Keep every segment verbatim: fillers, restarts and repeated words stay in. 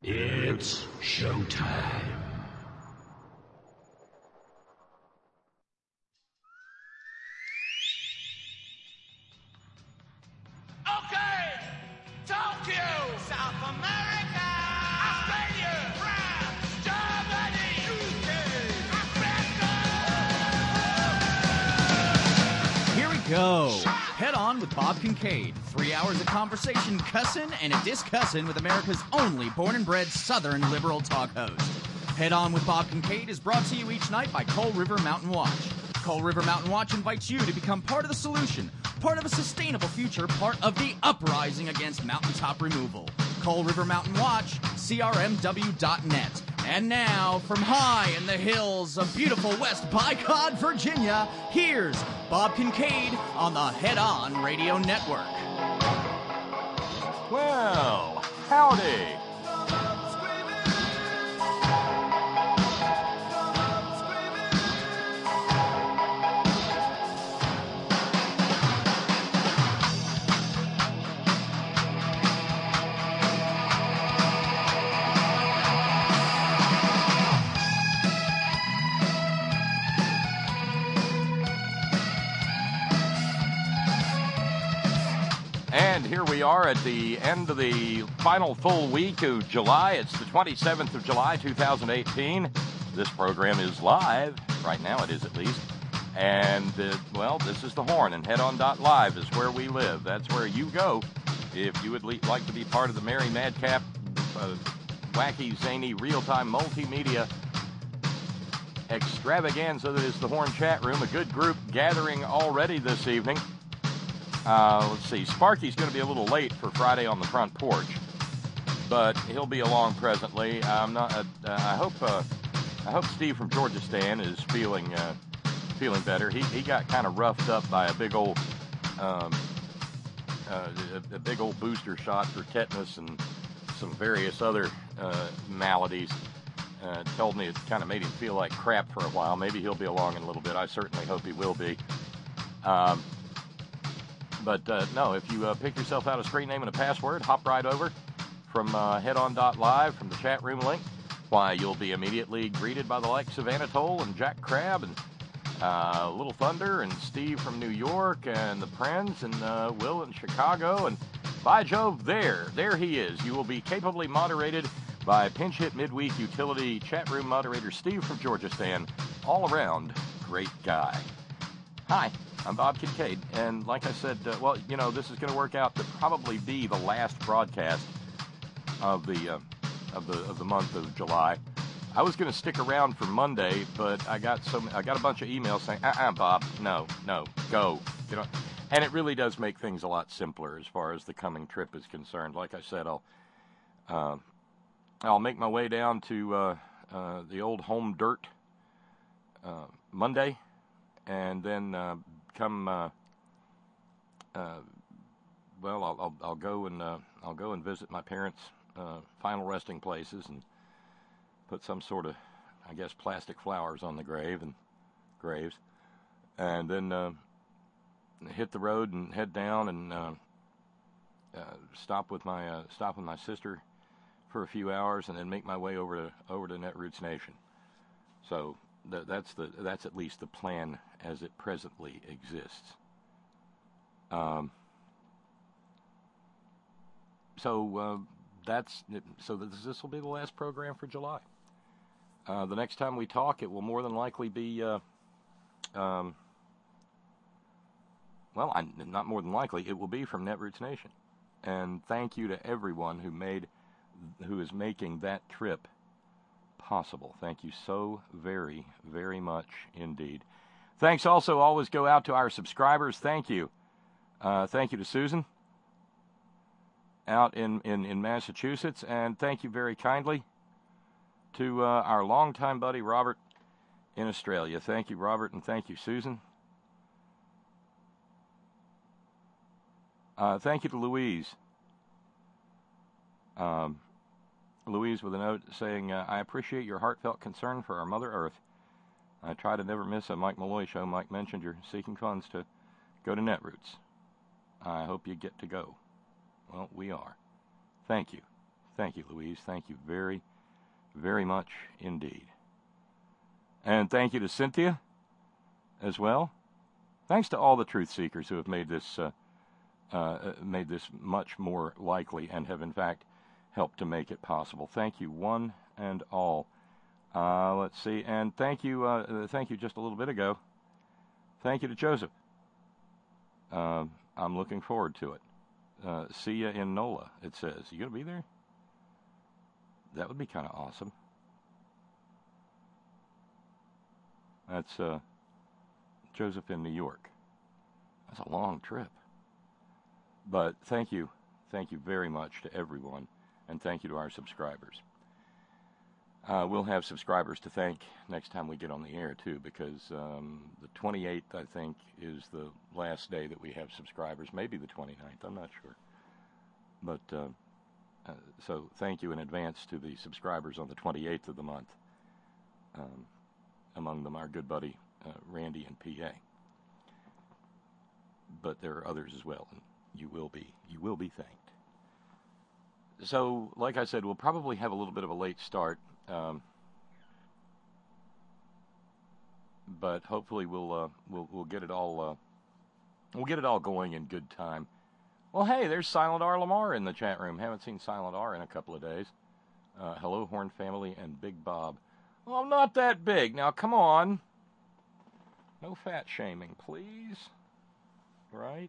It's showtime. Okay, Tokyo, South America, Australia, France, Germany, U K, Africa. Here we go. Head On with Bob Kincaid. Three hours of conversation, cussin' and a discussin' with America's only born and bred Southern liberal talk host. Head On with Bob Kincaid is brought to you each night by Coal River Mountain Watch. Coal River Mountain Watch invites you to become part of the solution, part of a sustainable future, part of the uprising against mountaintop removal. Coal River Mountain Watch, C R M W dot net. And now, from high in the hills of beautiful West Bycod, Virginia, here's Bob Kincaid on the Head On Radio Network. Well, howdy. And here we are at the end of the final full week of July. It's the twenty-seventh of July, two thousand eighteen. This program is live. Right now it is, at least. And, uh, well, this is the Horn, and head on dot live is where we live. That's where you go if you would le- like to be part of the merry, madcap, uh, wacky, zany, real-time multimedia extravaganza that is the Horn chat room. A good group gathering already this evening. Uh, let's see, Sparky's going to be a little late for Friday on the Front Porch, but he'll be along presently. I'm not. Uh, I hope. Uh, I hope Steve from Georgistan is feeling uh, feeling better. He he got kind of roughed up by a big old um, uh, a, a big old booster shot for tetanus and some various other uh, maladies. Uh, told me it kind of made him feel like crap for a while. Maybe he'll be along in a little bit. I certainly hope he will be. Um, But, uh, no, if you uh, pick yourself out a screen name and a password, hop right over from uh, head on dot live, from the chat room link. Why, you'll be immediately greeted by the likes of Anatole and Jack Crabb and uh, Little Thunder and Steve from New York and the Prinz and uh, Will in Chicago. And by Jove, there, there he is. You will be capably moderated by pinch hit midweek utility chat room moderator Steve from Georgistan. All around, great guy. Hi. I'm Bob Kincaid, and like I said, uh, well, you know, this is going to work out to probably be the last broadcast of the uh, of the of the month of July. I was going to stick around for Monday, but I got some I got a bunch of emails saying, "Uh-uh, Bob, no, no, go," you know, and it really does make things a lot simpler as far as the coming trip is concerned. Like I said, I'll uh, I'll make my way down to uh, uh, the old home dirt uh, Monday, and then. Uh, Come, uh, uh, well, I'll, I'll I'll go and uh, I'll go and visit my parents' uh, final resting places and put some sort of, I guess, plastic flowers on the grave and graves, and then uh, hit the road and head down and uh, uh, stop with my uh, stop with my sister for a few hours, and then make my way over to over to Netroots Nation. So. Th- that's the that's at least the plan as it presently exists. Um, so uh, that's so this this will be the last program for July. Uh, the next time we talk, it will more than likely be, uh, um, well, I'm, not more than likely, it will be from Netroots Nation. And thank you to everyone who made who is making that trip possible. Thank you so very, very much indeed. Thanks also always go out to our subscribers. Thank you. Uh, thank you to Susan out in, in, in Massachusetts. And thank you very kindly to uh, our longtime buddy Robert in Australia. Thank you, Robert, and thank you, Susan. Uh, thank you to Louise. Um, Louise with a note saying, uh, I appreciate your heartfelt concern for our Mother Earth. I try to never miss a Mike Malloy show. Mike mentioned you're seeking funds to go to Netroots. I hope you get to go. Well, we are. Thank you. Thank you, Louise. Thank you very, very much indeed. And thank you to Cynthia as well. Thanks to all the truth seekers who have made this uh, uh, made this much more likely and have in fact helped to make it possible. Thank you, one and all. Uh, let's see, and thank you, uh, thank you just a little bit ago. Thank you to Joseph. Uh, I'm looking forward to it. Uh, see ya in NOLA, it says. You gonna be there? That would be kind of awesome. That's uh, Joseph in New York. That's a long trip. But thank you, thank you very much to everyone, and thank you to our subscribers. Uh, we'll have subscribers to thank next time we get on the air, too, because um, the twenty-eighth, I think, is the last day that we have subscribers. Maybe the twenty-ninth, I'm not sure. But, uh, uh, so thank you in advance to the subscribers on the twenty-eighth of the month. Um, among them our good buddy, uh, Randy in P A. But there are others as well, and you will be, you will be thanked. So, like I said, we'll probably have a little bit of a late start. Um, but hopefully we'll uh, we'll we'll get it all uh, we'll get it all going in good time. Well, hey, there's Silent R. Lamar in the chat room. Haven't seen Silent R in a couple of days. Uh, hello, Horn family and Big Bob. Well, I'm not that big. Now, come on. No fat shaming, please. Right?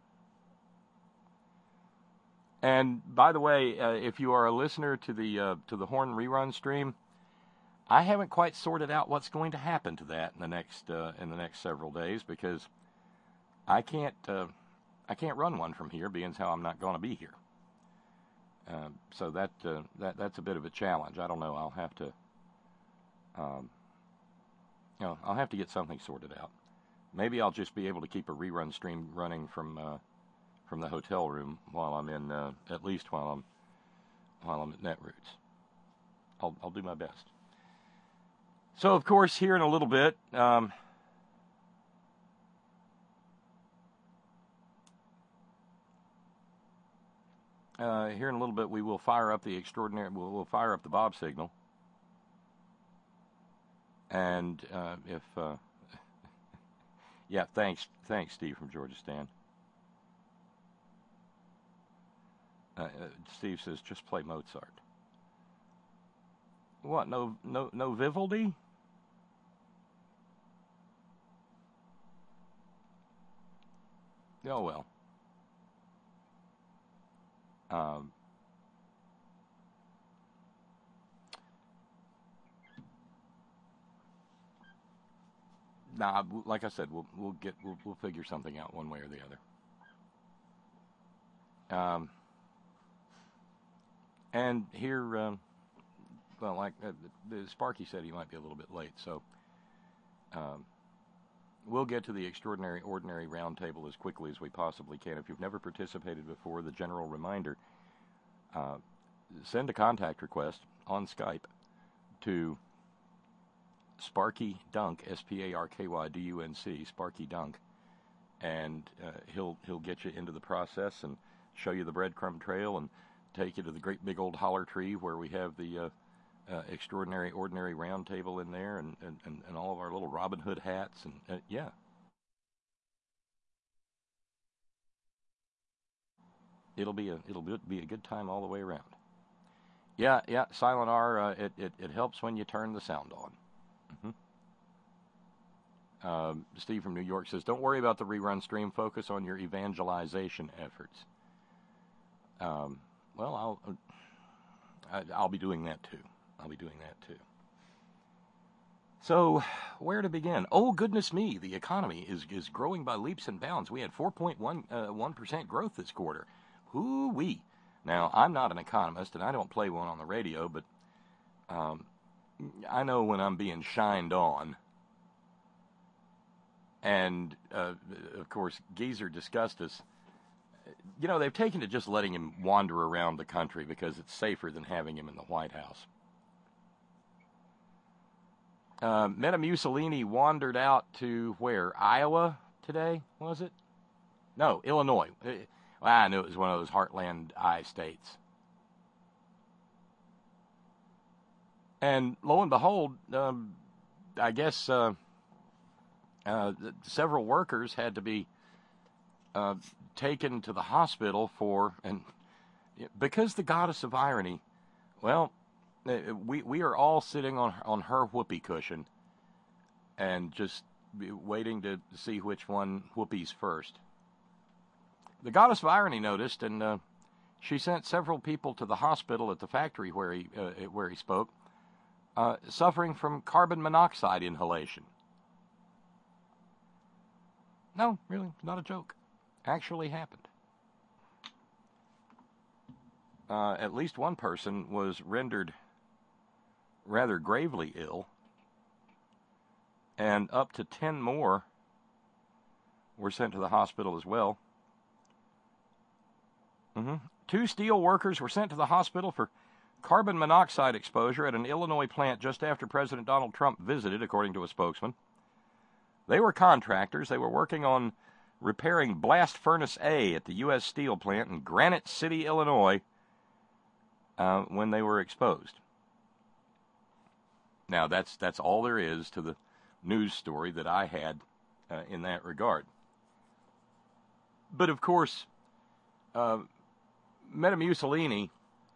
And by the way, uh, if you are a listener to the uh, to the Horn rerun stream, I haven't quite sorted out what's going to happen to that in the next uh, in the next several days, because I can't uh, I can't run one from here, being as how I'm not going to be here. Uh, so that uh, that that's a bit of a challenge. I don't know. I'll have to um, you know I'll have to get something sorted out. Maybe I'll just be able to keep a rerun stream running from. Uh, from the hotel room while I'm in, uh, at least while I'm, while I'm at Netroots. I'll, I'll do my best. So, of course, here in a little bit, um, uh, here in a little bit, we will fire up the extraordinary, we'll, we'll fire up the Bob signal. And, uh, if, uh, yeah, thanks, thanks, Steve from Georgia Stan. Uh, Steve says, just play Mozart. What, no no, no Vivaldi? Oh, well. Um, nah, like I said, we'll we'll get we'll, we'll figure something out one way or the other. Um. And here, um, well, like uh, Sparky said, he might be a little bit late, so um, we'll get to the Extraordinary Ordinary Roundtable as quickly as we possibly can. If you've never participated before, the general reminder, uh, send a contact request on Skype to Sparky Dunk, S P A R K Y D U N C, Sparky Dunk, and uh, he'll he'll get you into the process and show you the breadcrumb trail and take you to the great big old holler tree where we have the uh, uh, Extraordinary Ordinary Round Table in there, and, and, and, and all of our little Robin Hood hats, and uh, yeah. It'll be a it'll be a good time all the way around. Yeah, yeah, Silent R, uh, it, it, it helps when you turn the sound on. Mm-hmm. Um, Steve from New York says, don't worry about the rerun stream, focus on your evangelization efforts. Um, Well, I'll I'll be doing that too. I'll be doing that too. So, where to begin? Oh, goodness me, the economy is is growing by leaps and bounds. We had four point one percent growth this quarter. Hoo-wee. Now, I'm not an economist, and I don't play one on the radio, but um, I know when I'm being shined on. And, uh, of course, Geezer discussed us. You know, they've taken to just letting him wander around the country because it's safer than having him in the White House. Uh, Meta Mussolini wandered out to where? Iowa today, was it? No, Illinois. Well, I knew it was one of those Heartland I states. And lo and behold, um, I guess uh, uh, several workers had to be uh, taken to the hospital for, and because the goddess of irony, well, we we are all sitting on on her whoopee cushion and just waiting to see which one whoopies first. The goddess of irony noticed, and uh, she sent several people to the hospital at the factory where he uh, where he spoke, uh, suffering from carbon monoxide inhalation. No, really, not a joke. Actually happened. Uh, at least one person was rendered rather gravely ill, and up to ten more were sent to the hospital as well. Mm-hmm. Two steel workers were sent to the hospital for carbon monoxide exposure at an Illinois plant just after President Donald Trump visited, according to a spokesman. They were contractors. They were working on repairing Blast Furnace A at the U S Steel plant in Granite City, Illinois, uh, when they were exposed. Now, that's that's all there is to the news story that I had uh, in that regard. But, of course, uh, Metamucilini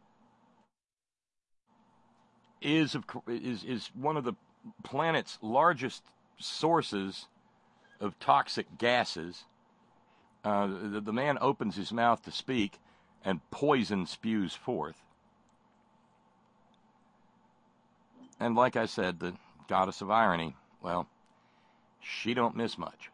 is, of, is, is one of the planet's largest sources of toxic gases. Uh, the, the man opens his mouth to speak, and poison spews forth. And like I said, the goddess of irony, well, she don't miss much.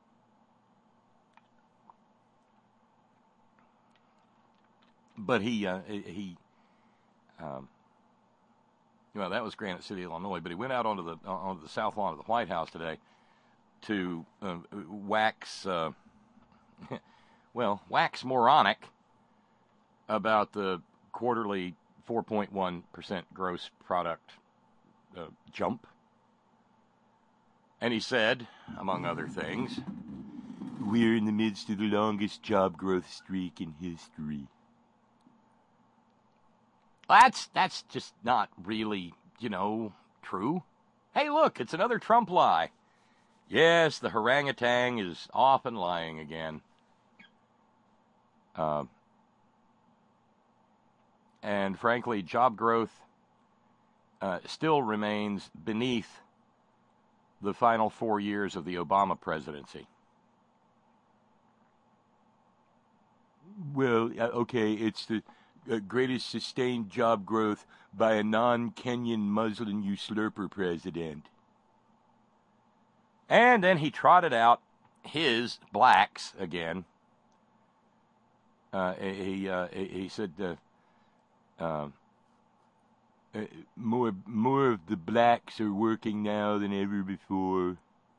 But he, uh, he, um, well, that was Granite City, Illinois. But he went out onto the onto the south lawn of the White House today to uh, wax, uh, well, wax moronic about the quarterly four point one percent gross product uh, jump. And he said, among other things, "We're in the midst of the longest job growth streak in history." That's that's just not really, you know, true. Hey, look, it's another Trump lie. Yes, the orangutan is often lying again. Uh, and frankly, job growth uh, still remains beneath the final four years of the Obama presidency. Well, okay, it's the uh, greatest sustained job growth by a non-Kenyan Muslim usurper president. And then he trotted out his blacks again. Uh, he uh, he said uh, uh, uh, more more of the blacks are working now than ever before.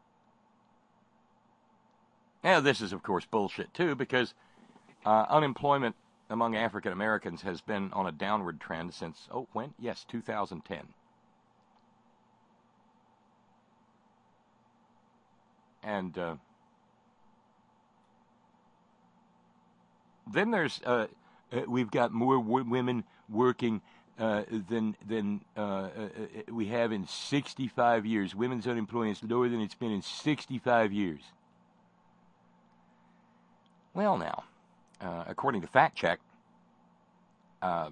Now, this is, of course, bullshit, too, because uh, unemployment among African Americans has been on a downward trend since, oh, when? Yes, two thousand ten. And uh, then there's, uh, uh, we've got more w- women working uh, than than uh, uh, we have in sixty-five years. Women's unemployment is lower than it's been in sixty-five years. Well, now, uh, according to Fact Check, uh,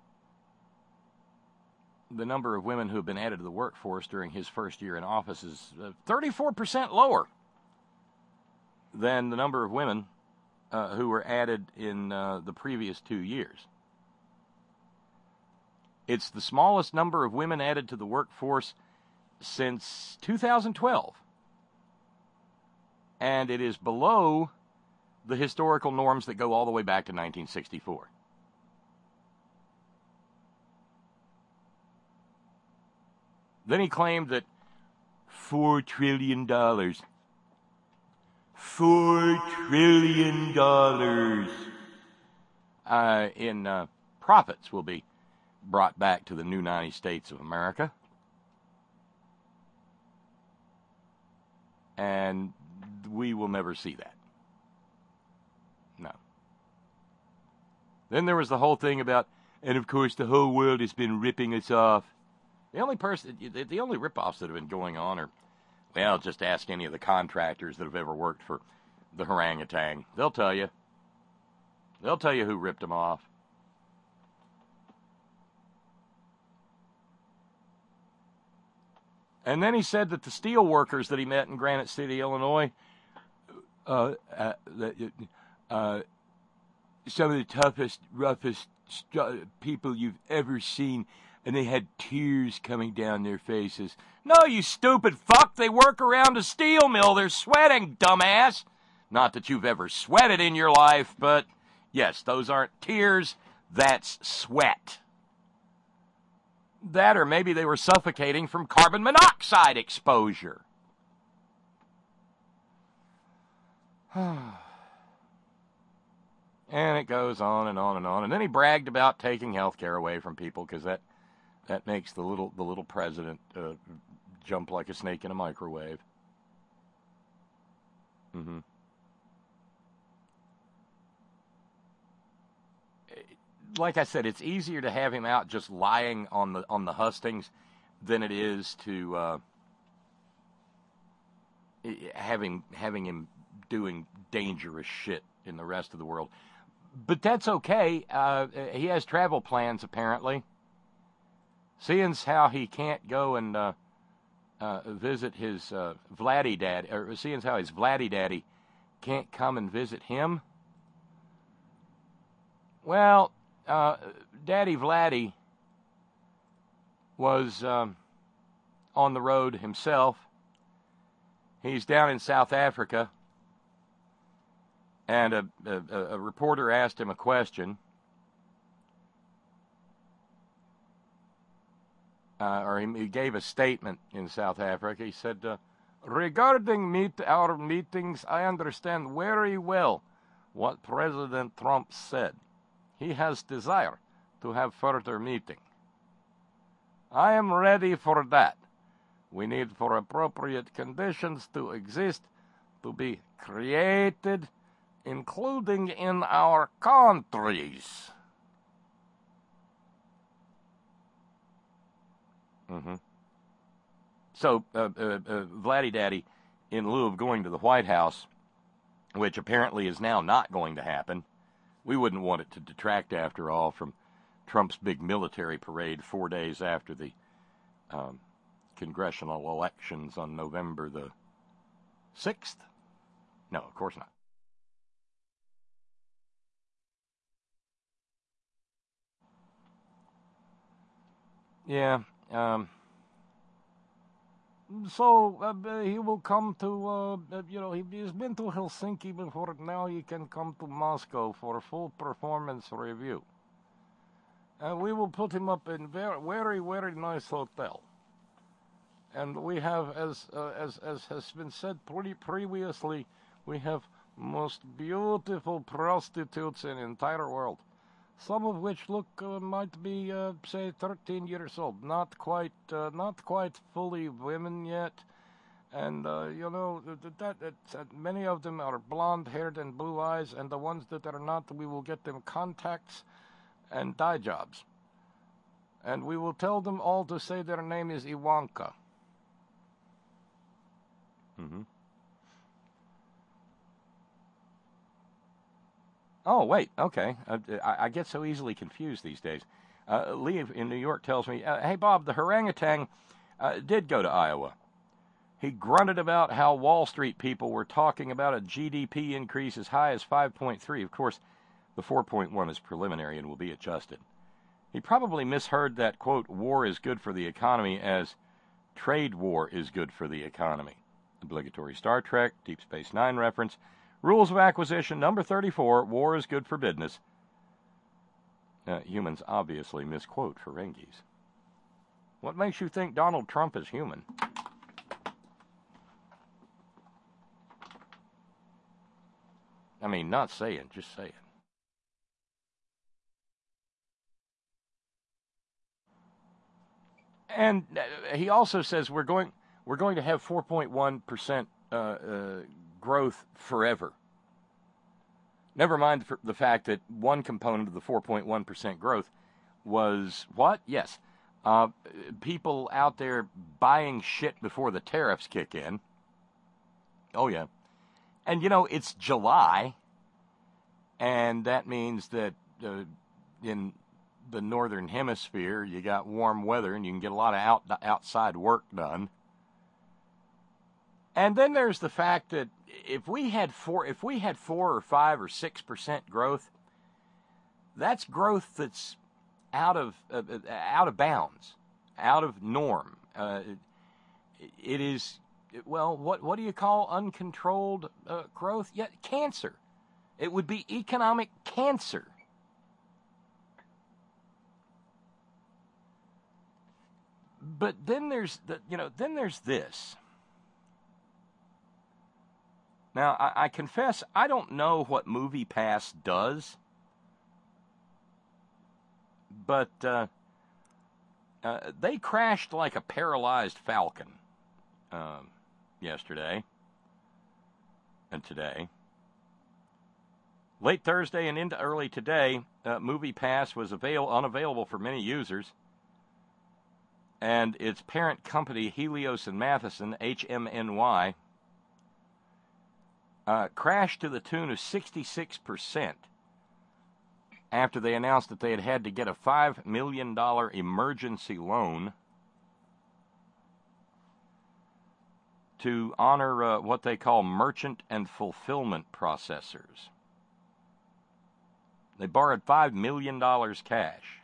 the number of women who have been added to the workforce during his first year in office is uh, thirty-four percent lower than the number of women uh, who were added in uh, the previous two years. It's the smallest number of women added to the workforce since two thousand twelve. And it is below the historical norms that go all the way back to nineteen sixty-four. Then he claimed that four trillion dollars, four trillion dollars uh, in uh, profits will be brought back to the new ninety states of America. And we will never see that. No. Then there was the whole thing about, and of course the whole world has been ripping us off. The only person, the only ripoffs that have been going on are, well, just ask any of the contractors that have ever worked for the orangutan. They'll tell you. They'll tell you who ripped them off. And then he said that the steel workers that he met in Granite City, Illinois, uh, uh, uh, some of the toughest, roughest people you've ever seen, and they had tears coming down their faces. No, you stupid fuck, they work around a steel mill. They're sweating, dumbass. Not that you've ever sweated in your life, but yes, those aren't tears, that's sweat. That, or maybe they were suffocating from carbon monoxide exposure. And it goes on and on and on. And then he bragged about taking health care away from people because that that makes the little the little president uh, jump like a snake in a microwave. Mm-hmm. Like I said, it's easier to have him out just lying on the on the hustings than it is to uh, having having him doing dangerous shit in the rest of the world. But that's okay. Uh, he has travel plans, apparently. Seeing how he can't go and uh, uh, visit his uh, Vladdy Daddy, or seeing how his Vladdy Daddy can't come and visit him. Well, uh, Daddy Vladdy was um, on the road himself. He's down in South Africa. And a, a, a reporter asked him a question, uh, or he, he gave a statement in South Africa. He said, uh, regarding meet our meetings, I understand very well what President Trump said. He has desire to have further meeting. I am ready for that. We need for appropriate conditions to exist, to be created, including in our countries. Mm-hmm. So, uh, uh, uh, Vladdy Daddy, in lieu of going to the White House, which apparently is now not going to happen, we wouldn't want it to detract, after all, from Trump's big military parade four days after the um, congressional elections on November the sixth? No, of course not. Yeah, um, so uh, he will come to, uh, you know, he, he's been to Helsinki before, now he can come to Moscow for a full performance review. And we will put him up in very, very, very nice hotel. And we have, as, uh, as, as has been said pretty previously, we have most beautiful prostitutes in the entire world. Some of which look uh, might be, uh, say, thirteen years old, not quite, uh, not quite fully women yet, and uh, you know that, that, that, that many of them are blonde-haired and blue eyes, and the ones that are not, we will get them contacts and dye jobs, and we will tell them all to say their name is Ivanka. Mm-hmm. Oh, wait, okay. Uh, I, I get so easily confused these days. Uh, Lee in New York tells me, uh, hey, Bob, the orangutan uh, did go to Iowa. He grunted about how Wall Street people were talking about a G D P increase as high as five point three. Of course, the four point one is preliminary and will be adjusted. He probably misheard that, quote, war is good for the economy as trade war is good for the economy. Obligatory Star Trek, Deep Space Nine reference. Rules of acquisition, number thirty-four, war is good for business. Uh, humans obviously misquote Ferengis. What makes you think Donald Trump is human? I mean, not saying, just saying. And uh, he also says we're going we're going to have four point one percent uh, uh, growth forever. Never mind the fact that one component of the four point one percent growth was what? Yes, Uh, people out there buying shit before the tariffs kick in. Oh, yeah. And, you know, it's July, and that means that uh, in the northern hemisphere, you got warm weather, and you can get a lot of out, outside work done. And then there's the fact that if we had four, if we had four or five or six percent growth, that's growth that's out of uh, out of bounds, out of norm. Uh, it, it is well, what what do you call uncontrolled uh, growth? Yeah, cancer. It would be economic cancer. But then there's the, you know, then there's this. Now, I, I confess, I don't know what MoviePass does, but uh, uh, they crashed like a paralyzed falcon uh, yesterday and today. Late Thursday and into early today, uh, MoviePass was avail- unavailable for many users, and its parent company, Helios and Matheson, H M N Y, Uh, crashed to the tune of sixty-six percent after they announced that they had had to get a five million dollars emergency loan to honor uh, what they call merchant and fulfillment processors. They borrowed five million dollars cash.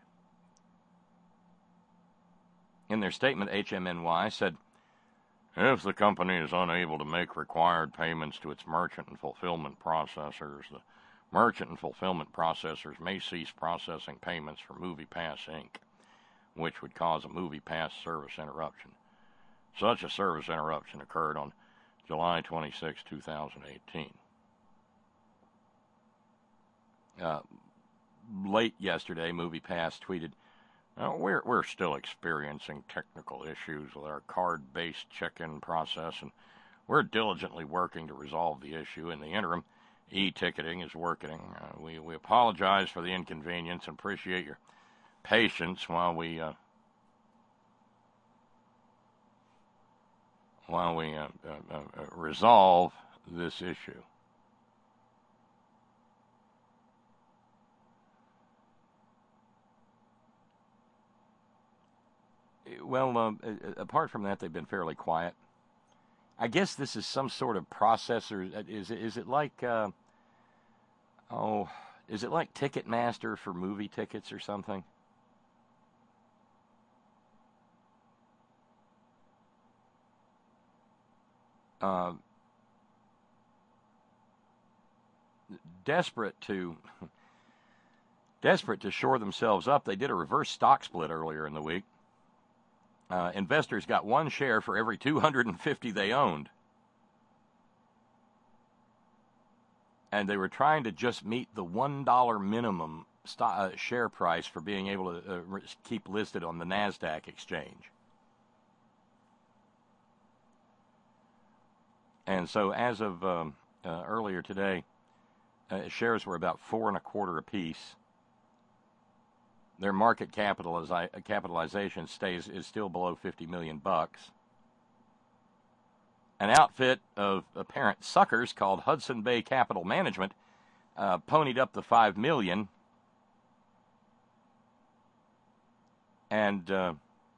In their statement, H M N Y said, if the company is unable to make required payments to its merchant and fulfillment processors, the merchant and fulfillment processors may cease processing payments for MoviePass, Incorporated, which would cause a MoviePass service interruption. Such a service interruption occurred on July twenty-sixth, twenty eighteen. Uh, late yesterday, MoviePass tweeted, Uh, we're we're still experiencing technical issues with our card-based check-in process, and we're diligently working to resolve the issue. In the interim, e-ticketing is working. Uh, we we apologize for the inconvenience and appreciate your patience while we uh, while we uh, uh, uh, resolve this issue. Well, um, apart from that, they've been fairly quiet. I guess this is some sort of processor. Is it, is it like, uh, oh, is it like Ticketmaster for movie tickets or something? Uh, desperate to desperate to shore themselves up, they did a reverse stock split earlier in the week. Uh, investors got one share for every two hundred fifty they owned. And they were trying to just meet the one dollar minimum st- uh, share price for being able to uh, re- keep listed on the NASDAQ exchange. And so as of um, uh, earlier today, uh, shares were about four and a quarter apiece. Their market capitaliz- capitalization stays is still below fifty million bucks. An outfit of apparent suckers called Hudson Bay Capital Management uh, ponied up the five million, and uh,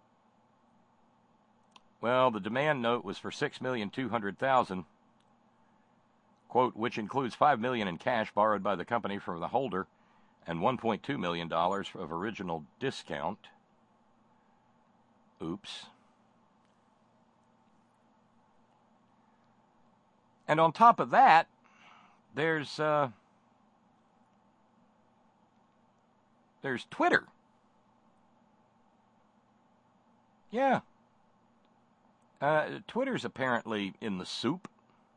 well, the demand note was for six million two hundred thousand. Quote, which includes five million in cash borrowed by the company from the holder, and one point two million dollars of original discount. Oops. And on top of that, there's uh, there's Twitter. Yeah. Uh, Twitter's apparently in the soup.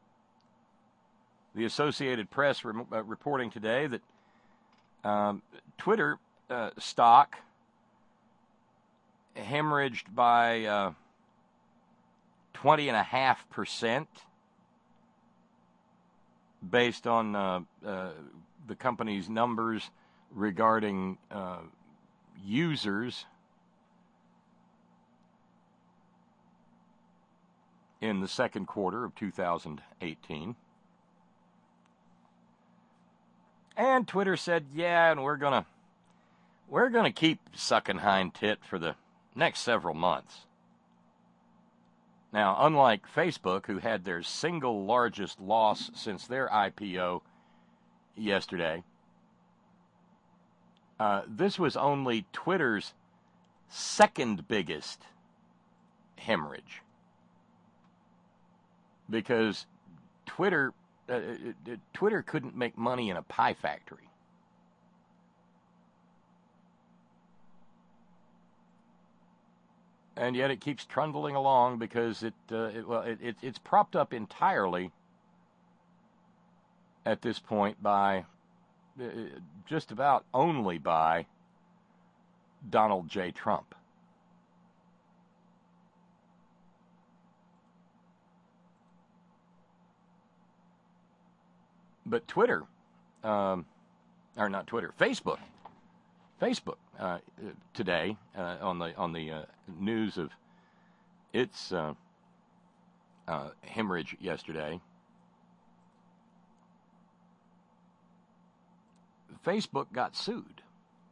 The Associated Press re- uh, reporting today that Um, Twitter uh, stock hemorrhaged by uh, twenty and a half percent based on uh, uh, the company's numbers regarding uh, users in the second quarter of two thousand eighteen. And Twitter said, yeah, and we're going to we're going to keep sucking hind tit for the next several months. Now, unlike Facebook, who had their single largest loss since their I P O yesterday, uh, this was only Twitter's second biggest hemorrhage. Because Twitter, uh, Twitter couldn't make money in a pie factory. And yet it keeps trundling along because it, uh, it well, it, it, it's propped up entirely at this point by, uh, just about only by, Donald J. Trump. But Twitter, um, or not Twitter, Facebook, Facebook uh, today uh, on the on the uh, news of its uh, uh, hemorrhage yesterday. Facebook got sued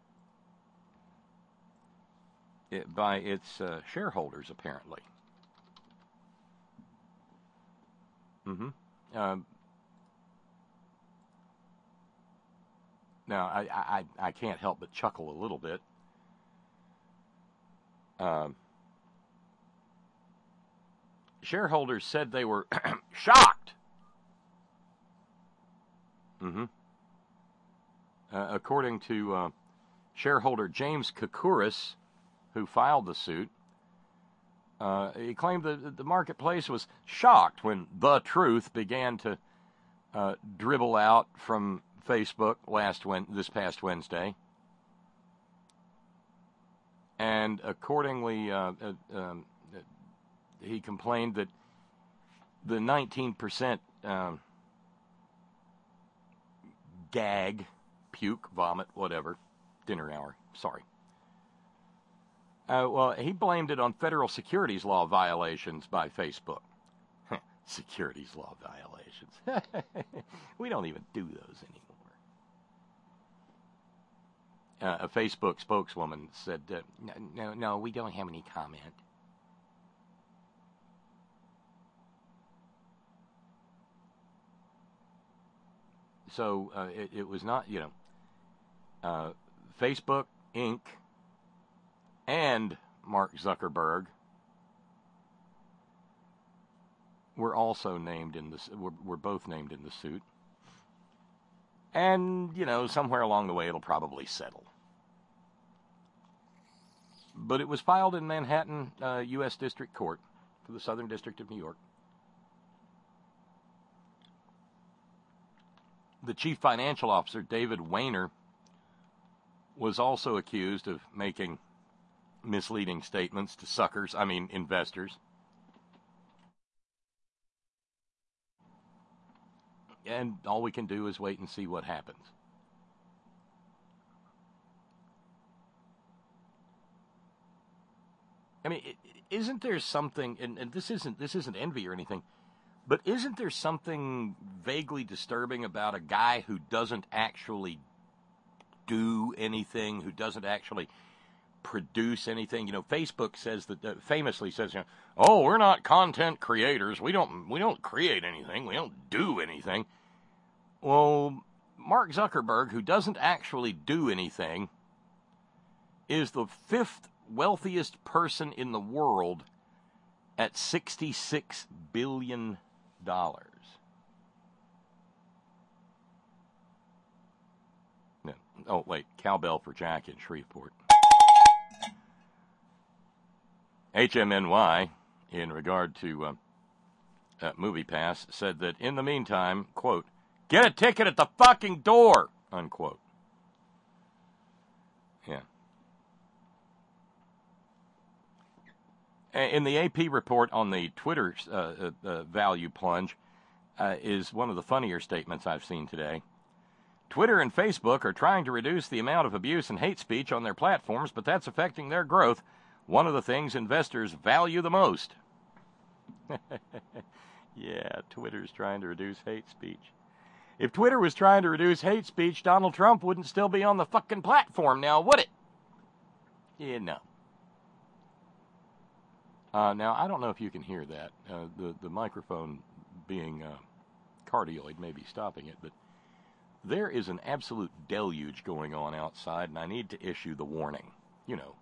it, by its uh, shareholders, apparently. Mm-hmm. Um, Now, I, I, I can't help but chuckle a little bit. Um, shareholders said they were shocked. Mm-hmm. Uh, according to uh, shareholder James Koukouris, who filed the suit, uh, he claimed that the marketplace was shocked when the truth began to uh, dribble out from Facebook last when this past Wednesday, and accordingly, uh, uh, um, uh, he complained that the nineteen percent um, gag, puke, vomit, whatever, dinner hour. Sorry. Uh, well, he blamed it on federal securities law violations by Facebook. Securities law violations. We don't even do those anymore. Uh, a Facebook spokeswoman said, uh, no, no, we don't have any comment. So uh, it, it was not, you know, uh, Facebook, Incorporated, and Mark Zuckerberg were also named in this, were, were both named in the suit. And, you know, somewhere along the way it'll probably settle. But it was filed in Manhattan, uh, U S District Court for the Southern District of New York. The chief financial officer, David Wehner, was also accused of making misleading statements to suckers, I mean investors. And all we can do is wait and see what happens. I mean, isn't there something, and, and this isn't this isn't envy or anything, but isn't there something vaguely disturbing about a guy who doesn't actually do anything, who doesn't actually produce anything? You know, Facebook says that, uh, famously says, you know, oh, we're not content creators. We don't we don't create anything. We don't do anything. Well, Mark Zuckerberg, who doesn't actually do anything, is the fifth wealthiest person in the world at sixty-six billion dollars. No. Oh, wait, cowbell for Jack in Shreveport. H M N Y, in regard to uh, uh, MoviePass, said that in the meantime, quote, get a ticket at the fucking door, unquote. Yeah. In the A P report on the Twitter uh, uh, value plunge uh, is one of the funnier statements I've seen today. Twitter and Facebook are trying to reduce the amount of abuse and hate speech on their platforms, but that's affecting their growth. One of the things investors value the most. Yeah, Twitter's trying to reduce hate speech. If Twitter was trying to reduce hate speech, Donald Trump wouldn't still be on the fucking platform now, would it? Yeah, no. Uh, now, I don't know if you can hear that. Uh, the, the microphone being uh, cardioid may be stopping it, but there is an absolute deluge going on outside, and I need to issue the warning. You know.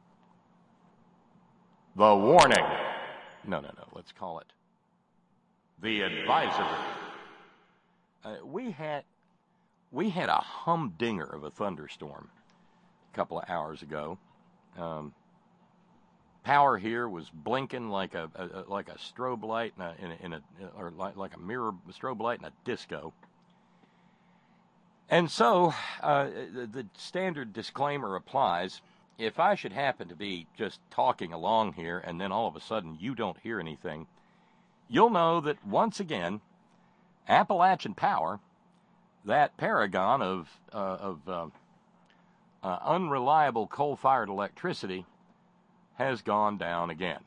The warning. No, no, no. Let's call it the advisory. Uh, we had we had a humdinger of a thunderstorm a couple of hours ago. Um, power here was blinking like a, a, a like a strobe light in a, in a, in a or like, like a mirror strobe light in a disco. And so uh, the, the standard disclaimer applies. If I should happen to be just talking along here and then all of a sudden you don't hear anything, you'll know that once again, Appalachian Power, that paragon of uh, of uh, uh, unreliable coal-fired electricity, has gone down again.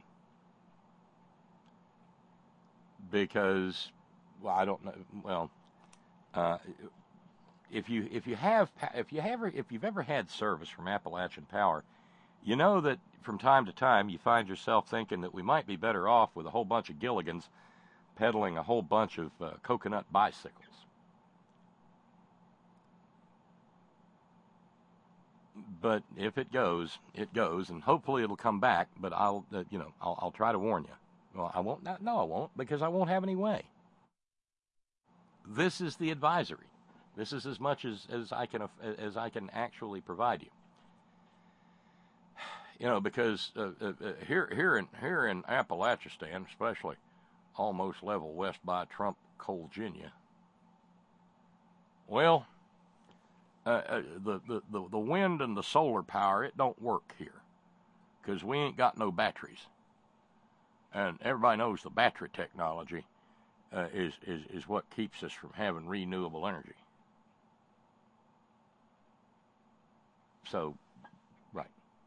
Because, well, I don't know. Well, uh, if you if you have if you ever if you've ever had service from Appalachian Power, you know that from time to time you find yourself thinking that we might be better off with a whole bunch of Gilligans peddling a whole bunch of uh, coconut bicycles. But if it goes, it goes, and hopefully it'll come back. But I'll, uh, you know, I'll, I'll try to warn you. Well, I won't. No, I won't, because I won't have any way. This is the advisory. This is as much as, as I can as I can actually provide you. You know, because uh, uh, here here in here in Appalachistan, especially almost level west by Trump, Colginia. Well, uh, uh, the, the the the wind and the solar power, it don't work here, because we ain't got no batteries, and everybody knows the battery technology uh, is is is what keeps us from having renewable energy. So, right.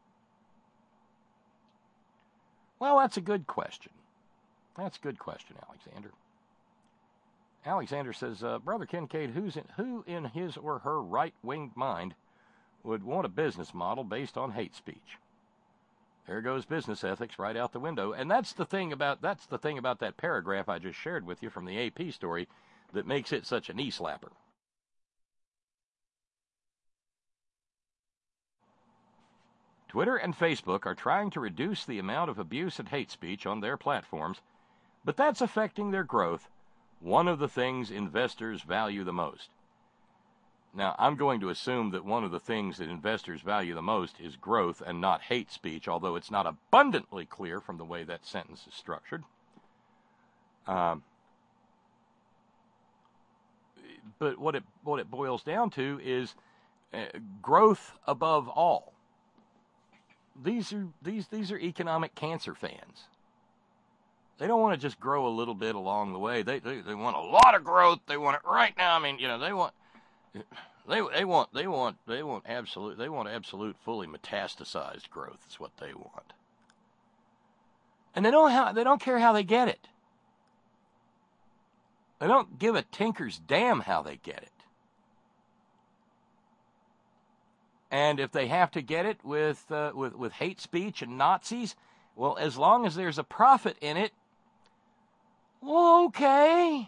Well, that's a good question. That's a good question, Alexander. Alexander says, uh, Brother Kincaid, who's in, who in his or her right-winged mind would want a business model based on hate speech? There goes business ethics right out the window. And that's the thing about that's the thing about that paragraph I just shared with you from the A P story that makes it such a knee slapper. Twitter and Facebook are trying to reduce the amount of abuse and hate speech on their platforms, but that's affecting their growth, one of the things investors value the most. Now, I'm going to assume that one of the things that investors value the most is growth and not hate speech, although it's not abundantly clear from the way that sentence is structured. Um, but what it what it boils down to is uh, growth above all. These are these these are economic cancer fans. They don't want to just grow a little bit along the way. They they, they want a lot of growth. They want it right now. I mean, you know, they want they they want they want they want absolute they want absolute fully metastasized growth. Is what they want. And they don't how they don't care how they get it. They don't give a tinker's damn how they get it. And if they have to get it with, uh, with with hate speech and Nazis, well, as long as there's a profit in it, well, okay.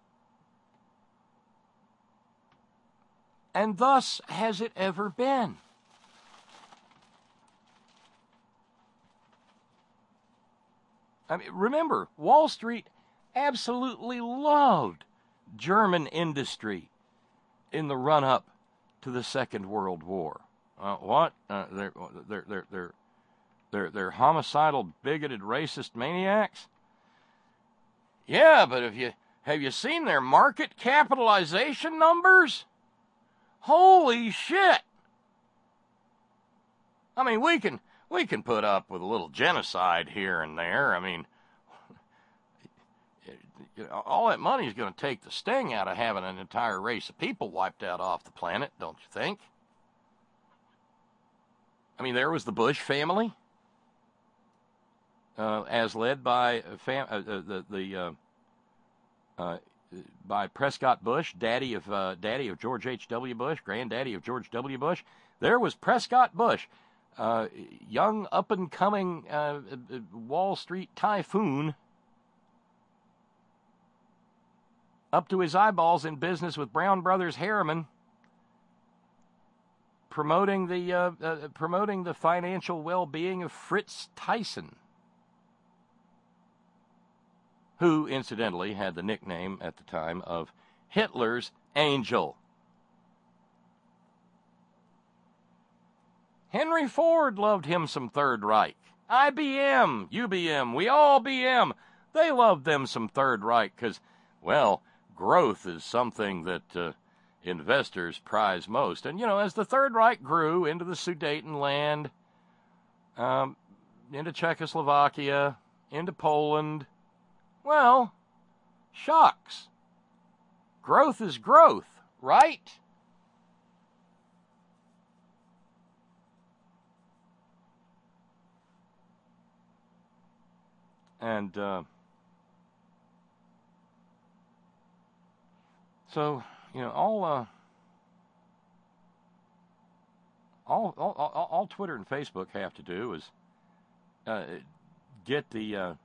And thus has it ever been. I mean, remember, Wall Street absolutely loved German industry in the run-up to the Second World War. Uh, what? Uh, they're, they're, they're, they're, they're, they're homicidal, bigoted, racist maniacs? Yeah, but have you, have you seen their market capitalization numbers? Holy shit! I mean, we can, we can put up with a little genocide here and there. I mean, all that money is going to take the sting out of having an entire race of people wiped out off the planet, don't you think? I mean, there was the Bush family. uh, as led by fam- uh, the the uh, uh, by Prescott Bush, daddy of uh, daddy of George H W. Bush, granddaddy of George W. Bush. There was Prescott Bush, uh, young up and coming uh, Wall Street typhoon, up to his eyeballs in business with Brown Brothers Harriman, promoting the uh, uh, promoting the financial well-being of Fritz Tyson, who incidentally had the nickname at the time of Hitler's Angel. Henry Ford loved him some Third Reich. I B M, U B M, we all B M. They loved them some Third Reich because, well, growth is something that uh, investors prize most. And, you know, as the Third Reich grew into the Sudetenland, um, into Czechoslovakia, into Poland, well, shucks. Growth is growth, right? And uh, so, you know, all, uh, all, all, all, all Twitter and Facebook have to do is uh, get the uh,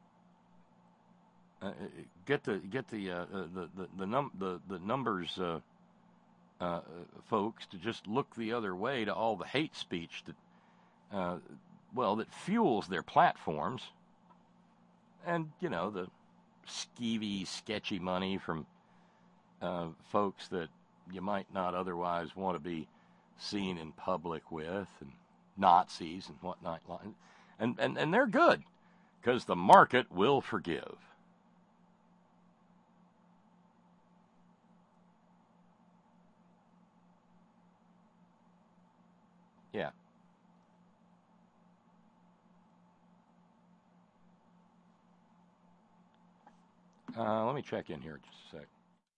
uh, get the get the uh, the the the, num- the, the numbers uh, uh, folks to just look the other way to all the hate speech that uh, well that fuels their platforms. And, you know, the skeevy, sketchy money from uh, folks that you might not otherwise want to be seen in public with, and Nazis and whatnot. And, and, and they're good, because the market will forgive. Yeah. Uh, let me check in here just a sec.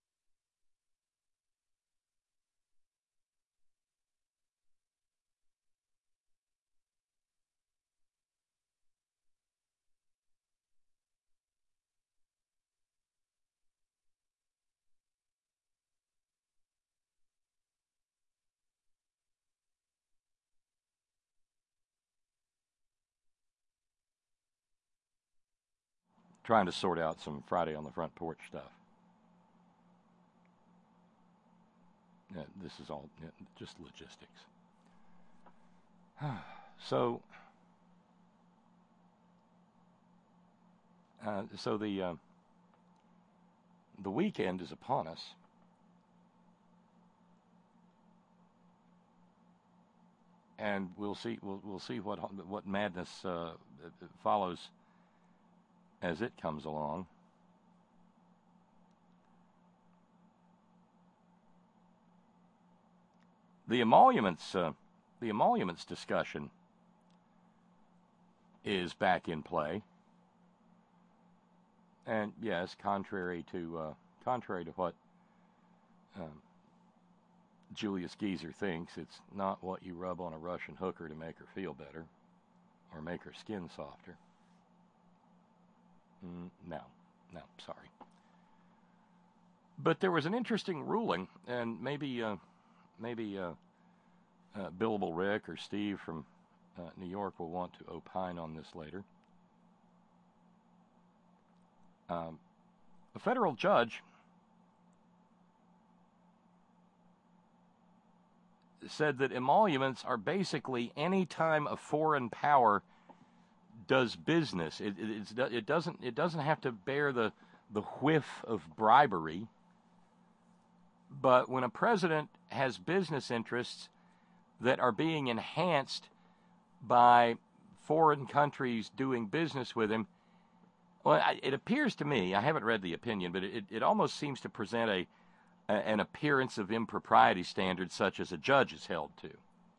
Trying to sort out some Friday on the Front Porch stuff. Yeah, this is all yeah, just logistics. So, uh, so the uh, the weekend is upon us, and we'll see we'll we'll see what what madness uh, follows as it comes along. The emoluments, uh, the emoluments discussion is back in play, and yes, contrary to uh, contrary to what um, Julius Geezer thinks, it's not what you rub on a Russian hooker to make her feel better or make her skin softer. Mm, no, no, sorry. But there was an interesting ruling, and maybe. Uh, Maybe uh, uh, Billable Rick or Steve from uh, New York will want to opine on this later. Um, a federal judge said that emoluments are basically any time a foreign power does business. It, it, it's, it doesn't. It doesn't have to bear the the whiff of bribery. But when a president has business interests that are being enhanced by foreign countries doing business with him, well, it appears to me, I haven't read the opinion, but it, it almost seems to present a, a an appearance of impropriety standard such as a judge is held to.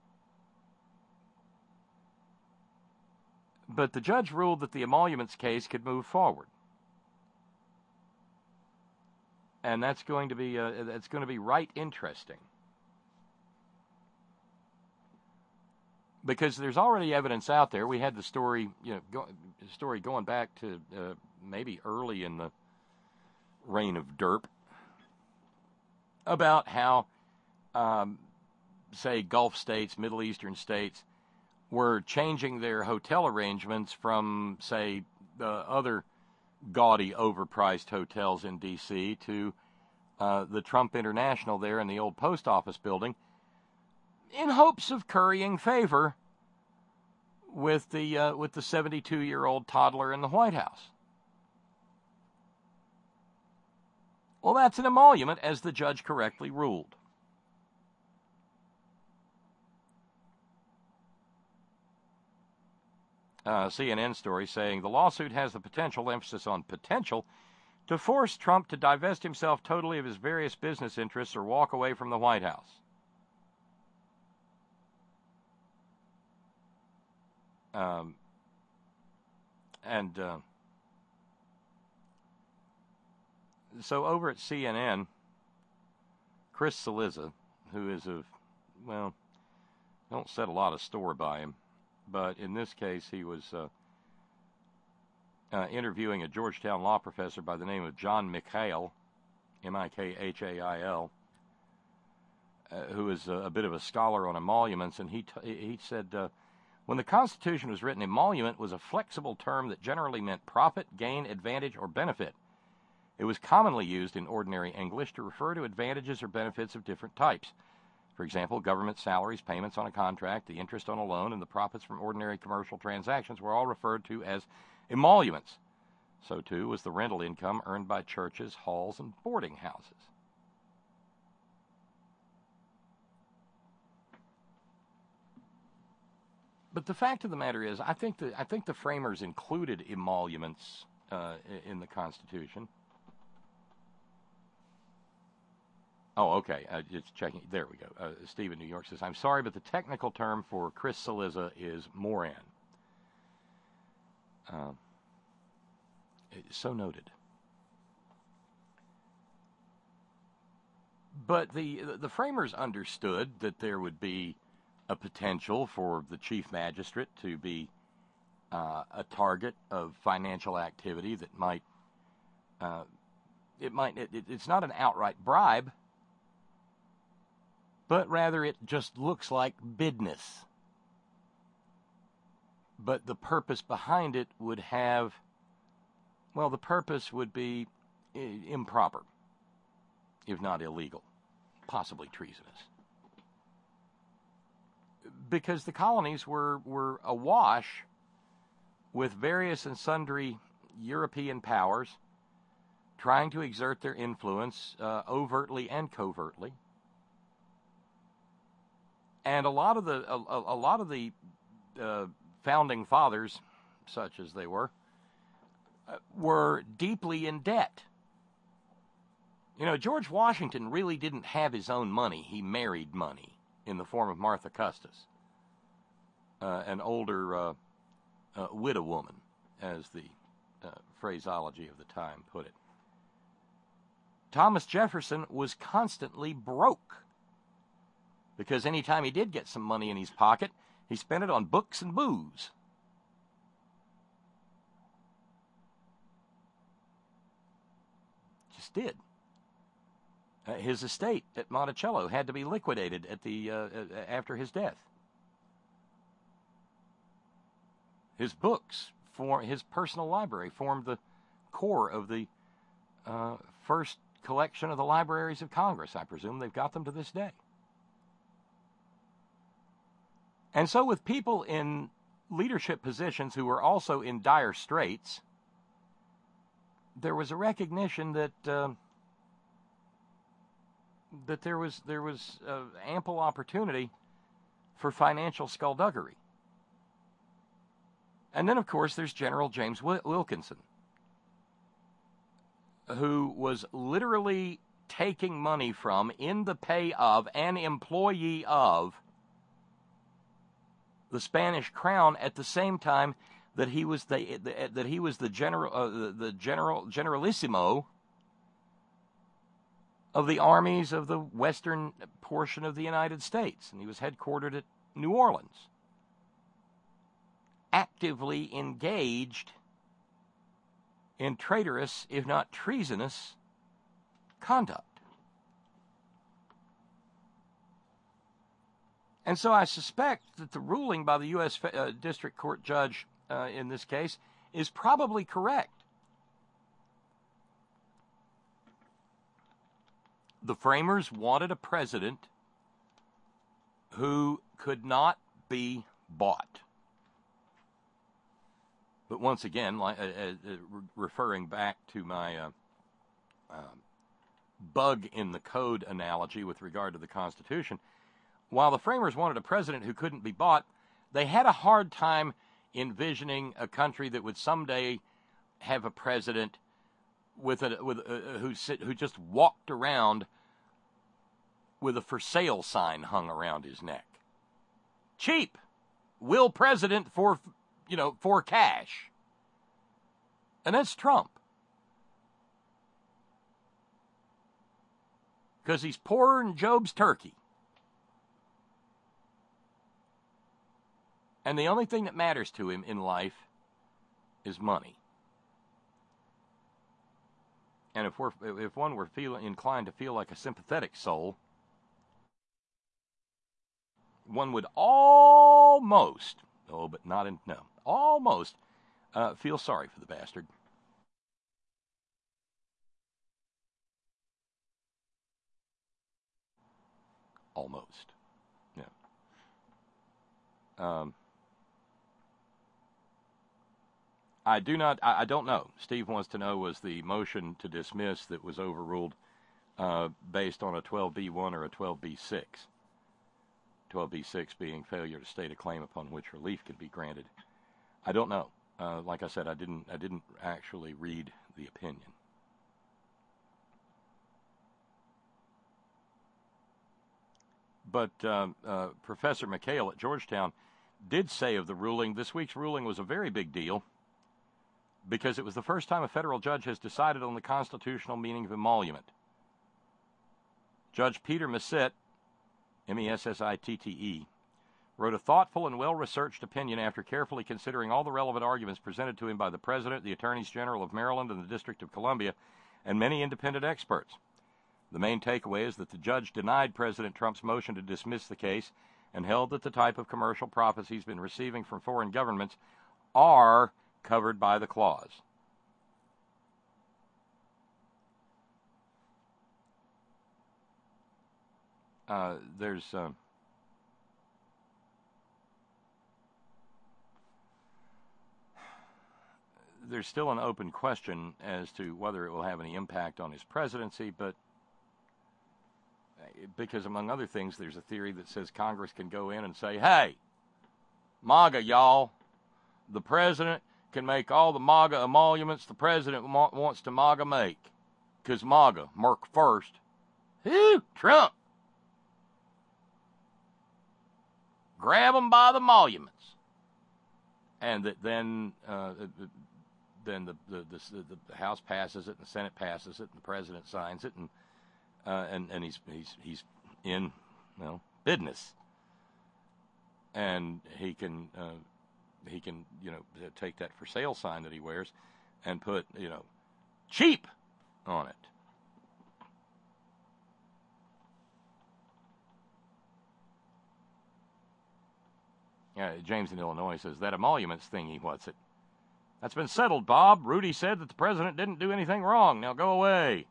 But the judge ruled that the emoluments case could move forward. And that's going to be uh, that's going to be right interesting. because there's already evidence out there. We had the story, you know, go, story going back to uh, maybe early in the reign of Derp about how, um, say, Gulf states, Middle Eastern states, were changing their hotel arrangements from, say, the other gaudy, overpriced hotels in D C to uh, the Trump International there in the old post office building, in hopes of currying favor with the uh, with the seventy-two-year-old toddler in the White House. Well, that's an emolument, as the judge correctly ruled. Uh, C N N story saying the lawsuit has the potential, emphasis on potential, to force Trump to divest himself totally of his various business interests or walk away from the White House. Um, and uh, so over at C N N, Chris Cillizza, who is a, well, don't set a lot of store by him, but in this case he was uh, uh, interviewing a Georgetown law professor by the name of John Mikhail, M I K H A I L, uh, who is a, a bit of a scholar on emoluments, and he, t- he said, uh, when the Constitution was written, emolument was a flexible term that generally meant profit, gain, advantage, or benefit. It was commonly used in ordinary English to refer to advantages or benefits of different types. For example, government salaries, payments on a contract, the interest on a loan, and the profits from ordinary commercial transactions were all referred to as emoluments. So, too, was the rental income earned by churches, halls, and boarding houses. But the fact of the matter is, I think the I think the framers included emoluments uh, in the Constitution. Oh, okay. Uh, just checking. There we go. Uh, Steve in New York says, I'm sorry, but the technical term for Chris Cillizza is moran. Uh, so noted. But the the framers understood that there would be a potential for the chief magistrate to be uh, a target of financial activity that might, uh, it might, it, it's not an outright bribe, but rather it just looks like business. But the purpose behind it would have, well, the purpose would be improper, if not illegal, possibly treasonous. Because the colonies were, were awash with various and sundry European powers trying to exert their influence uh, overtly and covertly. And a lot of the a, a lot of the uh, founding fathers, such as they were, uh, were deeply in debt. You know, George Washington really didn't have his own money. He married money in the form of Martha Custis, uh, an older uh, uh, widow woman, as the uh, phraseology of the time put it. Thomas Jefferson was constantly broke, because any time he did get some money in his pocket, he spent it on books and booze. Just did. Uh, his estate at Monticello had to be liquidated at the uh, uh, after his death. His books, for his personal library, formed the core of the uh, first collection of the libraries of Congress. I presume they've got them to this day. And so with people in leadership positions who were also in dire straits, there was a recognition that uh, that there was there was uh, ample opportunity for financial skullduggery. And then, of course, there's General James Wilkinson, who was literally taking money from, in the pay of, an employee of the Spanish crown at the same time that he was the, the that he was the general uh, the, the general generalissimo of the armies of the western portion of the United States, and he was headquartered at New Orleans. actively engaged in traitorous, if not treasonous, conduct. And so I suspect that the ruling by the U S Uh, District Court judge uh, in this case is probably correct. The framers wanted a president who could not be bought. But once again, like, uh, uh, referring back to my uh, uh, bug in the code analogy with regard to the Constitution, while the framers wanted a president who couldn't be bought, they had a hard time envisioning a country that would someday have a president with a with a, who sit, who just walked around with a for sale sign hung around his neck. Cheap, will president for you know for cash, and that's Trump, because he's poorer than Job's turkey. And the only thing that matters to him in life is money. And if we're if one were feel, inclined to feel like a sympathetic soul, one would almost, oh, but not in, no, almost uh, feel sorry for the bastard. Almost. Yeah. Um. I do not, I, I don't know. Steve wants to know, was the motion to dismiss that was overruled uh, based on a twelve B one or a twelve B six? twelve B six being failure to state a claim upon which relief can be granted. I don't know. Uh, like I said, I didn't, I didn't actually read the opinion. But um, uh, Professor McHale at Georgetown did say of the ruling, this week's ruling was a very big deal, because it was the first time a federal judge has decided on the constitutional meaning of emolument. Judge Peter Messitt, M E S S I T T E, wrote a thoughtful and well-researched opinion after carefully considering all the relevant arguments presented to him by the President, the Attorneys General of Maryland, and the District of Columbia, and many independent experts. The main takeaway is that the judge denied President Trump's motion to dismiss the case and held that the type of commercial profits he's been receiving from foreign governments are covered by the clause. Uh, there's uh, there's still an open question as to whether it will have any impact on his presidency, but because, among other things, there's a theory that says Congress can go in and say, hey, MAGA, y'all, the president can make all the MAGA emoluments the president wants to MAGA make. Because MAGA, Merc first. Who? Trump. Grab them by the emoluments. And that then uh, then the the, the the House passes it, and the Senate passes it, and the president signs it, and uh, and, and he's he's he's in, well, business. And he can... Uh, he can, you know, take that for sale sign that he wears and put, you know, cheap on it. Yeah, James in Illinois says, that emoluments thingy, what's it? That's been settled, Bob. Rudy said that the president didn't do anything wrong. Now go away.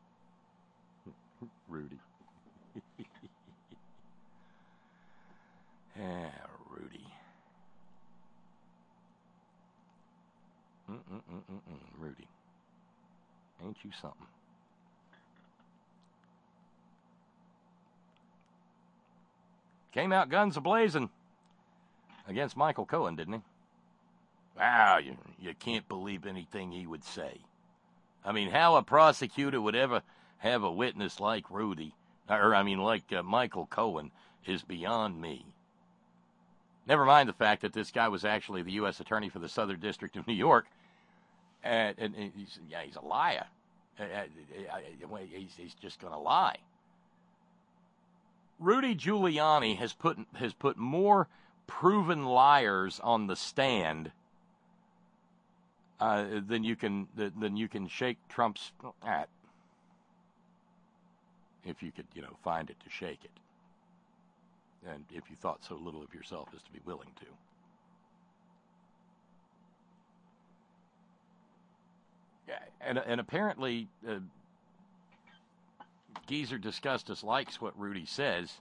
Rudy. Yeah, Rudy. Mm-mm-mm-mm-mm, Rudy. Ain't you something? Came out guns a-blazing against Michael Cohen, didn't he? Wow, you, you can't believe anything he would say. I mean, how a prosecutor would ever have a witness like Rudy, or I mean, like uh, Michael Cohen, is beyond me. Never mind the fact that this guy was actually the U S attorney for the Southern District of New York. And, and, and he's, yeah, he's a liar. Uh, uh, he's, he's just going to lie. Rudy Giuliani has put has put more proven liars on the stand uh, then you can then you can shake Trump's hat if you could, you know, find it to shake it, and if you thought so little of yourself as to be willing to. And, and apparently, uh, Geezer Disgustus likes what Rudy says.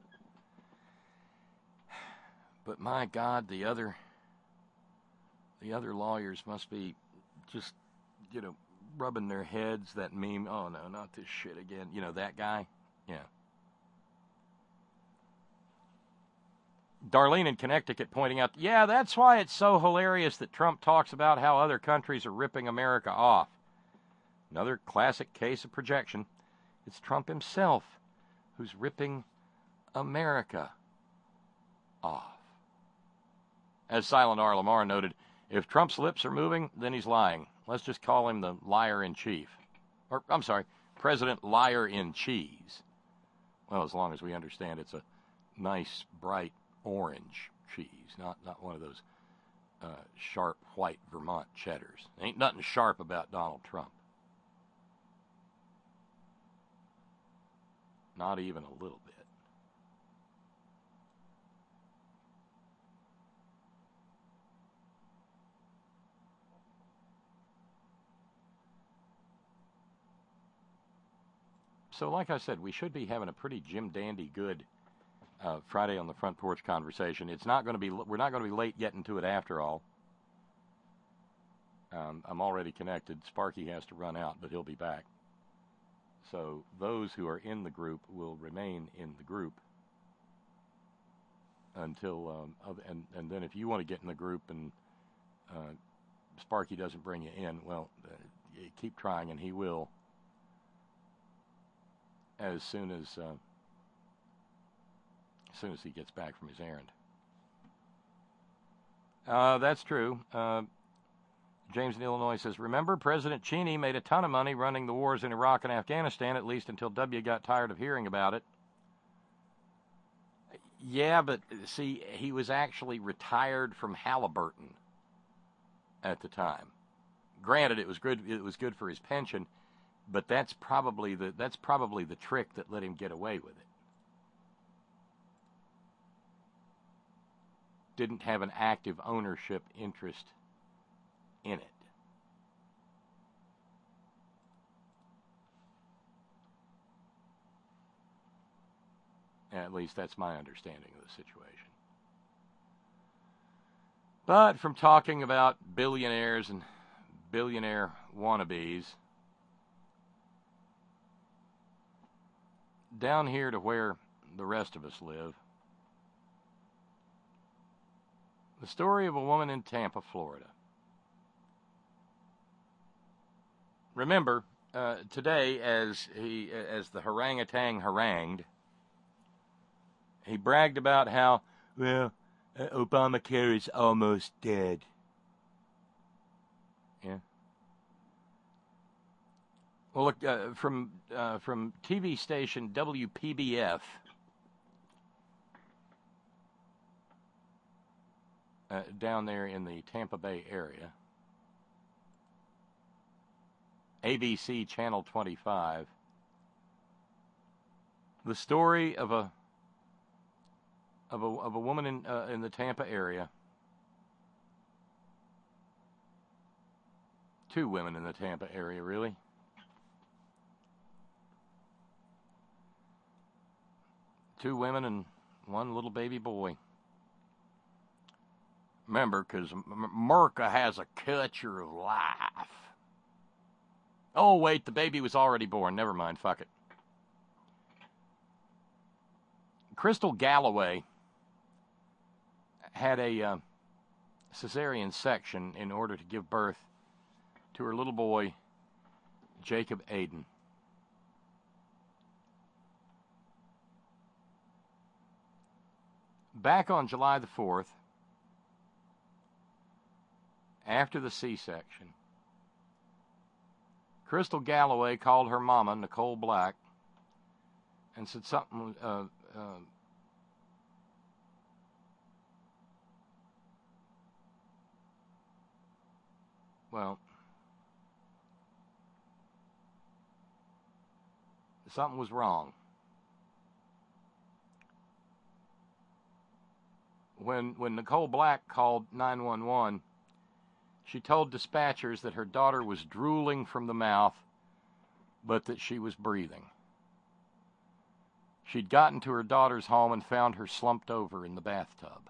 But my God, the other, the other lawyers must be just, you know, rubbing their heads. That meme, oh no, not this shit again. You know, that guy? Yeah. Darlene in Connecticut pointing out, yeah, that's why it's so hilarious that Trump talks about how other countries are ripping America off. Another classic case of projection. It's Trump himself who's ripping America off. As Silent R. Lamar noted, if Trump's lips are moving, then he's lying. Let's just call him the liar-in-chief. Or, I'm sorry, President Liar-in-Cheese. Well, as long as we understand it's a nice, bright orange cheese, not, not one of those uh, sharp white Vermont cheddars. Ain't nothing sharp about Donald Trump. Not even a little bit. So, like I said, we should be having a pretty Jim Dandy good uh, Friday on the Front Porch conversation. It's not going to be. We're not going to be late getting to it after all. Um, I'm already connected. Sparky has to run out, but he'll be back. So those who are in the group will remain in the group until, um, and, and then if you want to get in the group and uh, Sparky doesn't bring you in, well, uh, keep trying and he will as soon as, uh, as soon as he gets back from his errand. Uh, that's true. Uh, James in Illinois says, remember, President Cheney made a ton of money running the wars in Iraq and Afghanistan, at least until W got tired of hearing about it. Yeah, but see, he was actually retired from Halliburton at the time. Granted, it was good. It was good for his pension, but that's probably the that's probably the trick that let him get away with it. Didn't have an active ownership interest in it. At least that's my understanding of the situation. But from talking about billionaires and billionaire wannabes, down here to where the rest of us live, the story of a woman in Tampa, Florida. Remember, uh, today, as he, as the orangutan harangued, he bragged about how, well, uh, Obamacare is almost dead. Yeah. Well, look, uh, from uh, from T V station W P B F, uh, down there in the Tampa Bay area, A B C Channel twenty-five, the story of a of a of a woman in uh, in the Tampa area, two women in the Tampa area, really. Two women and one little baby boy. Remember, because America has a culture of life. Oh, wait, the baby was already born. Never mind, fuck it. Crystal Galloway had a uh, cesarean section in order to give birth to her little boy, Jacob Aiden. Back on July the fourth, after the C-section, Crystal Galloway called her mama, Nicole Black, and said something, uh, uh, well, something was wrong. When when Nicole Black called nine one one, she told dispatchers that her daughter was drooling from the mouth, but that she was breathing. She'd gotten to her daughter's home and found her slumped over in the bathtub.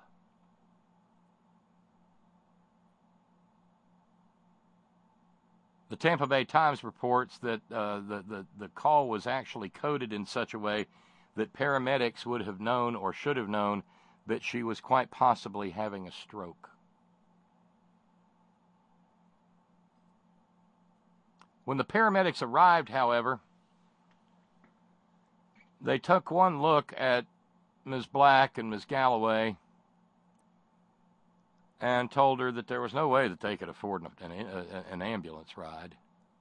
The Tampa Bay Times reports that uh, the, the, the call was actually coded in such a way that paramedics would have known or should have known that she was quite possibly having a stroke. When the paramedics arrived, however, they took one look at Miz Black and Miz Galloway and told her that there was no way that they could afford an, an, an ambulance ride.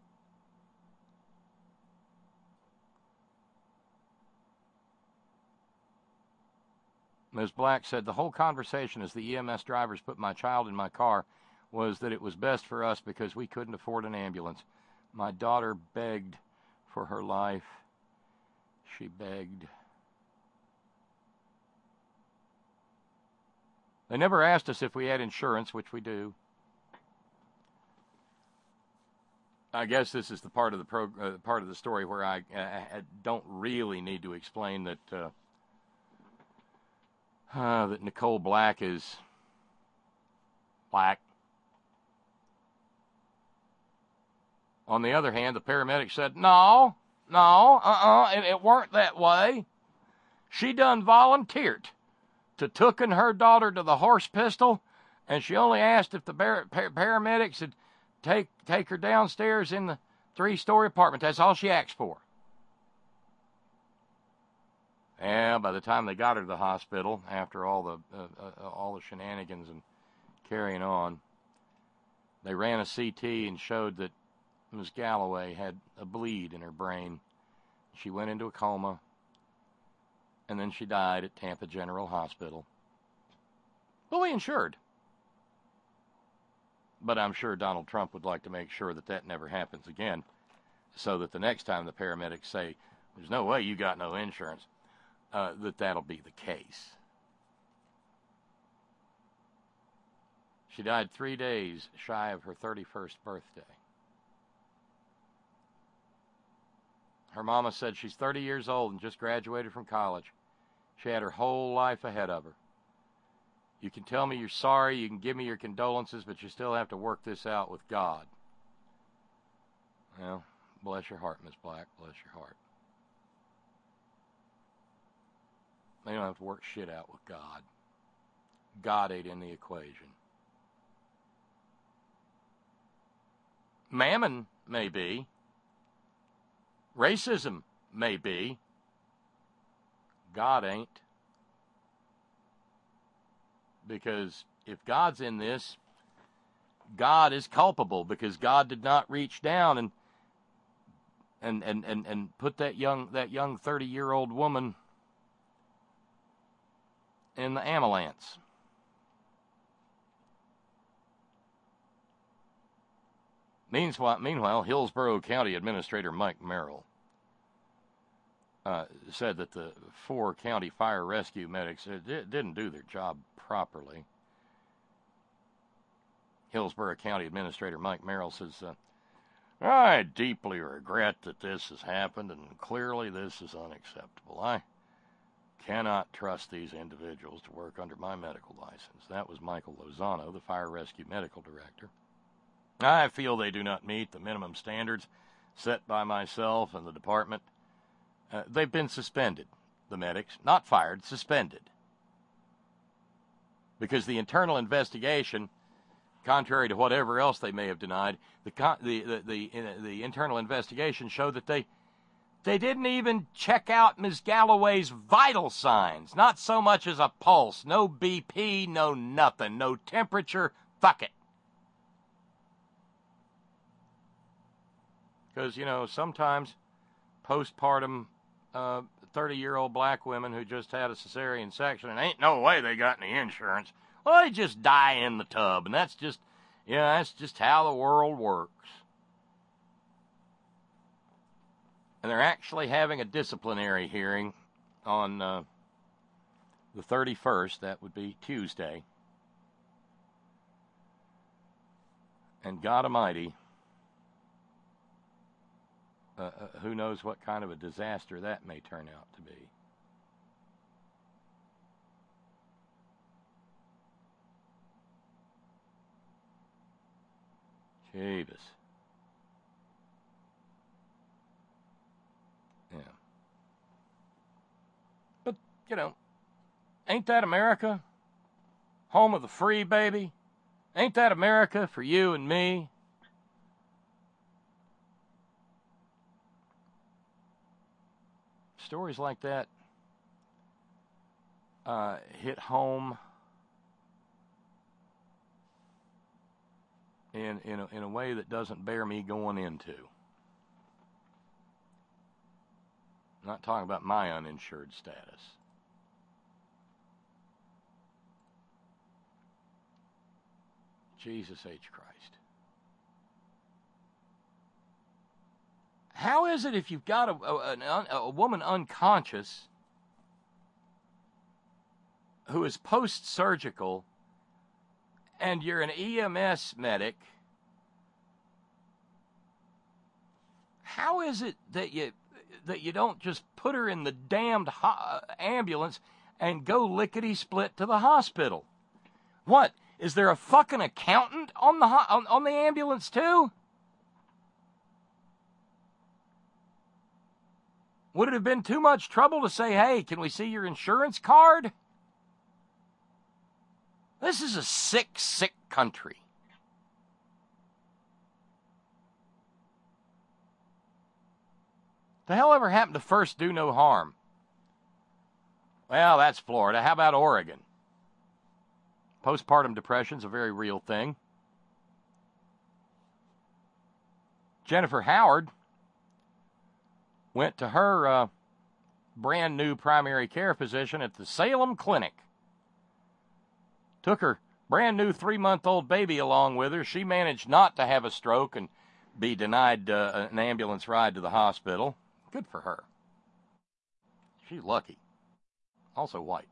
Miz Black said, the whole conversation as the E M S drivers put my child in my car was that it was best for us because we couldn't afford an ambulance. My daughter begged for her life. She begged. They never asked us if we had insurance, which we do. I guess this is the part of the pro, uh, part of the story where I, uh, I don't really need to explain that uh, uh, that Nicole Black is black. On the other hand, the paramedic said, no, no, uh-uh, it, it weren't that way. She done volunteered to tooken her daughter to the horse pistol, and she only asked if the par- par- paramedics would take take her downstairs in the three-story apartment. That's all she asked for. And by the time they got her to the hospital, after all the uh, uh, all the shenanigans and carrying on, they ran a C T and showed that Miz Galloway had a bleed in her brain. She went into a coma, and then she died at Tampa General Hospital. Fully insured. But I'm sure Donald Trump would like to make sure that that never happens again, so that the next time the paramedics say, there's no way you got no insurance, uh, that that'll be the case. She died three days shy of her thirty-first birthday. Her mama said she's thirty years old and just graduated from college. She had her whole life ahead of her. You can tell me you're sorry, you can give me your condolences, but you still have to work this out with God. Well, bless your heart, Miss Black, bless your heart. They don't have to work shit out with God. God ain't in the equation. Mammon may be. Racism may be. God ain't. Because if God's in this, God is culpable, because God did not reach down and and and and, and put that young that young thirty-year-old woman in the ambulance. Meanwhile, meanwhile, Hillsborough County Administrator Mike Merrill uh, said that the four county fire rescue medics uh, di- didn't do their job properly. Hillsborough County Administrator Mike Merrill says, uh, I deeply regret that this has happened, and clearly this is unacceptable. I cannot trust these individuals to work under my medical license. That was Michael Lozano, the fire rescue medical director. I feel they do not meet the minimum standards set by myself and the department. Uh, they've been suspended, the medics. Not fired, suspended. Because the internal investigation, contrary to whatever else they may have denied, the the the the, uh, the internal investigation showed that they they didn't even check out Miz Galloway's vital signs. Not so much as a pulse, no B P, no nothing, no temperature. Fuck it. Because, you know, sometimes postpartum uh, thirty-year-old black women who just had a cesarean section, and ain't no way they got any insurance, well, they just die in the tub. And that's just, Yeah, that's just how the world works. And they're actually having a disciplinary hearing on uh, the thirty-first. That would be Tuesday. And God Almighty, uh, uh, who knows what kind of a disaster that may turn out to be. Jeebus. Yeah. But, you know, ain't that America? Home of the free, baby? Ain't that America for you and me? Stories like that uh, hit home in in a, in a way that doesn't bear me going into. I'm not talking about my uninsured status. Jesus H. Christ. How is it if you've got a, a, a woman unconscious who is post-surgical and you're an E M S medic, how is it that you that you don't just put her in the damned ho- ambulance and go lickety-split to the hospital? What? Is there a fucking accountant on the ho- on, on the ambulance too? Would it have been too much trouble to say, hey, can we see your insurance card? This is a sick, sick country. The hell ever happened to first do no harm? Well, that's Florida. How about Oregon? Postpartum depression's a very real thing. Jennifer Howard went to her uh, brand new primary care physician at the Salem Clinic. Took her brand new three-month-old baby along with her. She managed not to have a stroke and be denied uh, an ambulance ride to the hospital. Good for her. She's lucky. Also white.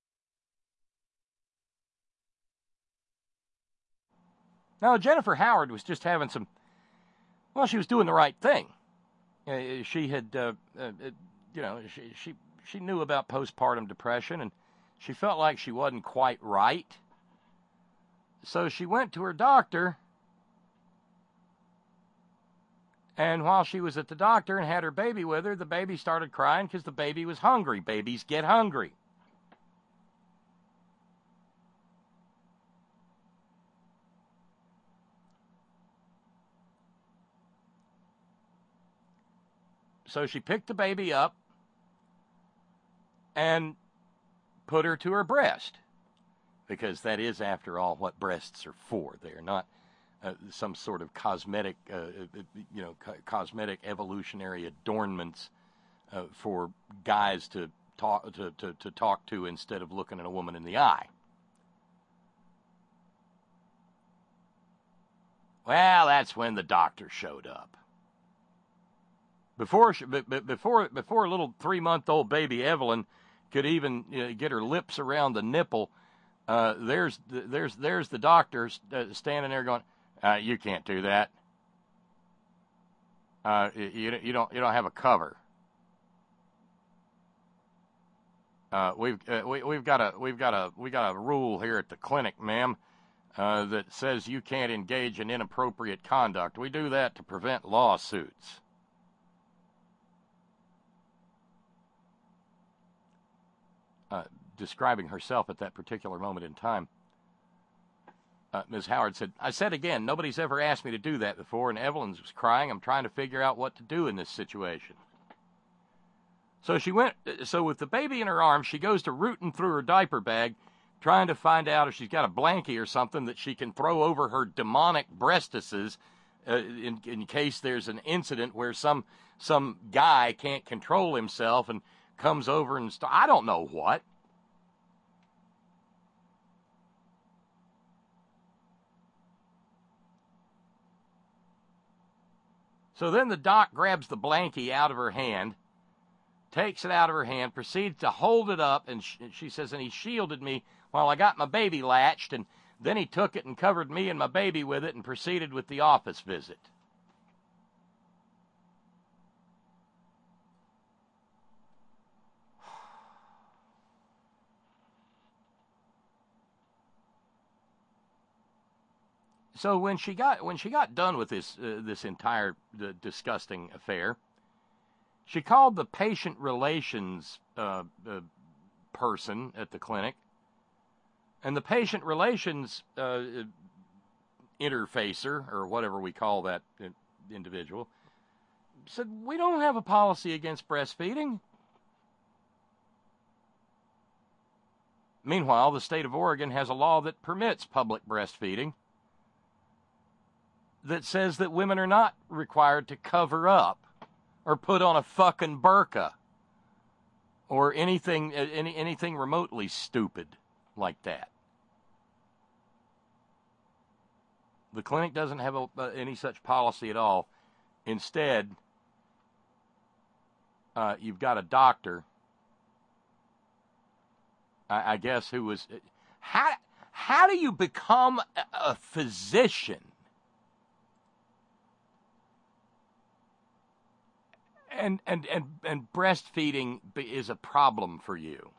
Now, Jennifer Howard was just having some, well, she was doing the right thing. Uh, she had, uh, uh, you know, she, she she knew about postpartum depression, and she felt like she wasn't quite right. So she went to her doctor, and while she was at the doctor and had her baby with her, the baby started crying because the baby was hungry. Babies get hungry. So she picked the baby up and put her to her breast, because that is, after all, what breasts are for. They are not uh, some sort of cosmetic, uh, you know, co- cosmetic evolutionary adornments uh, for guys to talk to, to, to talk to instead of looking at a woman in the eye. Well, that's when the doctor showed up. Before she, before before little three-month-old baby Evelyn could even you know, get her lips around the nipple, uh, there's there's there's the doctor standing there going, uh, "You can't do that. Uh, you you don't you don't have a cover. Uh, we've uh, we, we've got a we've got a we got a rule here at the clinic, ma'am, uh, that says you can't engage in inappropriate conduct. We do that to prevent lawsuits." Uh, describing herself at that particular moment in time, uh, Miz Howard said, "I said again, nobody's ever asked me to do that before, and Evelyn was crying. I'm trying to figure out what to do in this situation." So she went, so with the baby in her arms, she goes to rooting through her diaper bag, trying to find out if she's got a blankie or something that she can throw over her demonic breastises uh, in, in case there's an incident where some some guy can't control himself and comes over and st- I don't know what. So then the doc grabs the blankie out of her hand, takes it out of her hand, proceeds to hold it up, and sh- she says, and he shielded me while I got my baby latched, and then he took it and covered me and my baby with it and proceeded with the office visit. So when she got when she got done with this uh, this entire uh, disgusting affair, she called the patient relations uh, uh, person at the clinic, and the patient relations uh, interfacer, or whatever we call that individual, said, "We don't have a policy against breastfeeding." Meanwhile, the state of Oregon has a law that permits public breastfeeding, that says that women are not required to cover up or put on a fucking burqa or anything any, anything remotely stupid like that. The clinic doesn't have a, uh, any such policy at all. Instead, uh, you've got a doctor, I, I guess, who was... How, how do you become a, a physician And, and and and breastfeeding is a problem for you?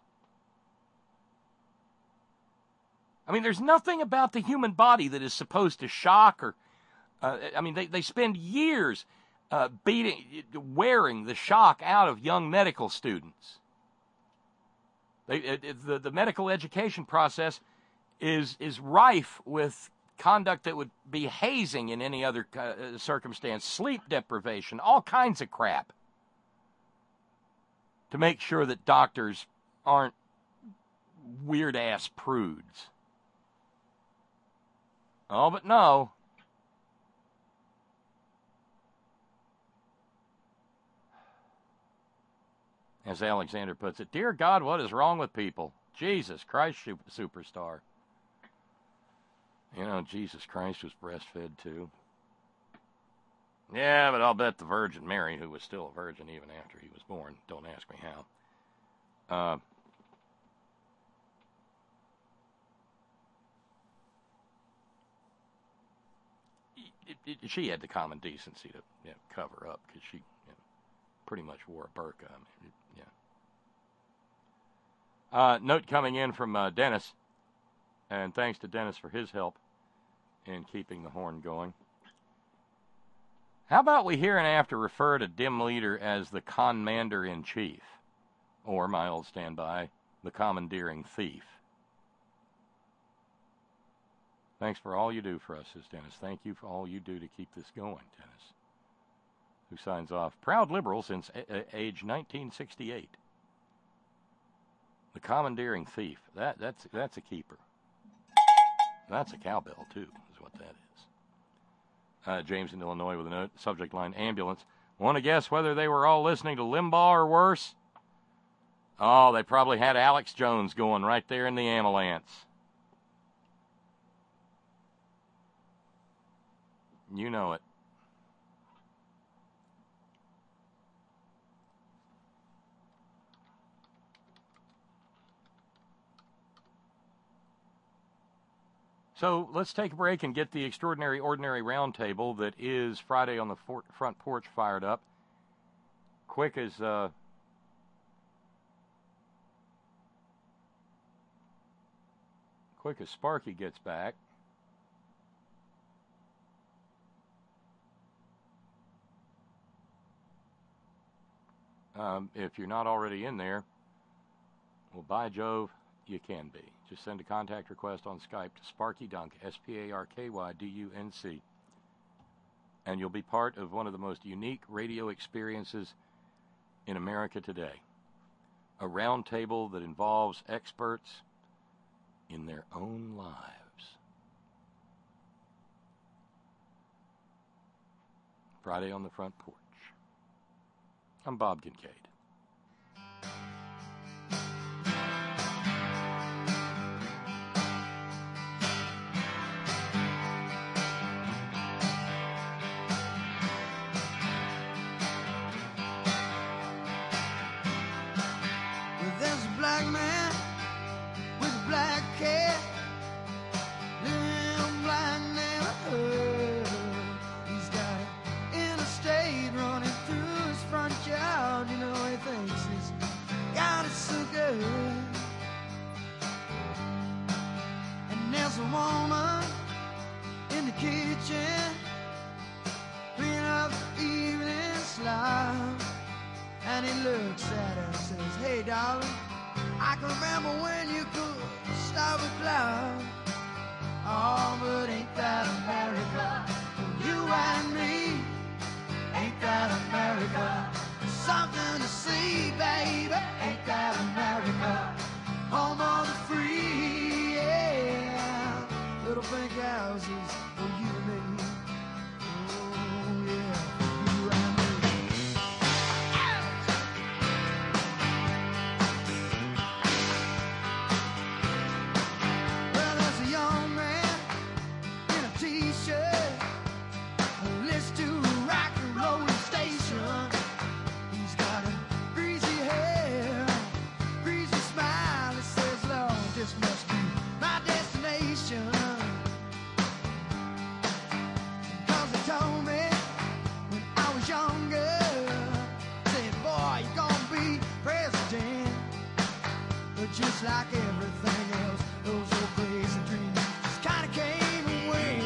I mean, there's nothing about the human body that is supposed to shock or, uh, I mean, they, they spend years uh, beating, wearing the shock out of young medical students. They, it, it, the, the medical education process is is rife with conduct that would be hazing in any other uh, circumstance, sleep deprivation, all kinds of crap, to make sure that doctors aren't weird-ass prudes. Oh, but no. As Alexander puts it, dear God, what is wrong with people? Jesus Christ, superstar. You know, Jesus Christ was breastfed too. Yeah, but I'll bet the Virgin Mary, who was still a virgin even after he was born. Don't ask me how. Uh, it, it, she had the common decency to you know, cover up, because she you know, pretty much wore a burqa. I mean, it, yeah. Uh, note coming in from uh, Dennis, and thanks to Dennis for his help in keeping the horn going. How about we hereinafter refer to Dim Leader as the Commander-in-Chief, or my old standby, the Commandeering Thief? Thanks for all you do for us, says Dennis. Thank you for all you do to keep this going, Dennis. Who signs off, proud liberal since a- age nineteen sixty-eight. The Commandeering Thief. That, that's, that's a keeper. That's a cowbell, too, is what that is. Uh, James in Illinois with a note, subject line, ambulance. Want to guess whether they were all listening to Limbaugh or worse? Oh, they probably had Alex Jones going right there in the ambulance. You know it. So let's take a break and get the Extraordinary Ordinary Roundtable that is Friday on the for- Front Porch fired up. Quick as uh, quick as Sparky gets back. Um, if you're not already in there, well, by Jove, you can be. Just send a contact request on Skype to Sparky Dunk, S P A R K Y D U N C, and you'll be part of one of the most unique radio experiences in America today. A roundtable that involves experts in their own lives. Friday on the Front Porch. I'm Bob Kincaid. can remember when you could stop a cloud. Oh, but ain't that America for you and me? Ain't that America? Something to see, baby. Ain't that America? Home of the free, yeah. Little pink houses for you and me. Oh, yeah, for you and me. Well, there's a young man in a t-shirt who listens to rock and roll station. He's got a greasy hair, greasy smile. He says, Lord, this must be my destination. Cause they told me when I was younger, said, boy, you're gonna be president. But just like everything else, those old crazy dreams just kinda came and went.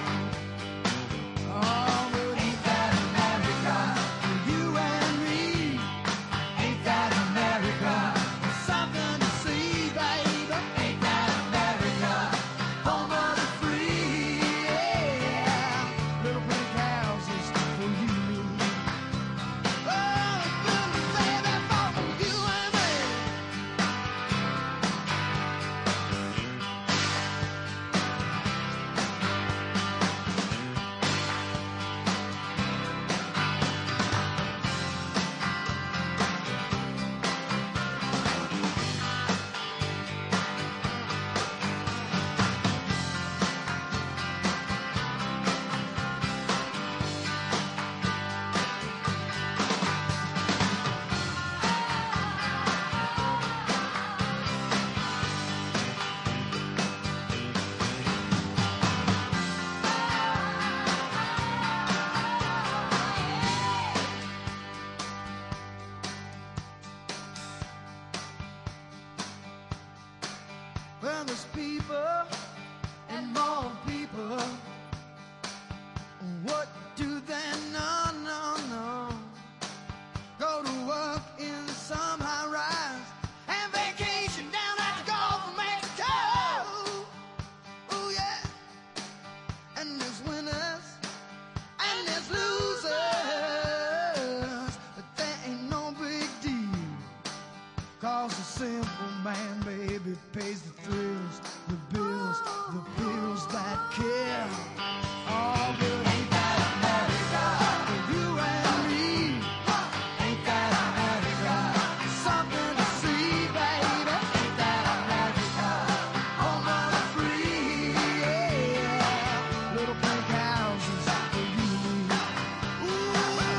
Oh, but ain't that America for you and me? Ain't that America? Something to see, baby. Ain't that America? Home of the free, yeah. Little pink houses for you and me. Oh, little baby, for you and me. Well, there's people and more people. What do they know? No, no. Go to work in some high rise and vacation down at the Gulf of Mexico. Oh, yeah. And there's winners and there's losers. But that ain't no big deal. Cause the simple man, baby, pays the thrills, the bills, the bills that kill. Oh, but ain't that America for you and me? Ain't that America? Something to see, baby. Ain't that America? Home of the free, yeah. Little pink houses for you and me. Ooh.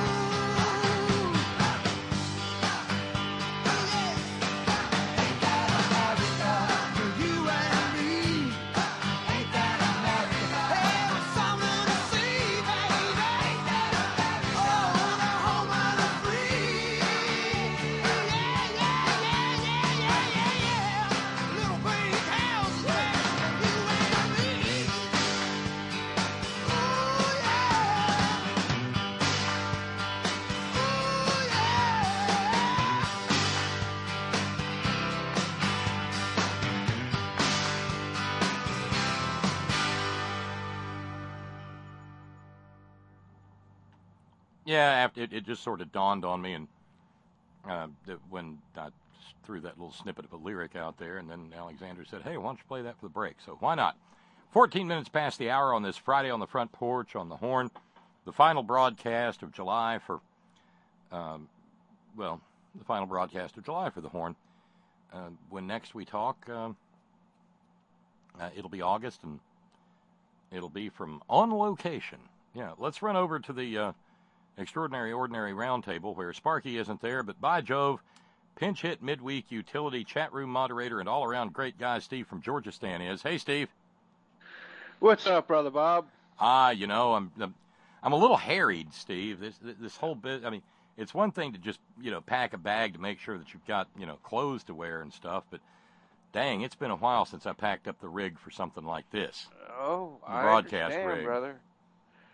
Yeah, after it, it just sort of dawned on me, and uh, that when I threw that little snippet of a lyric out there, and then Alexander said, hey, why don't you play that for the break? So why not? fourteen minutes past the hour on this Friday on the Front Porch on the Horn, the final broadcast of July for, um, well, the final broadcast of July for the Horn. Uh, when next we talk, um, uh, it'll be August, and it'll be from On Location. Yeah, let's run over to the uh, Extraordinary Ordinary Roundtable, where Sparky isn't there, but by Jove, pinch hit midweek utility chat room moderator and all-around great guy Steve from Georgistan is. Hey, Steve. What's up, Brother Bob? Ah, you know, I'm I'm a little harried, Steve. This this whole bit, I mean, it's one thing to just, you know, pack a bag to make sure that you've got, you know, clothes to wear and stuff, but dang, it's been a while since I packed up the rig for something like this. Oh, the I broadcast understand, rig. brother.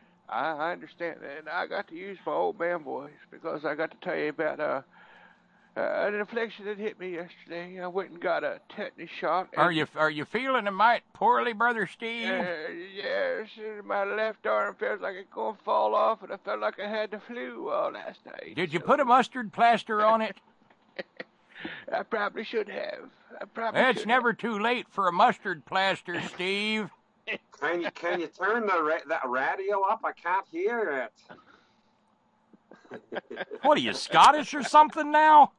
I, I understand, and I got to use my old man voice because I got to tell you about uh, Uh, an infection that hit me yesterday. I went and got a tetanus shot. Are you are you feeling a mite poorly, Brother Steve? Uh, yes, my left arm feels like it's going to fall off, and I felt like I had the flu all last night. Did you so- put a mustard plaster on it? I probably should have. I probably It's should never too late for a mustard plaster, Steve. Can you can you turn the ra- that radio up? I can't hear it. What are you, Scottish or something now?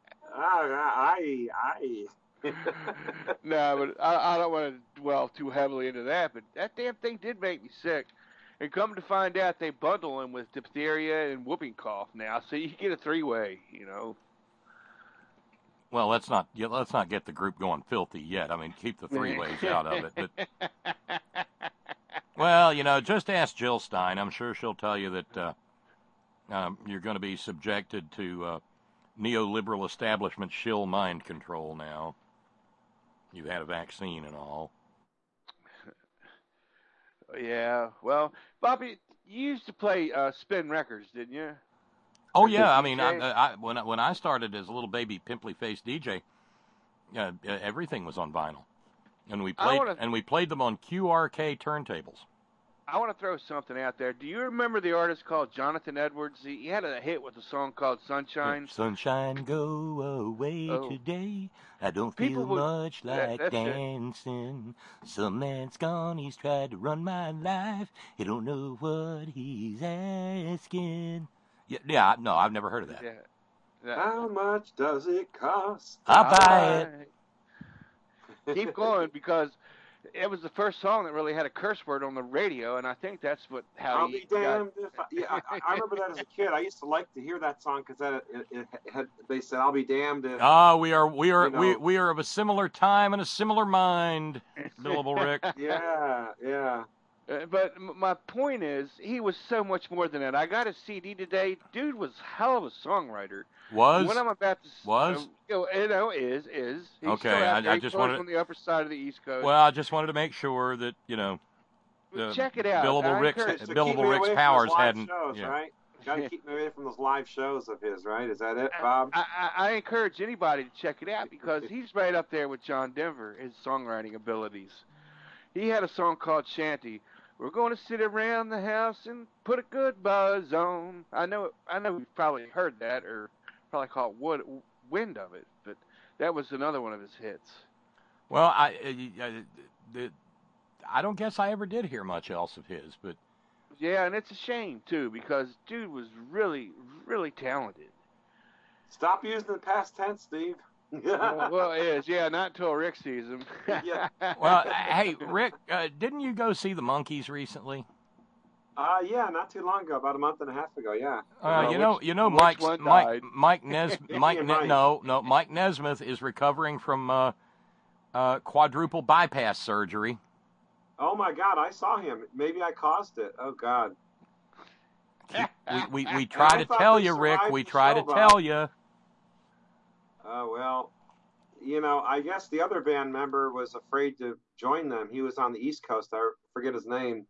I I. I. No, but I, I don't want to dwell too heavily into that, but that damn thing did make me sick. And come to find out, they bundle him with diphtheria and whooping cough now, so you get a three-way, you know. Well, let's not yeah, let's not get the group going filthy yet. I mean, keep the three ways out of it. But well, you know, just ask Jill Stein. I'm sure she'll tell you that uh, um, you're going to be subjected to uh, neoliberal establishment shill mind control now. You've had a vaccine and all. Yeah, well, Bobby, you used to play uh, spin records, didn't you? Oh As a yeah, I mean, I, D J? I, when I, when I started as a little baby pimply faced D J, uh, everything was on vinyl, and we I played wanna- and we played them on Q R K turntables. I want to throw something out there. Do you remember the artist called Jonathan Edwards? He, he had a hit with a song called Sunshine. Sunshine, go away Oh. today. I don't People feel would- much that- like that's it. dancing. Some man's gone, he's tried to run my life. He don't know what he's asking. Yeah, yeah, no, I've never heard of that. Yeah. Yeah. How much does it cost? I'll buy it. Keep going, because it was the first song that really had a curse word on the radio, and I think that's what how I'll he be damned if I, yeah. I, I remember that as a kid. I used to like to hear that song because that it, it had they said I'll be damned if. Ah, we are we are You know. we we are of a similar time and a similar mind, Billable Rick. Yeah, yeah. Uh, but m- my point is, he was so much more than that. I got a C D today. Dude was hell of a songwriter. Was When I'm about to s- Was? uh, you know, you know, is is He's Okay, still out I- there. I He just plays wanted- on the upper side of the East Coast. well, I just wanted to make sure that you know Well, uh, check it out. Billable I Rick's encourage- So keep Billable me Rick's away from powers those live hadn't. shows, yeah. right? Got to keep me away from those live shows of his, right? Is that it, Bob? I, I, I encourage anybody to check it out because he's right up there with John Denver, his songwriting abilities. He had a song called Shanty. We're going to sit around the house and put a good buzz on. I know, I know, you've probably heard that or probably caught wood, wind of it, but that was another one of his hits. Well, I uh, uh, the, I don't guess I ever did hear much else of his, but Yeah, and it's a shame too because dude was really, really talented. Stop using the past tense, Steve. well, well, it is. Yeah, not until Rick sees him. Yeah. well, uh, hey Rick, uh, didn't you go see the Monkees recently? Uh, yeah, not too long ago, about a month and a half ago, yeah. Uh, Well, you know, which- you know, which Mike's, one Mike, died? Mike Nes, Mike, Yeah, Ne- Mike. no, no, Mike Nesmith is recovering from uh, uh, quadruple bypass surgery. Oh my God, I saw him. Maybe I caused it. Oh God. We we, we try I to thought tell they you, Rick. survived We the try to show, tell Bob. you. Oh well, you know, I guess the other band member was afraid to join them. He was on the East Coast. I forget his name.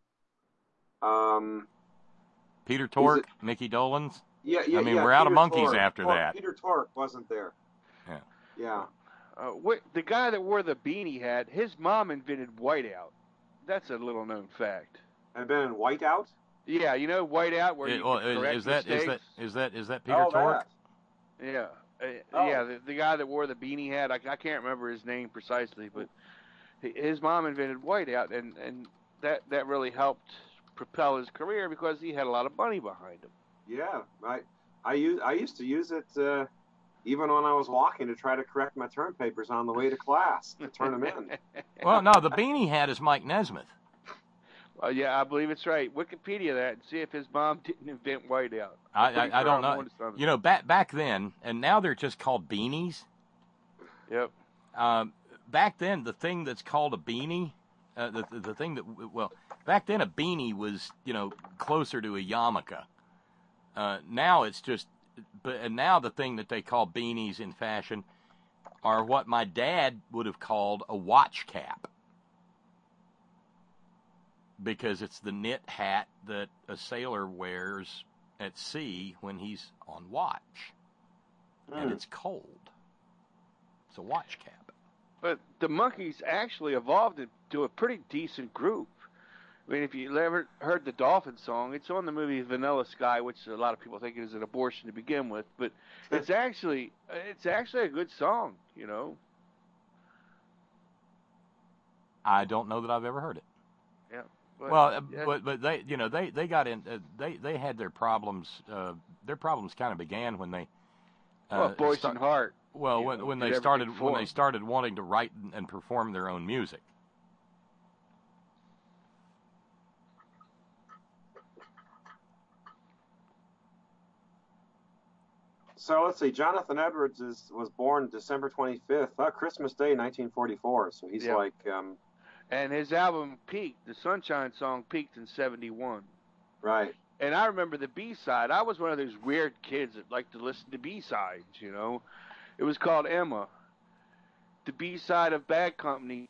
Um. Peter Tork, Mickey Dolenz. Yeah, yeah. I mean, yeah, we're out of Peter monkeys Tork. after Tork- that. Peter Tork wasn't there. Yeah. Yeah. Uh, what, the guy that wore the beanie hat, his mom invented whiteout. That's a little known fact. And been in Whiteout. Yeah, you know whiteout where It- you well, can is, correct is that is mistakes. that is that is that Peter Oh, Tork? that. Yeah, uh, Oh. yeah. The, the guy that wore the beanie hat, I, I can't remember his name precisely, but hi- his mom invented whiteout, and and that that really helped propel his career because he had a lot of money behind him. Yeah, I I use I used to use it uh, even when I was walking to try to correct my term papers on the way to class to turn them in. Well, no, the beanie hat is Mike Nesmith. Well, yeah, I believe it's right. Wikipedia that and see if his mom didn't invent whiteout. I, Pretty I, I sure don't I'm know. onto something. You know, back back then, and now they're just called beanies. Yep. Um, back then, the thing that's called a beanie, uh, the, the the thing that well, back then a beanie was you know closer to a yarmulke. Uh, now it's just, but and now the thing that they call beanies in fashion are what my dad would have called a watch cap, because it's the knit hat that a sailor wears at sea when he's on watch. and Mm. it's cold. It's a watch cap. But the Monkees actually evolved into a pretty decent group. I mean, if you ever heard the Dolphin song, it's on the movie Vanilla Sky, which a lot of people think is an abortion to begin with, but it's actually it's actually a good song, you know. I don't know that I've ever heard it. Yeah. But, Well, uh, yeah. but but they, you know, they they got in. Uh, they they had their problems. Uh, their problems kind of began when they. Uh, well, Boyce start- and Hart. Well, you when know, when did they started everything for when they them. started wanting to write and perform their own music. So let's see. Jonathan Edwards is was born December twenty-fifth, uh, Christmas Day, nineteen forty-four. So he's Yeah. like, um, And his album peaked. The Sunshine song peaked in seventy-one. right. And I remember the B-side. I was one of those weird kids that liked to listen to B-sides, you know. It was called Emma. The B-side of Bad Company.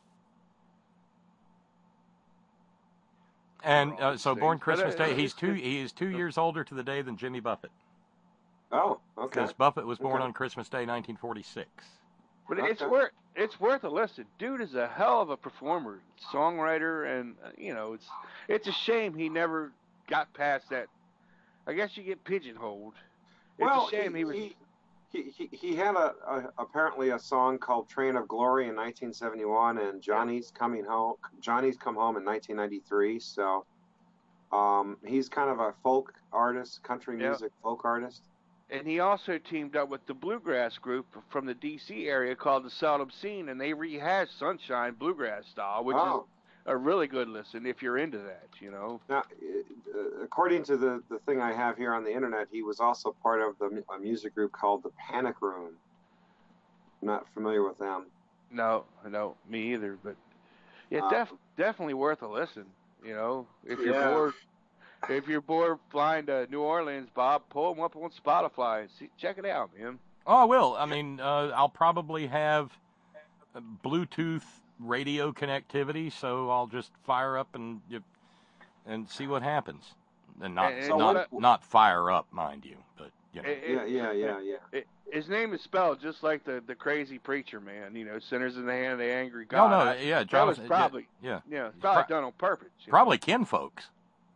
And For all uh, these so, born things. But, Christmas uh, Day. He's it's- two. He is two years older to the day than Jimmy Buffett, Oh, okay. because Buffett was born Okay. on Christmas Day, nineteen forty-six. But it's Okay. worth it's worth a listen. Dude is a hell of a performer, songwriter, and uh, you know it's it's a shame he never got past that. I guess you get pigeonholed. It's well, a shame he, he, was. he, he, he, he had a, a apparently a song called "Train of Glory" in nineteen seventy-one, and Johnny's coming home. Johnny's come home in nineteen ninety-three. So, um, he's kind of a folk artist, country Yeah. music folk artist. And he also teamed up with the bluegrass group from the D C area called the Seldom Scene, and they rehashed Sunshine bluegrass style, which oh. is a really good listen if you're into that, you know. Now, uh, according to the, the thing I have here on the internet, he was also part of the a music group called the Panic Room. I'm not familiar with them. No, no, me either. But yeah, Uh, def- definitely worth a listen. You know, if you're Yeah. bored, if you're bored flying to New Orleans, Bob, pull them up on Spotify and see, check it out, man. Oh, I will. I mean, uh, I'll probably have uh, Bluetooth radio connectivity, so I'll just fire up and you- and see what happens. And not And- and not what- not fire up, mind you, but you know. It- Yeah, it- yeah, yeah, yeah. it- his name is spelled just like the, the crazy preacher man. You know, sinners in the hand of the angry No, God. no, I- yeah, that Jonathan, was probably yeah, yeah, it's probably pro- done on purpose. you know. probably kinfolks.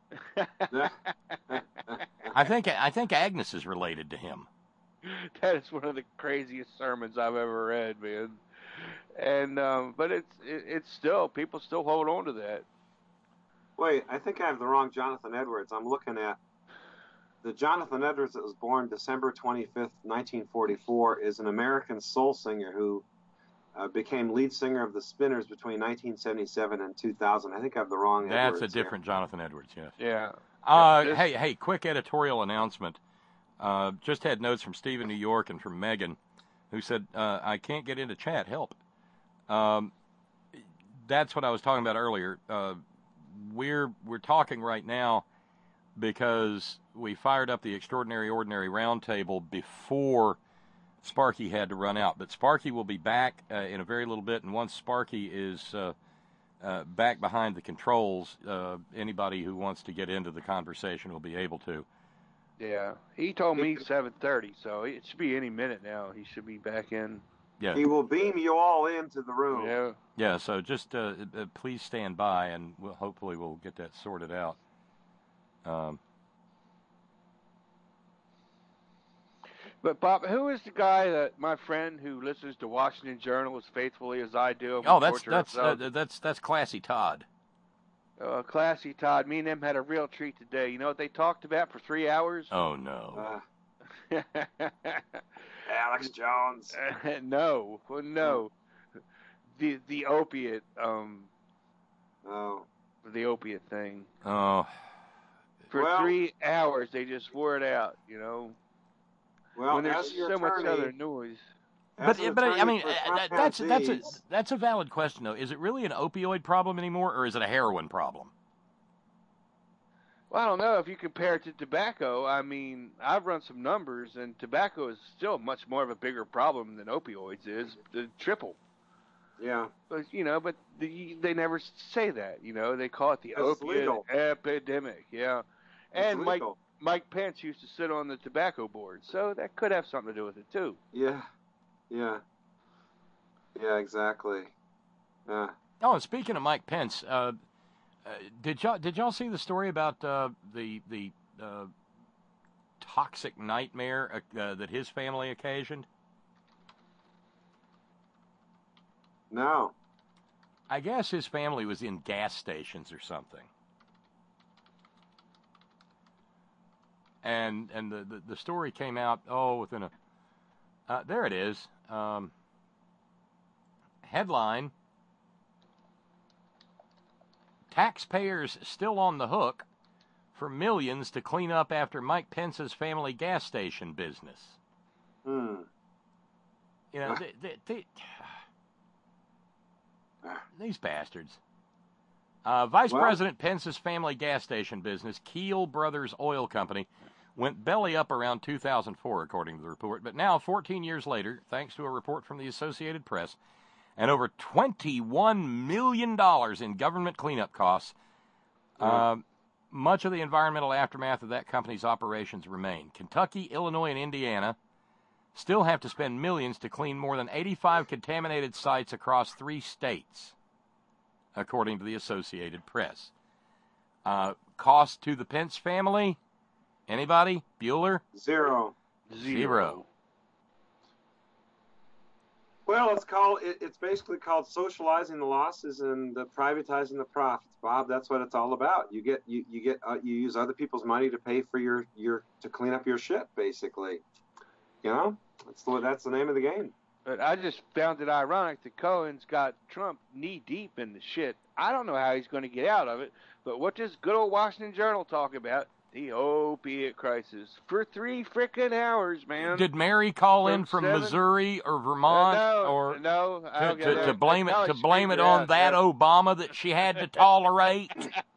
I think I think Agnes is related to him. That is one of the craziest sermons I've ever read, man. And um, but it's it, it's still people still hold on to that. Wait, I think I have the wrong Jonathan Edwards. I'm looking at the Jonathan Edwards that was born December twenty-fifth, nineteen forty-four, is an American soul singer who uh, became lead singer of the Spinners between nineteen seventy-seven and two thousand. I think I have the wrong That's Edwards a different Jonathan Edwards, yes. Yeah. Uh, this- hey, hey, quick editorial announcement. Uh, just had notes from Steve in New York and from Megan, who said, uh, I can't get into chat, help. Um, that's what I was talking about earlier. Uh, we're we're talking right now because we fired up the Extraordinary Ordinary Roundtable before Sparky had to run out. But Sparky will be back uh, in a very little bit, and once Sparky is uh, uh, back behind the controls, uh, anybody who wants to get into the conversation will be able to. Yeah. He told me seven thirty, so it should be any minute now. He should be back in. Yeah, He will beam you all into the room. Yeah. yeah. So just uh, uh, please stand by, and we'll, hopefully we'll get that sorted out. Um, But Bob, who is the guy that my friend who listens to Washington Journal as faithfully as I do? and we oh, that's torture that's uh, ourselves? that's that's classy, Todd. Uh, classy Todd. Me and him had a real treat today. You know what they talked about for three hours? Oh no. Uh, Alex Jones. no, well, no. The the opiate, um, Oh. the opiate thing. Oh, For Well- three hours, they just wore it out. You know, Well, when there's as your so much attorney, other noise. as but an but I attorney mean for uh, that, Trump that's that's a disease, that's a valid question though. Is it really an opioid problem anymore, or is it a heroin problem? Well, I don't know if you compare it to tobacco. I mean, I've run some numbers, and tobacco is still much more of a bigger problem than opioids is, the triple. Yeah. But you know, but the, they never say that. You know, they call it the It's opiate legal. epidemic. Yeah, It's and Mike legal. Mike Pence used to sit on the tobacco board, so that could have something to do with it too. Yeah, yeah, yeah, exactly. Yeah. Oh, and speaking of Mike Pence, uh, uh, did y'all did y'all see the story about uh, the the uh, toxic nightmare uh, that his family occasioned? No. I guess his family was in gas stations or something. And and the, the, the story came out, oh, within a... Uh, there it is. Um, headline, taxpayers still on the hook for millions to clean up after Mike Pence's family gas station business. Hmm. You know, they, they, they, these bastards. Uh, Vice Well, President Pence's family gas station business, Keel Brothers Oil Company, went belly up around two thousand four, according to the report. But now, fourteen years later, thanks to a report from the Associated Press, and over twenty-one million dollars in government cleanup costs, Yeah. uh, much of the environmental aftermath of that company's operations remain. Kentucky, Illinois, and Indiana still have to spend millions to clean more than eighty-five contaminated sites across three states, according to the Associated Press. Uh, cost to the Pence family? Anybody? Bueller? Zero. Zero. Well, it's called. It, it's basically called socializing the losses and uh, privatizing the profits, Bob. That's what it's all about. You get you you get uh, you use other people's money to pay for your your to clean up your shit, basically. You know, that's the that's the name of the game. But I just found it ironic that Cohen's got Trump knee deep in the shit. I don't know how he's going to get out of it, but what does good old Washington Journal talk about? The opiate crisis for three frickin' hours, man. Did Mary call in From from seven- Missouri or Vermont, Uh, no, or no, I to, don't get to, that. to blame it No, to she blame it figured on out, that yeah. Obama that she had to tolerate?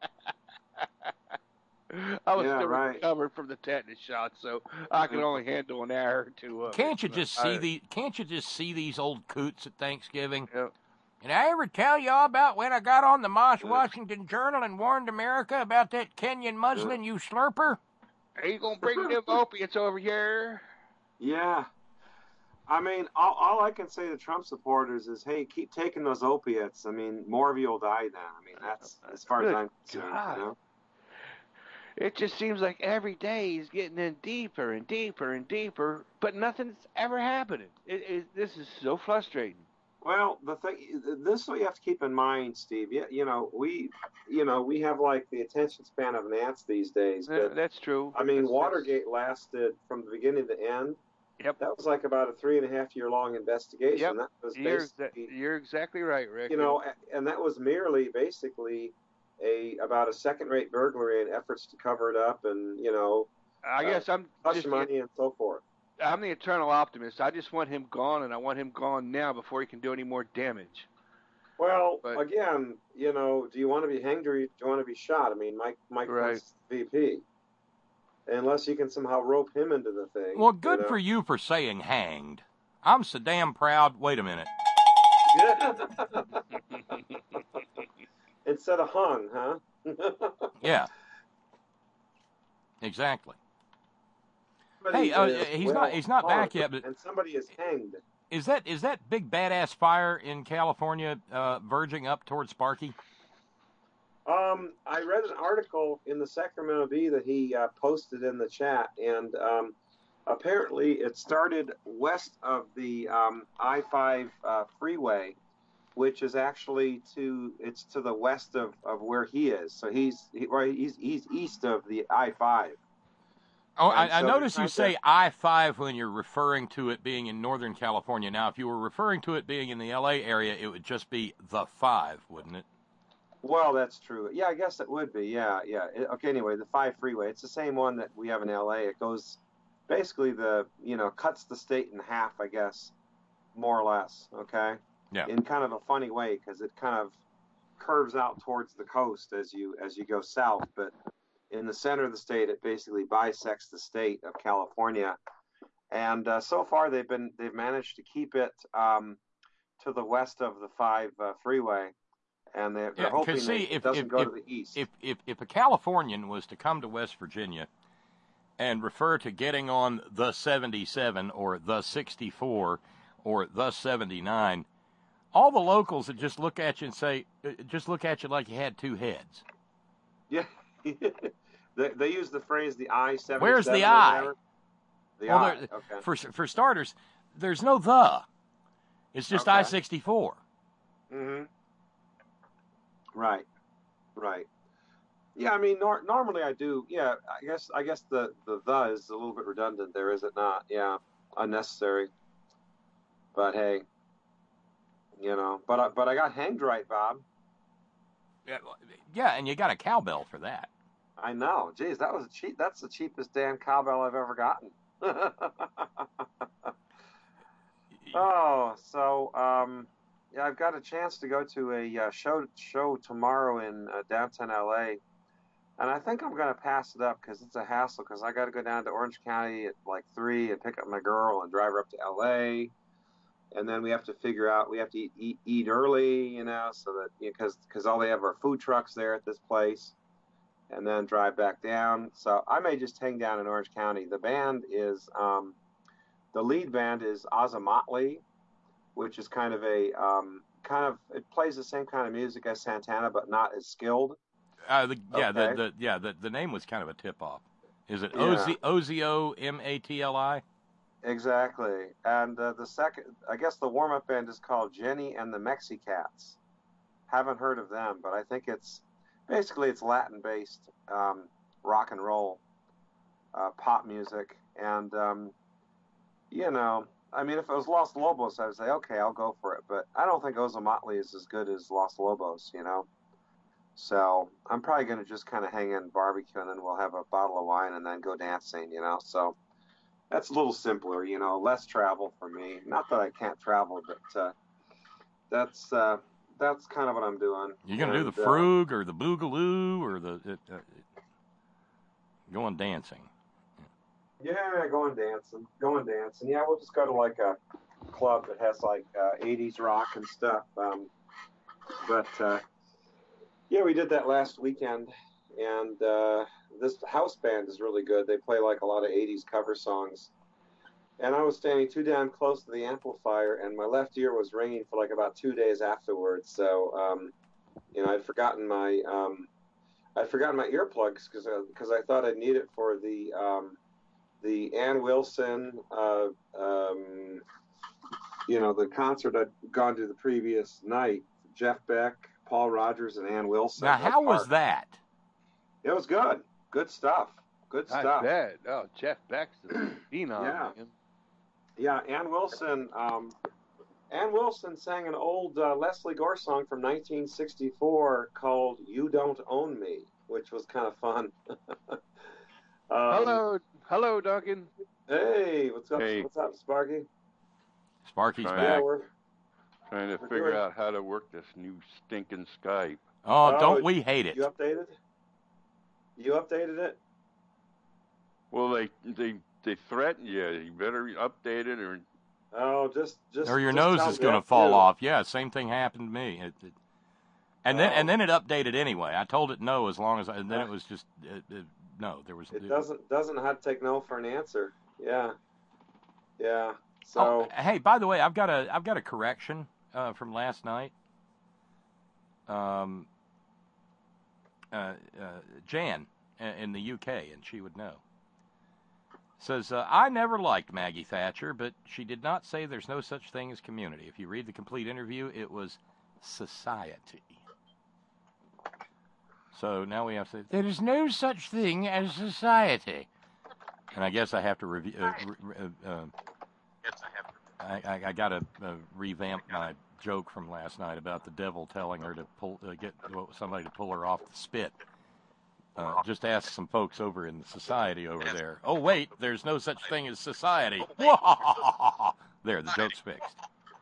I was Yeah, still right. recovered from the tetanus shot, so I can only handle an hour or two of it. Can't you But just see I- the? Can't you just see these old coots at Thanksgiving? Yeah. Did I ever tell y'all about when I got on the Moss Washington Journal and warned America about that Kenyan muslin, you slurper? Are you gonna bring them opiates over here? Yeah. I mean, all, all I can say to Trump supporters is, hey, keep taking those opiates. I mean, more of you will die then. I mean, that's as far as Good I'm concerned. God. You know? It just seems like every day he's getting in deeper and deeper and deeper, but nothing's ever happening. It, it, this is so frustrating. Well, the thing, this is what you have to keep in mind, Steve. You, you know, we, you know, we have like the attention span of gnats these days. Yeah, But that's true. I mean, That's- Watergate lasted from the beginning to end. Yep. That was like about a three and a half year long investigation. Yep. That was You're, basically, exa- you're exactly right, Rick. you know, a- and that was merely basically a about a second rate burglary and efforts to cover it up, and you know, I guess I'm hush just money and so forth. I'm the eternal optimist. I just want him gone, and I want him gone now before he can do any more damage. Well, But- again, you know, do you want to be hanged or do you want to be shot? I mean, Mike, Mike Right. Pence, V P. Unless you can somehow rope him into the thing. Well, good you know? for you for saying hanged. I'm so damn proud. Wait a minute. Instead of hung, huh? Yeah. Exactly. Somebody Hey, uh, is he's well not- he's not back hung, yet, but- and somebody is hanged. Is that is that big badass fire in California uh, verging up towards Sparky? Um, I read an article in the Sacramento Bee that he uh, posted in the chat, and um, apparently it started west of the um, I five uh, freeway, which is actually to it's to the west of, of where he is. So he's he, right, he's he's east of the I five. Oh, And I, I so notice they're you trying say to- I five when you're referring to it being in Northern California. Now, if you were referring to it being in the L A area, it would just be the five, wouldn't it? Well, that's true. Yeah, I guess it would be. Yeah, yeah. It- okay, anyway, the five freeway. It's the same one that we have in L A. It goes basically the, you know, cuts the state in half, I guess, more or less, okay? Yeah. In kind of a funny way because it kind of curves out towards the coast as you as you go south, but in the center of the state, it basically bisects the state of California. And uh, so far, they've been they've managed to keep it um, to the west of the five uh, freeway. And they're, they're Yeah, 'cause hoping see, that it if- doesn't if- go if- to the east. If, if if a Californian was to come to West Virginia and refer to getting on the seventy-seven or the sixty-four or the seventy-nine, all the locals would just look at you and say, just look at you like you had two heads. Yeah. they, they use the phrase the I seventy-seven. Where's the or I? whatever. The Well, I. there- Okay. For for starters, there's no the. It's just Okay. I sixty-four. Mm-hmm. Right. Right. Yeah, I mean, nor- normally I do. Yeah, I guess I guess the, the the is a little bit redundant there, is it not? Yeah, unnecessary. But hey, you know, but I, but I got hanged right, Bob. Yeah, yeah, and you got a cowbell for that. I know. Geez, that was a cheap. That's the cheapest damn cowbell I've ever gotten. Oh, so um, yeah, I've got a chance to go to a uh, show show tomorrow in uh, downtown L A, and I think I'm going to pass it up because it's a hassle. Because I got to go down to Orange County at like three and pick up my girl and drive her up to L A, and then we have to figure out we have to eat eat, eat early, you know, so that because because all they have are food trucks there at this place, and then drive back down. So I may just hang down in Orange County. The band is. Um, The lead band is Ozomatli, which is kind of a um, kind of it plays the same kind of music as Santana, but not as skilled. Uh, the, yeah, Okay. the, the yeah the, the name was kind of a tip off. Is it Yeah. O Z O M A T L I? Exactly. And uh, the second, I guess the warm up band is called Jenny and the Mexicats. Haven't heard of them, but I think it's basically it's Latin based um, rock and roll uh, pop music. And um, you know, I mean, if it was Los Lobos, I would say, okay, I'll go for it. But I don't think Ozomatli is as good as Los Lobos, you know. So I'm probably going to just kind of hang in barbecue, and then we'll have a bottle of wine and then go dancing, you know. So that's a little simpler, you know, less travel for me. Not that I can't travel, but uh, that's uh, that's kind of what I'm doing. You're gonna do And, the uh, frug or the boogaloo or the it, uh, going dancing. Yeah, going dancing, going dancing. Yeah, we'll just go to like a club that has like uh, eighties rock and stuff. Um, but uh, yeah, we did that last weekend, and uh, this house band is really good. They play like a lot of eighties cover songs. And I was standing too damn close to the amplifier, and my left ear was ringing for like about two days afterwards. So, um, you know, I'd forgotten my um, I'd forgotten my earplugs because because I thought I'd need it for the um, the Ann Wilson, uh, um, you know, the concert I'd gone to the previous night. Jeff Beck, Paul Rogers, and Ann Wilson. Now, how was Park. that? It was good. Good stuff. Good I stuff. bet. Oh, Jeff Beck's the phenom. Yeah. Man. Yeah, Ann Wilson. Um, Ann Wilson sang an old uh, Leslie Gore song from nineteen sixty-four called "You Don't Own Me," which was kind of fun. um, Hello, hello, Duncan. Hey, what's up? Hey. What's up, Sparky? Sparky's Trying back. Yeah, we're Trying to We're figure doing- out how to work this new stinking Skype. Oh, Oh, don't we hate it? you updated? You updated it? Well, they they they threaten you. You better update it, or Oh, just just. Or your just nose tell is going to Jeff, fall too. off. Yeah, same thing happened to me. It, it, and then Oh. and then it updated anyway. I told it no as long as I, and then it was just it, it, no. There was It doesn't doesn't have to take no for an answer. Yeah, yeah. So Oh, hey, by the way, I've got a I've got a correction uh, from last night. Um, uh, uh, Jan uh, in the U K, and she would know. Says, uh, I never liked Maggie Thatcher, but she did not say there's no such thing as community. If you read the complete interview, it was society. So now we have to say, there is no such thing as society. And I guess I have to review. Uh, re, uh, uh, I, I, I got to uh, revamp my joke from last night about the devil telling her to pull, uh, get somebody to pull her off the spit. Uh, just ask some folks over in the society over there. Oh, wait, there's no such thing as society. There, the joke's fixed.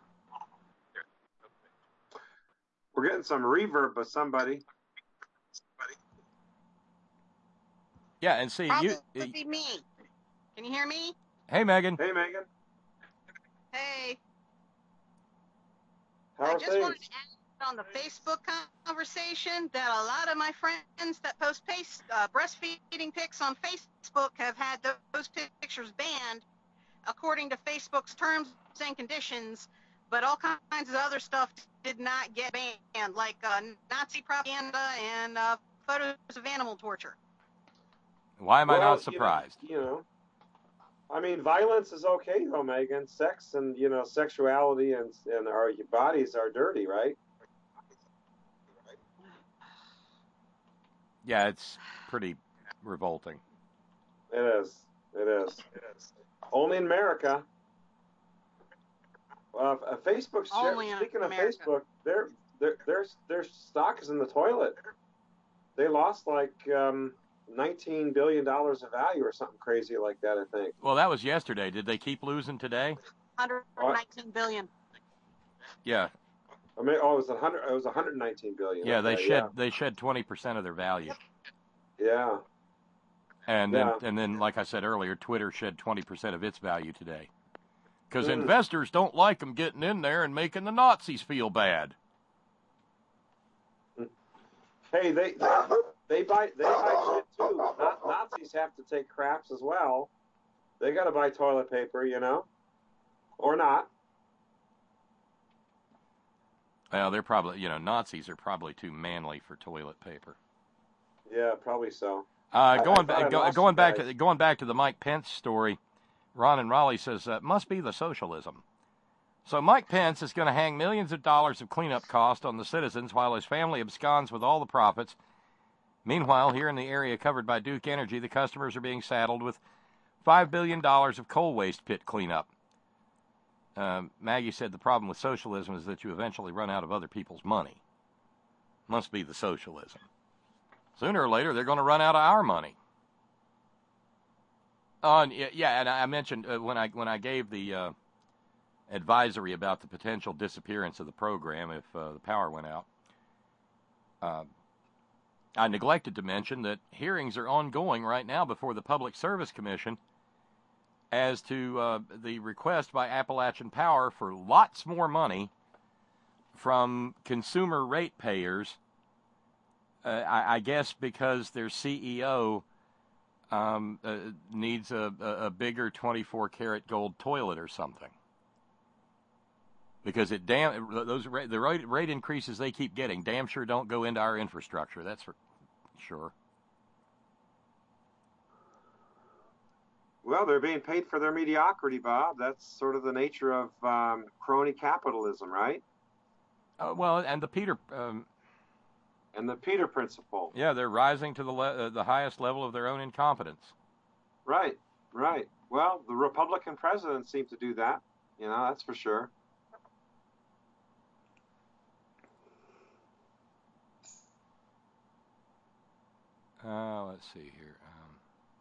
we're getting some reverb by somebody. Yeah, and see, you. Probably me. Can you hear me? Hey, Megan. Hey, Megan. Hey. How I are just things? wanted to ask, on the Facebook conversation that a lot of my friends that post pace, uh, breastfeeding pics on Facebook have had those pictures banned according to Facebook's terms and conditions, but all kinds of other stuff did not get banned, like uh, Nazi propaganda and uh, photos of animal torture. Why am I Well, not you know- surprised? You know, I mean, violence is okay though, Megan. Sex and you know, sexuality and and our bodies are dirty, right? Yeah, it's pretty revolting. It is. It is. It is. Only in America. Uh, uh, Facebook. Share, Only in speaking America. of Facebook, their their their their stock is in the toilet. They lost like um, nineteen billion dollars of value or something crazy like that. I think. Well, that was yesterday. Did they keep losing today? one hundred nineteen billion. Yeah, I mean, oh, it was a hundred. It was one hundred nineteen billion. yeah. They Okay, shed they shed twenty percent of their value, Yeah. and then Yeah. and then, like I said earlier, Twitter shed twenty percent of its value today, because Mm. investors don't like them getting in there and making the Nazis feel bad. Hey, they they, they buy they buy shit too. Not, Nazis have to take craps as well. They got to buy toilet paper, you know, or not. Well, they're probably, you know, Nazis are probably too manly for toilet paper. Yeah, probably so. Uh, I- I going thought I back, go, lost going you back guys. to going back to the Mike Pence story. Ron and Raleigh says uh, must be the socialism. So Mike Pence is going to hang millions of dollars of cleanup cost on the citizens while his family absconds with all the profits. Meanwhile, here in the area covered by Duke Energy, the customers are being saddled with five billion dollars of coal waste pit cleanup. Um, Maggie said the problem with socialism is that you eventually run out of other people's money. Must be the socialism. Sooner or later, they're going to run out of our money. Oh, and yeah, yeah, and I mentioned uh, when I when I gave the uh, advisory about the potential disappearance of the program if uh, the power went out. Uh, I neglected to mention that hearings are ongoing right now before the Public Service Commission as to uh, the request by Appalachian Power for lots more money from consumer ratepayers, uh, I, I guess because their C E O um, uh, needs a, a bigger twenty-four karat gold toilet or something. Because it damn those rate, the rate, rate increases they keep getting damn sure don't go into our infrastructure. That's for sure. Well, they're being paid for their mediocrity, Bob. That's sort of the nature of um, crony capitalism, right? Uh, well, and the Peter, um, And the Peter principle. yeah, they're rising to the le- uh, the highest level of their own incompetence. Right, right. Well, the Republican presidents seem to do that. You know, that's for sure. Uh, let's see here. Um,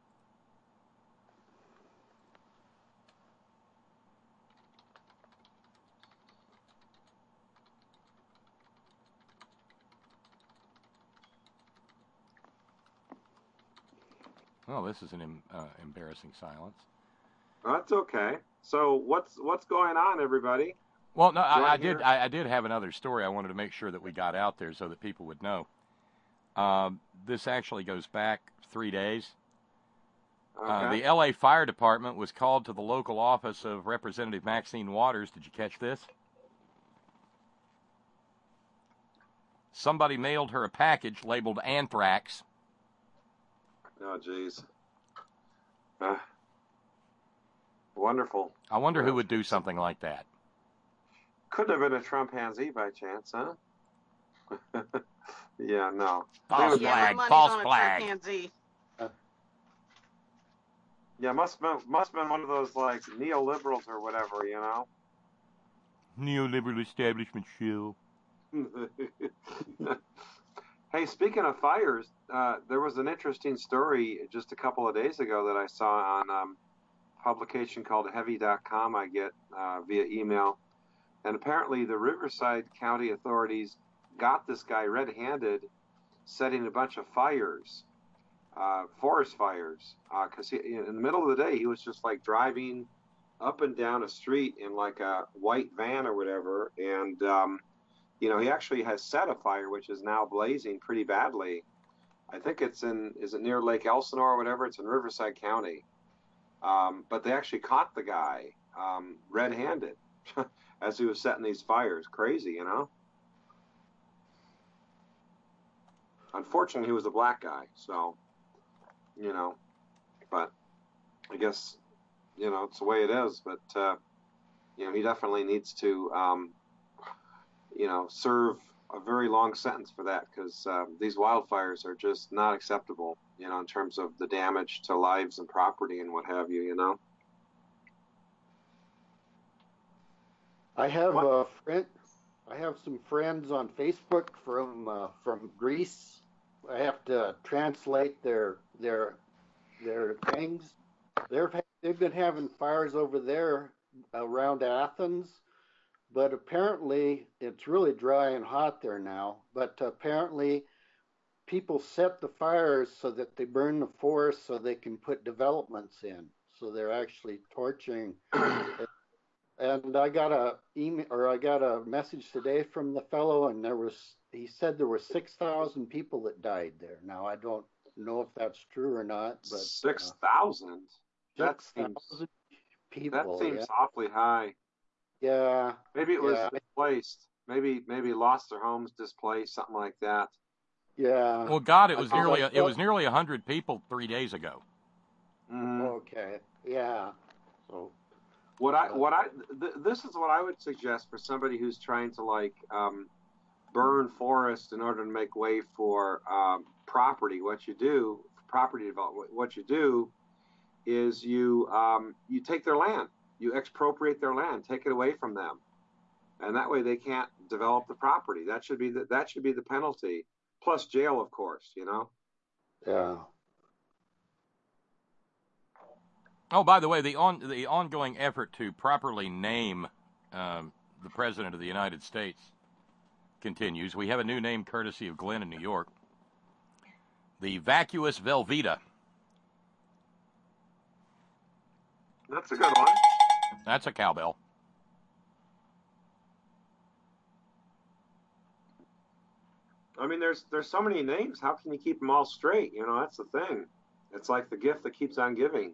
well, this is an em- uh, embarrassing silence. That's okay. So what's what's going on, everybody? Well, no, Do I, I I did. hear- I, I did have another story I wanted to make sure that we got out there so that people would know. Um, this actually goes back three days. Uh, Okay. the L A Fire Department was called to the local office of Representative Maxine Waters. Did you catch this? Somebody mailed her a package labeled anthrax. Oh, jeez. Uh, wonderful. I wonder who would do something like that. Couldn't have been a Trumpanzee by chance, huh? Yeah, no. False They Yeah, my flag, money's false on a flag. chimpanzee. Yeah, must have been, must have been one of those like neoliberals or whatever, you know. Neoliberal establishment shill. Hey, speaking of fires, uh, there was an interesting story just a couple of days ago that I saw on um, a publication called heavy dot com I get uh, via email. And apparently the Riverside County authorities got this guy red-handed setting a bunch of fires, uh, forest fires, because in the middle of the day he was just like driving up and down a street in like a white van or whatever, and um, you know, he actually has set a fire which is now blazing pretty badly. I think it's in, is it near Lake Elsinore or whatever? It's in Riverside County. Um, but they actually caught the guy um, red-handed as he was setting these fires. Crazy, you know? Unfortunately, he was a black guy, so, you know, but I guess, you know, it's the way it is. But, uh, you know, he definitely needs to, um, you know, serve a very long sentence for that, because um, these wildfires are just not acceptable, you know, in terms of the damage to lives and property and what have you, you know. I have a friend. I have some friends on Facebook from uh, from Greece. I have to translate their their their things. They're they've been having fires over there around Athens. But apparently, it's really dry and hot there now. But apparently, people set the fires so that they burn the forest so they can put developments in. So they're actually torching. And I got a email or I got a message today from the fellow, and there was he said there were six thousand people that died there. Now I don't know if that's true or not, but six thousand. Uh, that seems people. That seems yeah. awfully high. Yeah. Maybe it was yeah. displaced. Maybe maybe lost their homes, displaced, something like that. Yeah. Well, God, it was I nearly like it was nearly a hundred people three days ago. Mm-hmm. Okay. Yeah. So. What I what I th- this is what I would suggest for somebody who's trying to like um, burn forest in order to make way for um, property. What you do, property development. What you do is you um, you take their land. You expropriate their land, take it away from them, and that way they can't develop the property. That should be the, that should be the penalty, plus jail, of course. You know. Yeah. Oh, by the way, the on the ongoing effort to properly name um, the President of the United States continues. We have a new name courtesy of Glenn in New York. The Vacuous Velveeta. That's a good one. That's a cowbell. I mean, there's there's so many names. How can you keep them all straight? You know, that's the thing. It's like the gift that keeps on giving.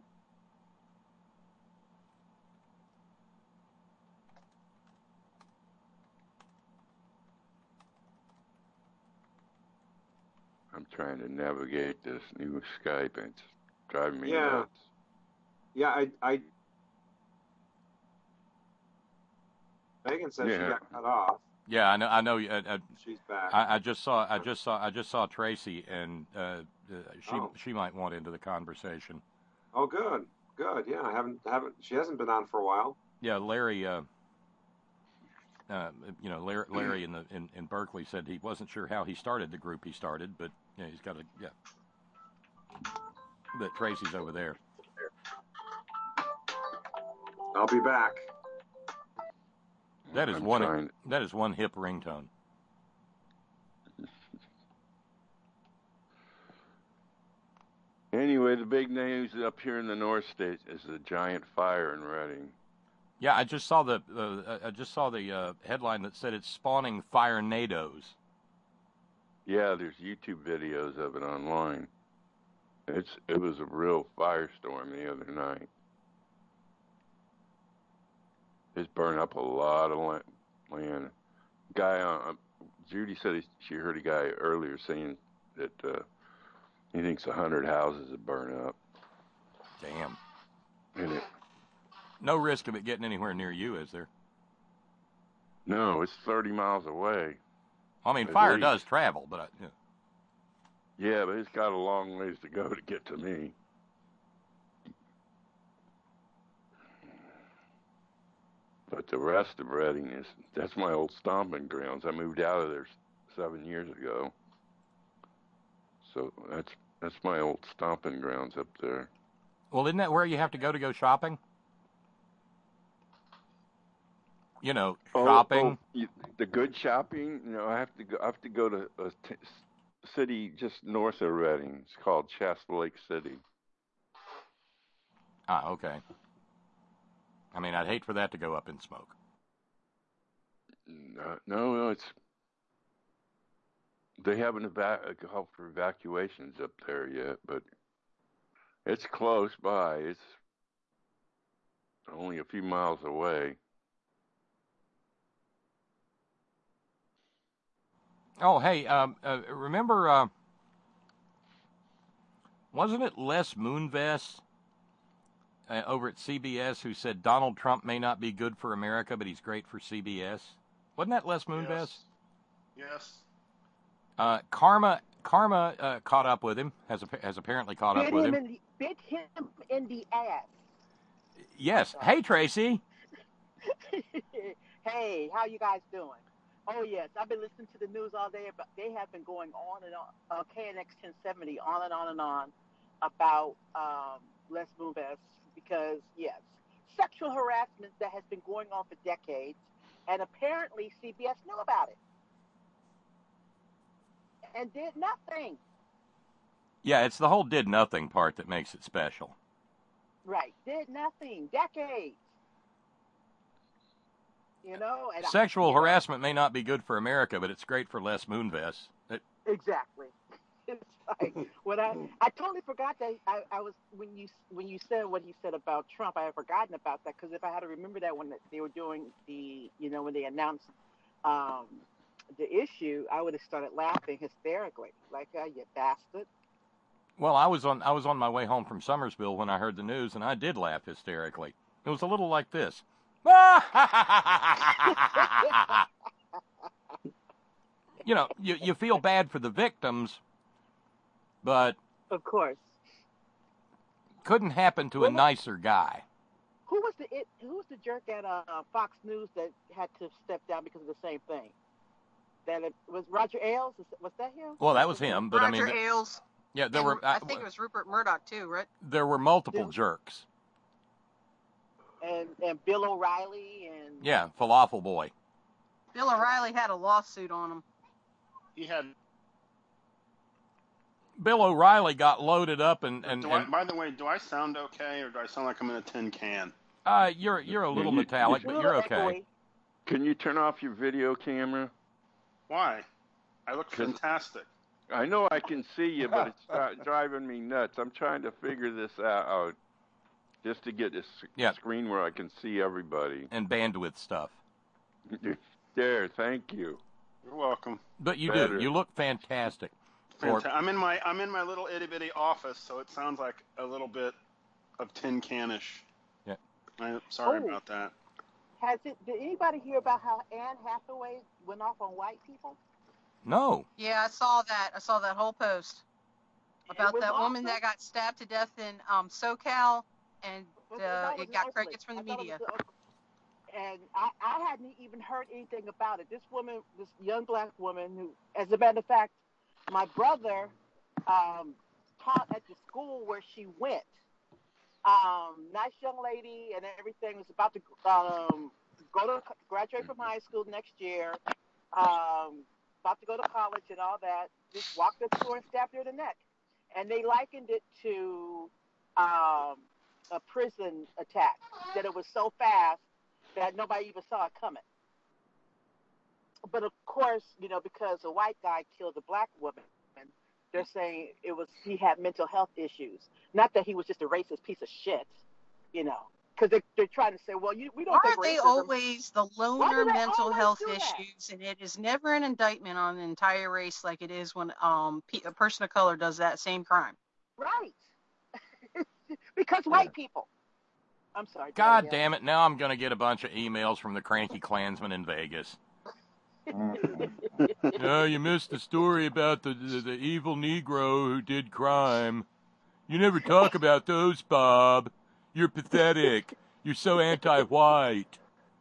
I'm trying to navigate this new Skype, and it's driving me Yeah. nuts. Yeah, I, I. Megan says Yeah. she got cut off. Yeah, I know. I know. Uh, uh, She's back. I, I just saw. I just saw. I just saw Tracy, and uh, uh, she Oh. she might want into the conversation. Oh, good, good. Yeah, I haven't haven't. She hasn't been on for a while. Yeah, Larry. Uh, uh, you know, Larry, Larry in the in, in Berkeley said he wasn't sure how he started the group he started, but yeah, he's got a yeah. But Tracy's over there. I'll be back. That is I'm one. trying- That is one hip ringtone. Anyway, the big news up here in the North States is the giant fire in Reading. Yeah, I just saw the. Uh, I just saw the uh, headline that said it's spawning fire-nados. Yeah, there's YouTube videos of it online. It's it was a real firestorm the other night. It's burned up a lot of la- land. Guy on uh, Judy said he, she heard a guy earlier saying that uh, he thinks a hundred houses have burned up. Damn. And it, No risk of it getting anywhere near you, is there? no, it's thirty miles away. I mean, At fire least. does travel, but I, yeah. Yeah, but it's got a long ways to go to get to me. But the rest of Reading is, that's my old stomping grounds. I moved out of there seven years ago. So that's that's my old stomping grounds up there. Well, isn't that where you have to go to go shopping? You know, shopping. Oh, oh, you, the good shopping, you know, I have to go, I have to go to a t- city just north of Reading. It's called Shasta Lake City. Ah, okay. I mean, I'd hate for that to go up in smoke. No, no, no, it's They haven't eva- called for evacuations up there yet, but it's close by. It's only a few miles away. Oh, hey, um, uh, remember, uh, wasn't it Les Moonves uh, over at C B S who said Donald Trump may not be good for America, but he's great for C B S? Wasn't that Les Moonves? Yes. Yes. Uh, Karma, Karma uh, caught up with him. Has has apparently caught Bit up with him him. in the, bit him in the ass. Yes. Hey, Tracy. Hey, how you guys doing? Oh yes, I've been listening to the news all day, but they have been going on and on, uh, K N X ten seventy, on and on and on about um, Les Moonves because yes, sexual harassment that has been going on for decades, and apparently C B S knew about it and did nothing. Yeah, it's the whole did nothing part that makes it special. Right, did nothing, decades. You know, and Sexual I, you harassment know, may not be good for America, but it's great for Les Moonves. It, exactly. It's like when I I totally forgot that I, I was when you when you said what he said about Trump, I had forgotten about that because if I had to remember that when they were doing the you know when they announced um, the issue, I would have started laughing hysterically, like uh, you bastard. Well, I was on I was on my way home from Summersville when I heard the news, and I did laugh hysterically. It was a little like this. You know, you you feel bad for the victims, but of course, couldn't happen to a nicer guy. Who was the it, who was the jerk at uh, Fox News that had to step down because of the same thing? That it was Roger Ailes. Was that him? Well, that was him, but Roger I mean, Ailes. yeah, there and were. I, I think it was Rupert Murdoch too, right? There were multiple Bill, jerks. And and Bill O'Reilly and yeah, Falafel Boy. Bill O'Reilly had a lawsuit on him. He had. Bill O'Reilly got loaded up and and, do and I, by the way, do I sound okay or do I sound like I'm in a tin can? Uh, you're you're a little you, metallic, you, but you're okay. Can you turn off your video camera? Why? I look fantastic. I know I can see you, but it's driving me nuts. I'm trying to figure this out just to get this yeah. screen where I can see everybody. And bandwidth stuff. There, thank you. You're welcome. But you Better. do. You look fantastic. Fanta- I'm in my I'm in my little itty bitty office, so it sounds like a little bit of tin canish. Yeah. I'm sorry oh. about that. Has it? Did anybody hear about how Anne Hathaway went off on white people? No. Yeah, I saw that. I saw that whole post about that awesome. woman that got stabbed to death in um, SoCal, and uh, it got crickets from the media. And I, I hadn't even heard anything about it. This woman, this young black woman, who, as a matter of fact, my brother um, taught at the school where she went. Um, nice young lady and everything, was about to um, go to graduate from high school next year. Um, about to go to college and all that, just walked up to her and stabbed her in the neck. And they likened it to um, a prison attack, that it was so fast that nobody even saw it coming. But of course, you know, because a white guy killed a black woman, they're saying it was he had mental health issues. Not that he was just a racist piece of shit, you know. Because they're, they're trying to say, well, you, we don't Why think are they racism, always the loner mental health do issues, and it is never an indictment on an entire race like it is when um a person of color does that same crime. Right. Because white people. I'm sorry. God yeah. damn it! Now I'm gonna get a bunch of emails from the cranky Klansmen in Vegas. Oh, you missed the story about the, the the evil Negro who did crime. You never talk about those, Bob. You're pathetic. You're so anti-white.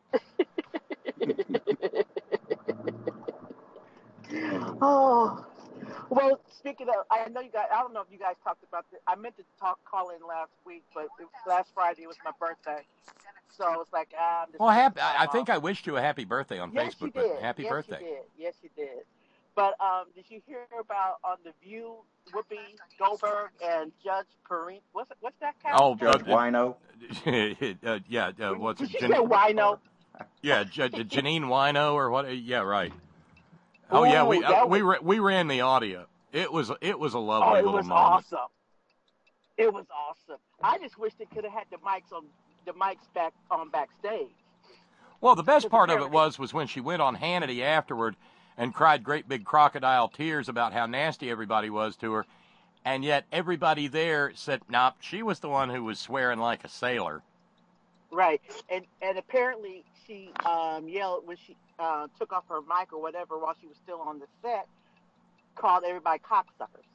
Oh, well, speaking of, I know you guys, I don't know if you guys talked about this. I meant to talk, call in last week, but it was, last Friday was my birthday. So I was like, ah, I'm just Well, happy, I, I think I wished you a happy birthday on yes, Facebook, you did. but happy yes, birthday. You did. Yes, you did. But um, did you hear about on The View, Whoopi Goldberg and Judge Perrine? What's what's that cat? Oh, Judge uh, Wino. uh, yeah, uh, what's Did it? you Jan- say Wino? Yeah, J- Janine Wino or what? Yeah, right. Oh yeah, we Ooh, uh, that we was- ra- we ran the audio. It was it was a lovely Oh, it little was moment. awesome. It was awesome. I just wish they could have had the mics on the mics back on backstage. Well, the best Because part of it apparently- was was when she went on Hannity afterward and cried great big crocodile tears about how nasty everybody was to her, and yet everybody there said, "Nah, she was the one who was swearing like a sailor." Right, and and apparently she um, yelled when she uh, took off her mic or whatever while she was still on the set, called everybody cocksuckers.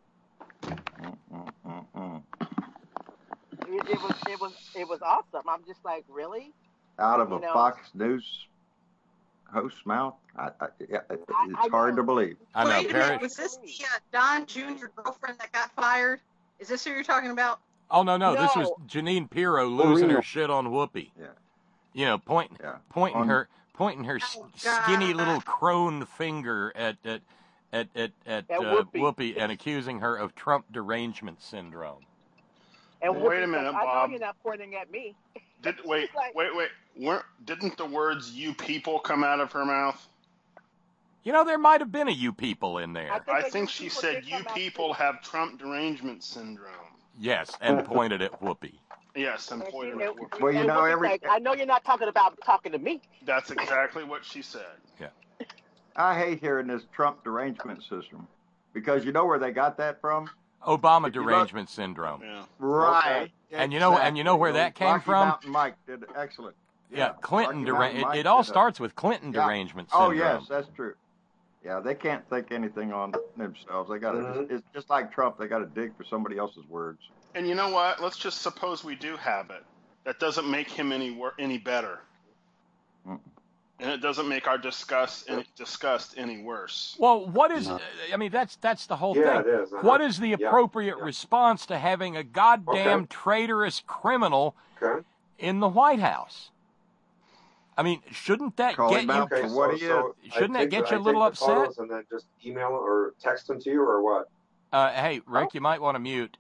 Mm-mm-mm. It, it was it was it was awesome. I'm just like, really? Out of You a know- Fox News host's mouth, I, I, yeah, it- I- it's I hard know. to believe. I know, Wait a Perry. minute, was this the uh, Don Junior girlfriend that got fired? Is this who you're talking about? Oh no, no, this was No. Janine Pirro losing real. her shit on Whoopi. Yeah. You know, pointing Yeah. pointing On- her pointing her s Oh, skinny God. little crone finger at at at at, at At uh, Whoopi. Whoopi and accusing her of Trump derangement syndrome. And Wait Whoopi's a like, minute, I Bob. know you're not pointing at me. Did, wait, She's like- wait, wait. Weren't, didn't the words "you people" come out of her mouth? You know, there might have been a you people in there. I think, I that think you she people said, did "You come out people too." have Trump derangement syndrome." Yes, and pointed at Whoopi. Yes, and And she- pointed and- at Whoopi. Well, you and know, Whoopi's every- like, I know you're not talking about talking to me. That's exactly what she said. I hate hearing this Trump derangement system because you know where they got that from? Obama If you look- derangement syndrome. Yeah. Right. And you know- and you know where that came Rocky from? Mountain Mike did excellent. Yeah, Clinton Rocky Mountain derangement. Mike It, it all did a- starts with Clinton Yeah. derangement Oh syndrome. yes, that's true. Yeah, they can't think anything on themselves. They got to. Mhm. It's just like Trump. They got to dig for somebody else's words. And you know what? Let's just suppose we do have it. That doesn't make him any wor- any better, Mm. and it doesn't make our discuss any, disgust any worse. Well, what is? No. I mean, that's that's the whole Yeah, thing. it is, uh-huh. What is the Yeah, appropriate yeah. response to having a goddamn Okay. traitorous criminal Okay. in the White House? I mean, shouldn't that Call get him you? out Okay, for so, what he so is. I Shouldn't that take get the- you a I little take the upset? photos and then just email or text them to you, or what? Uh, hey, Rick, you might want to mute.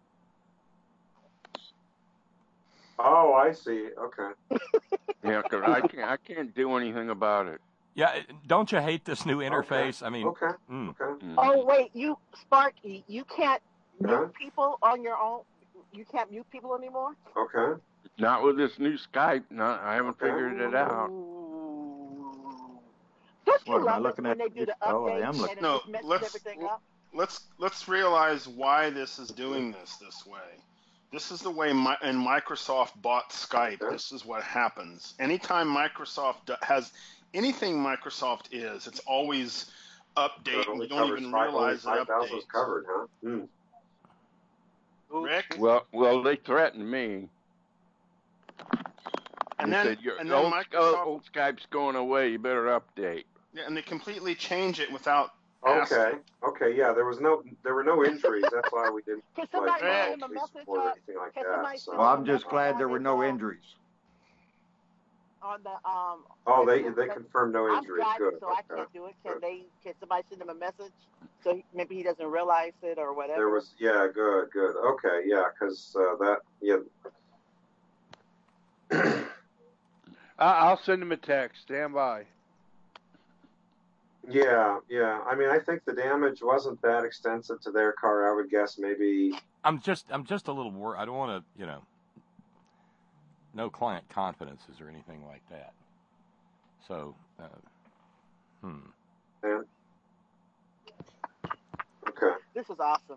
Oh, I see. Okay. Yeah, 'cause I can't, I can't do anything about it. Yeah, don't you hate this new interface? I mean, Okay. mm. Okay. Mm. Oh wait, you Sparky, you can't mute Huh? people on your own. You can't mute people anymore. Okay. Not with this new Skype. No, I haven't Okay. figured it out. Ooh. Don't you What, am I love it looking when at they do the this? Oh, I update am and looking. it No, just messes let's- everything up? Let's let's realize why this is doing this this way. This is the way my, and Microsoft bought Skype. This is what happens. Anytime Microsoft do- has anything Microsoft is, it's always So updating. it only You don't covers even five, only realize it five thousand is updates. covered, huh? Hmm. Rick, Well, well, they threatened me. and They then said, Your and then old, Microsoft old Skype's going away. You better update. yeah, and they completely change it without Okay. asking. Okay. Yeah. There was no. There were no injuries. That's why we didn't Can like somebody Rick. send him a police message report or on, anything like can that. somebody So. send Well, him I'm a just message glad on there were his, no uh, injuries. on the um? Oh, they his- they confirmed no I'm injuries. driving, Good. so I Okay. can't do it. Can Good. they? Can somebody send him a message so he, maybe he doesn't realize it or whatever? There was. Yeah. Good. Good. Okay. Yeah. Because uh, that. Yeah. I- I'll send him a text. Stand by. Yeah, yeah. I mean, I think the damage wasn't that extensive to their car. I would guess maybe. I'm just I'm just a little worried. I don't want to, you know, no client confidences or anything like that. So, uh, hmm. Yeah. Okay. This was awesome.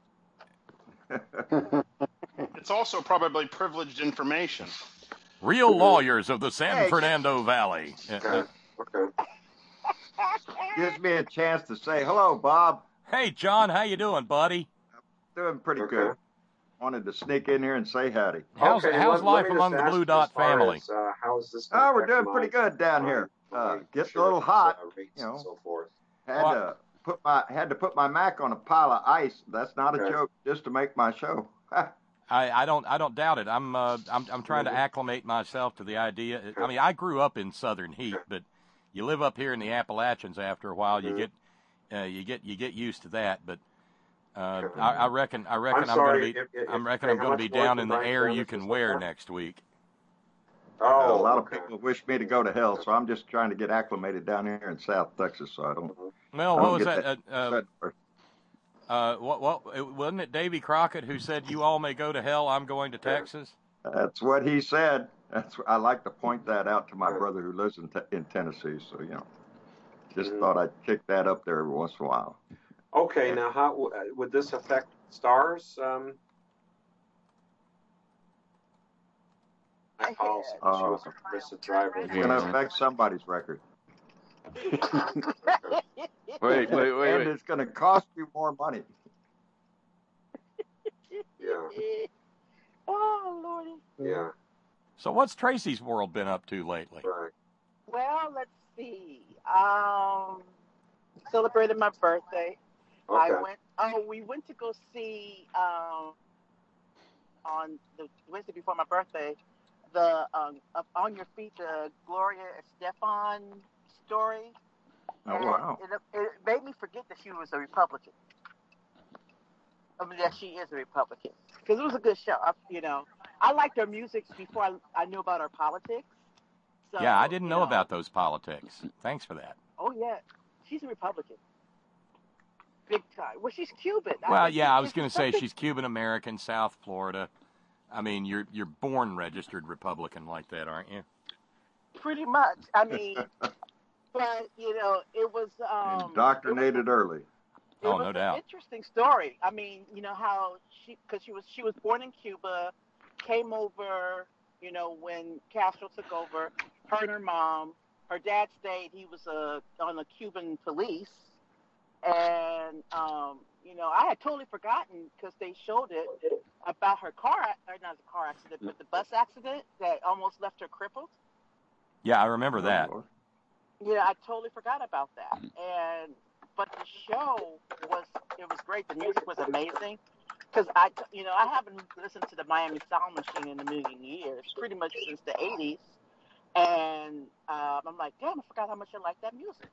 It's also probably privileged information. Real lawyers of the San Hey, Fernando Valley. Uh, Okay. uh, Okay. Gives me a chance to say hello, Bob. hey, John, how you doing, buddy? Doing pretty Okay. good. Wanted to sneak in here and say howdy. How's Okay, how's let- let life me just among the ask Blue as Dot far family? as, uh, how is this? Oh, we're gonna doing affect pretty my- good down my- here. my Uh, getting a insurance, little hot, uh, rates you know. and so forth. Had Well, to put my had to put my Mac on a pile of ice. That's not a Okay. joke, just to make my show. I, I don't I don't doubt it. I'm uh, I'm I'm trying to acclimate myself to the idea. I mean, I grew up in southern heat, but you live up here in the Appalachians after a while, you Mhm. get uh, you get you get used to that. But uh, Okay. I, I reckon I reckon I'm I'm, sorry, going to be if- if- I'm if- reckon hey, I'm how going to much be more down can in the Brian air Dennis you and can stuff wear have? next week. Uh, a Oh, lot okay. of people wish me to go to hell, so I'm just trying to get acclimated down here in South Texas, so I don't. Well, I what don't was get that? Uh, uh, that- uh, what, what, it, wasn't it Davy Crockett who said, "You all may go to hell, I'm going to Texas"? That's what he said. That's I like to point that out to my brother who lives in te- in Tennessee. So you know, just Mhm. thought I'd kick that up there every once in a while. Okay, now how w- uh, would this affect stars? Um, I apologize. She Uh, was a permissive driver. It's going to affect somebody's record, Wait, wait, wait, and wait. it's going to cost you more money. Yeah. Oh, Lordy. Yeah. So what's Tracy's World been up to lately? Right. Well, let's see. Um, celebrated my birthday. I Okay. went. Oh, we went to go see um, on the Wednesday before my birthday, the um, Up On Your Feet, the Gloria Estefan story. Oh And wow! It, it made me forget that she was a Republican. I mean, that she is a Republican, because it was a good show. I, you know, I liked her music before I, I knew about her politics. So, Yeah, I didn't you know about those politics. Thanks for that. Oh yeah, she's a Republican, big time. Well, she's Cuban. I Well, mean, yeah, I it's- was it's going to say something- she's Cuban American, South Florida. I mean, you're you're born registered Republican like that, aren't you? pretty much. I mean, but you know, it was um, Indoctrinated early. It Oh, was no an doubt. interesting story. I mean, you know how she, because she was she was born in Cuba, came over, you know, when Castro took over. Her and her mom. Her dad stayed. He was uh, on the Cuban police, and um, you know, I had totally forgotten because they showed it about her car, or not a car accident, but the bus accident that almost left her crippled. Yeah, I remember that. Yeah, I totally forgot about that. And but the show was it was great. The music was amazing. Because I, you know, I haven't listened to the Miami Sound Machine in a million years, pretty much since the eighties. And um, I'm like, damn, I forgot how much I like that music.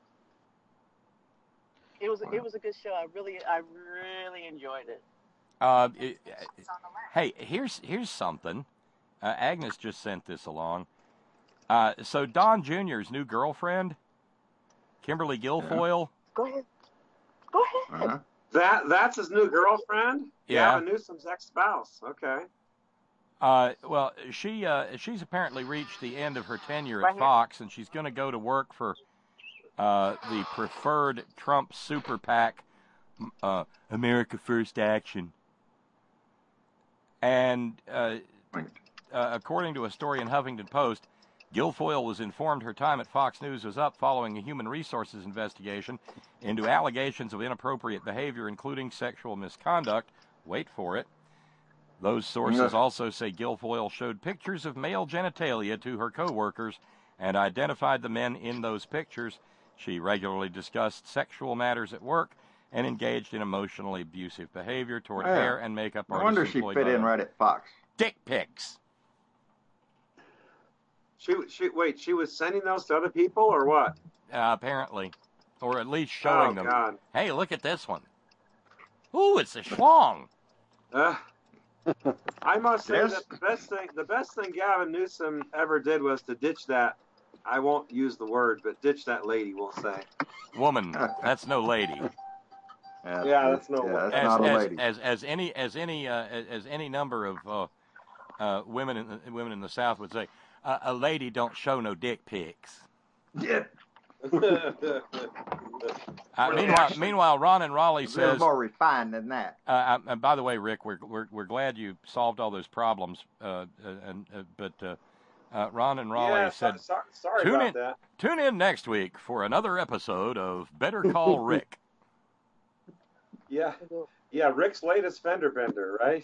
It was it was a good show. I really I really enjoyed it. Uh, it, hey, here's here's something. Uh, Agnes just sent this along. Uh, so Don Junior's new girlfriend, Kimberly Guilfoyle. Go ahead. Go ahead. Uh-huh. That that's his new girlfriend. Yeah. Gavin Newsom's ex-spouse. Okay. Uh, well, she uh, she's apparently reached the end of her tenure Right at here. Fox, and she's going to go to work for uh, the preferred Trump super PAC, uh, America First Action. And uh, uh, according to a story in Huffington Post, Guilfoyle was informed her time at Fox News was up following a human resources investigation into allegations of inappropriate behavior, including sexual misconduct. Wait for it. Those sources Yeah. also say Guilfoyle showed pictures of male genitalia to her coworkers and identified the men in those pictures. She regularly discussed sexual matters at work and engaged in emotionally abusive behavior toward Yeah. hair and makeup No artists wonder she employed fit by in her. right at Fox. Dick pics. She she wait. She was sending those to other people or what? Uh, apparently, or at least showing Oh, them. God. Hey, look at this one. Ooh, it's a schlong. Uh, I must say Yes. that the best thing the best thing Gavin Newsom ever did was to ditch that. I won't use the word, but ditch that lady. We'll say. Woman, that's no lady. Yeah, Yeah, that's no yeah, way. that's As, not a as, lady. as as any as any uh, as, as any number of uh, uh, women in the, women in the South would say, uh, a lady don't show no dick pics. Yeah. Uh, meanwhile, meanwhile, Ron and Raleigh A little says. more refined than that. Uh, uh, and by the way, Rick, we're we're, we're glad you solved all those problems. Uh, and uh, but uh, uh, Ron and Raleigh yeah, said, so, sorry tune about in, that. tune in next week for another episode of Better Call Rick. Yeah, yeah. Rick's latest fender bender, right?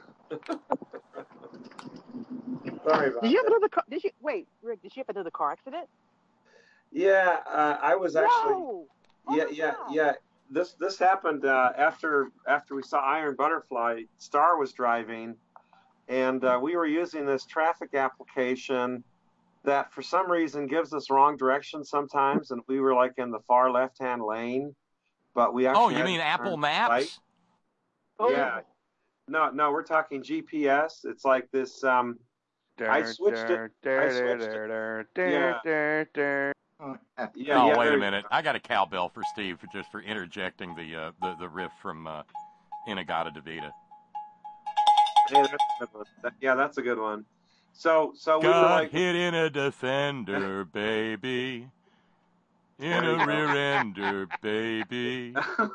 Sorry about Did you have that. another car? Did you wait, Rick? Did you have another car accident? Yeah, uh, I was actually. No. Oh yeah, my yeah, God. yeah. This this happened uh, after after we saw Iron Butterfly. Star was driving, and uh, we were using this traffic application that for some reason gives us wrong directions sometimes, and we were like in the far left hand lane, but we actually. Oh, you had mean to Apple turn Maps? right. Oh. Yeah. No, no, we're talking G P S. It's like this. Um, I switched it. I switched it. Yeah. Yeah, oh, yeah, wait a there- minute. I got a cowbell for Steve for just for interjecting the uh, the, the riff from uh, Inagata-Davida. Hey, that's a good one. That- yeah, that's a good one. So, so we were Got like, hit in a defender, baby. In There you a go. rear ender, baby.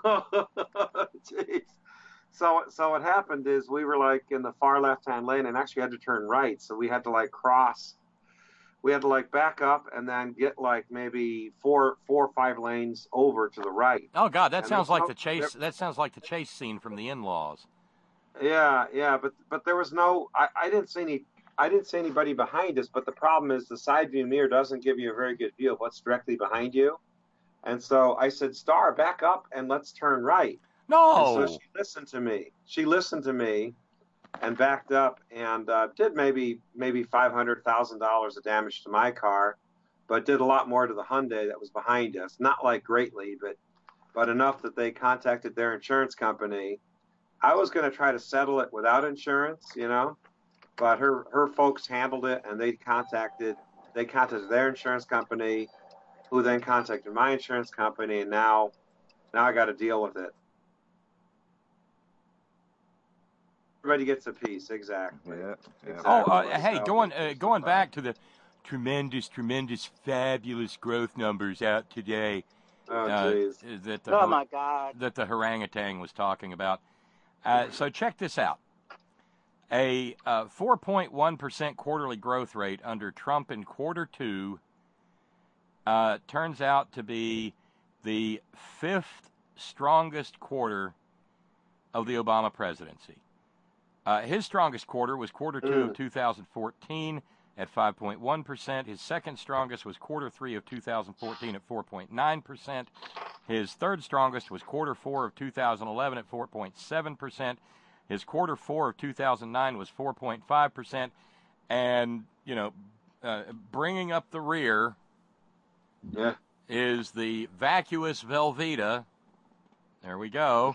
Jeez. So, so what happened is we were like in the far left-hand lane and actually had to turn right. So we had to like cross. We had to like back up and then get like maybe four, four or five lanes over to the right. Oh God, that And sounds there's like no- the chase. there- That sounds like the chase scene from The In-Laws. Yeah, yeah, but but there was no. I, I didn't see any. I didn't see anybody behind us. But the problem is the side view mirror doesn't give you a very good view of what's directly behind you. And so I said, "Star, back up and let's turn right." No. And so she listened to me. She listened to me, and backed up and uh, did maybe maybe five hundred thousand dollars of damage to my car, but did a lot more to the Hyundai that was behind us. Not like greatly, but but enough that they contacted their insurance company. I was going to try to settle it without insurance, you know, but her her folks handled it, and they contacted they contacted their insurance company, who then contacted my insurance company, and now now I got to deal with it. Everybody gets a piece, exactly. Yeah. Exactly. Oh, uh, hey, So- going uh, going back to the tremendous, tremendous, fabulous growth numbers out today. Oh, uh, jeez. that the Oh har- my God. that the orangutan was talking about. Uh, so check this out. A uh, four point one percent quarterly growth rate under Trump in quarter two uh, turns out to be the fifth strongest quarter of the Obama presidency. Uh, his strongest quarter was quarter two of Mm. two thousand fourteen at five point one percent. His second strongest was quarter three of two thousand fourteen at four point nine percent. His third strongest was quarter four of two thousand eleven at four point seven percent. His quarter four of two thousand nine was four point five percent. And, you know, uh, bringing up the rear Yeah. is the vacuous Velveeta. There we go.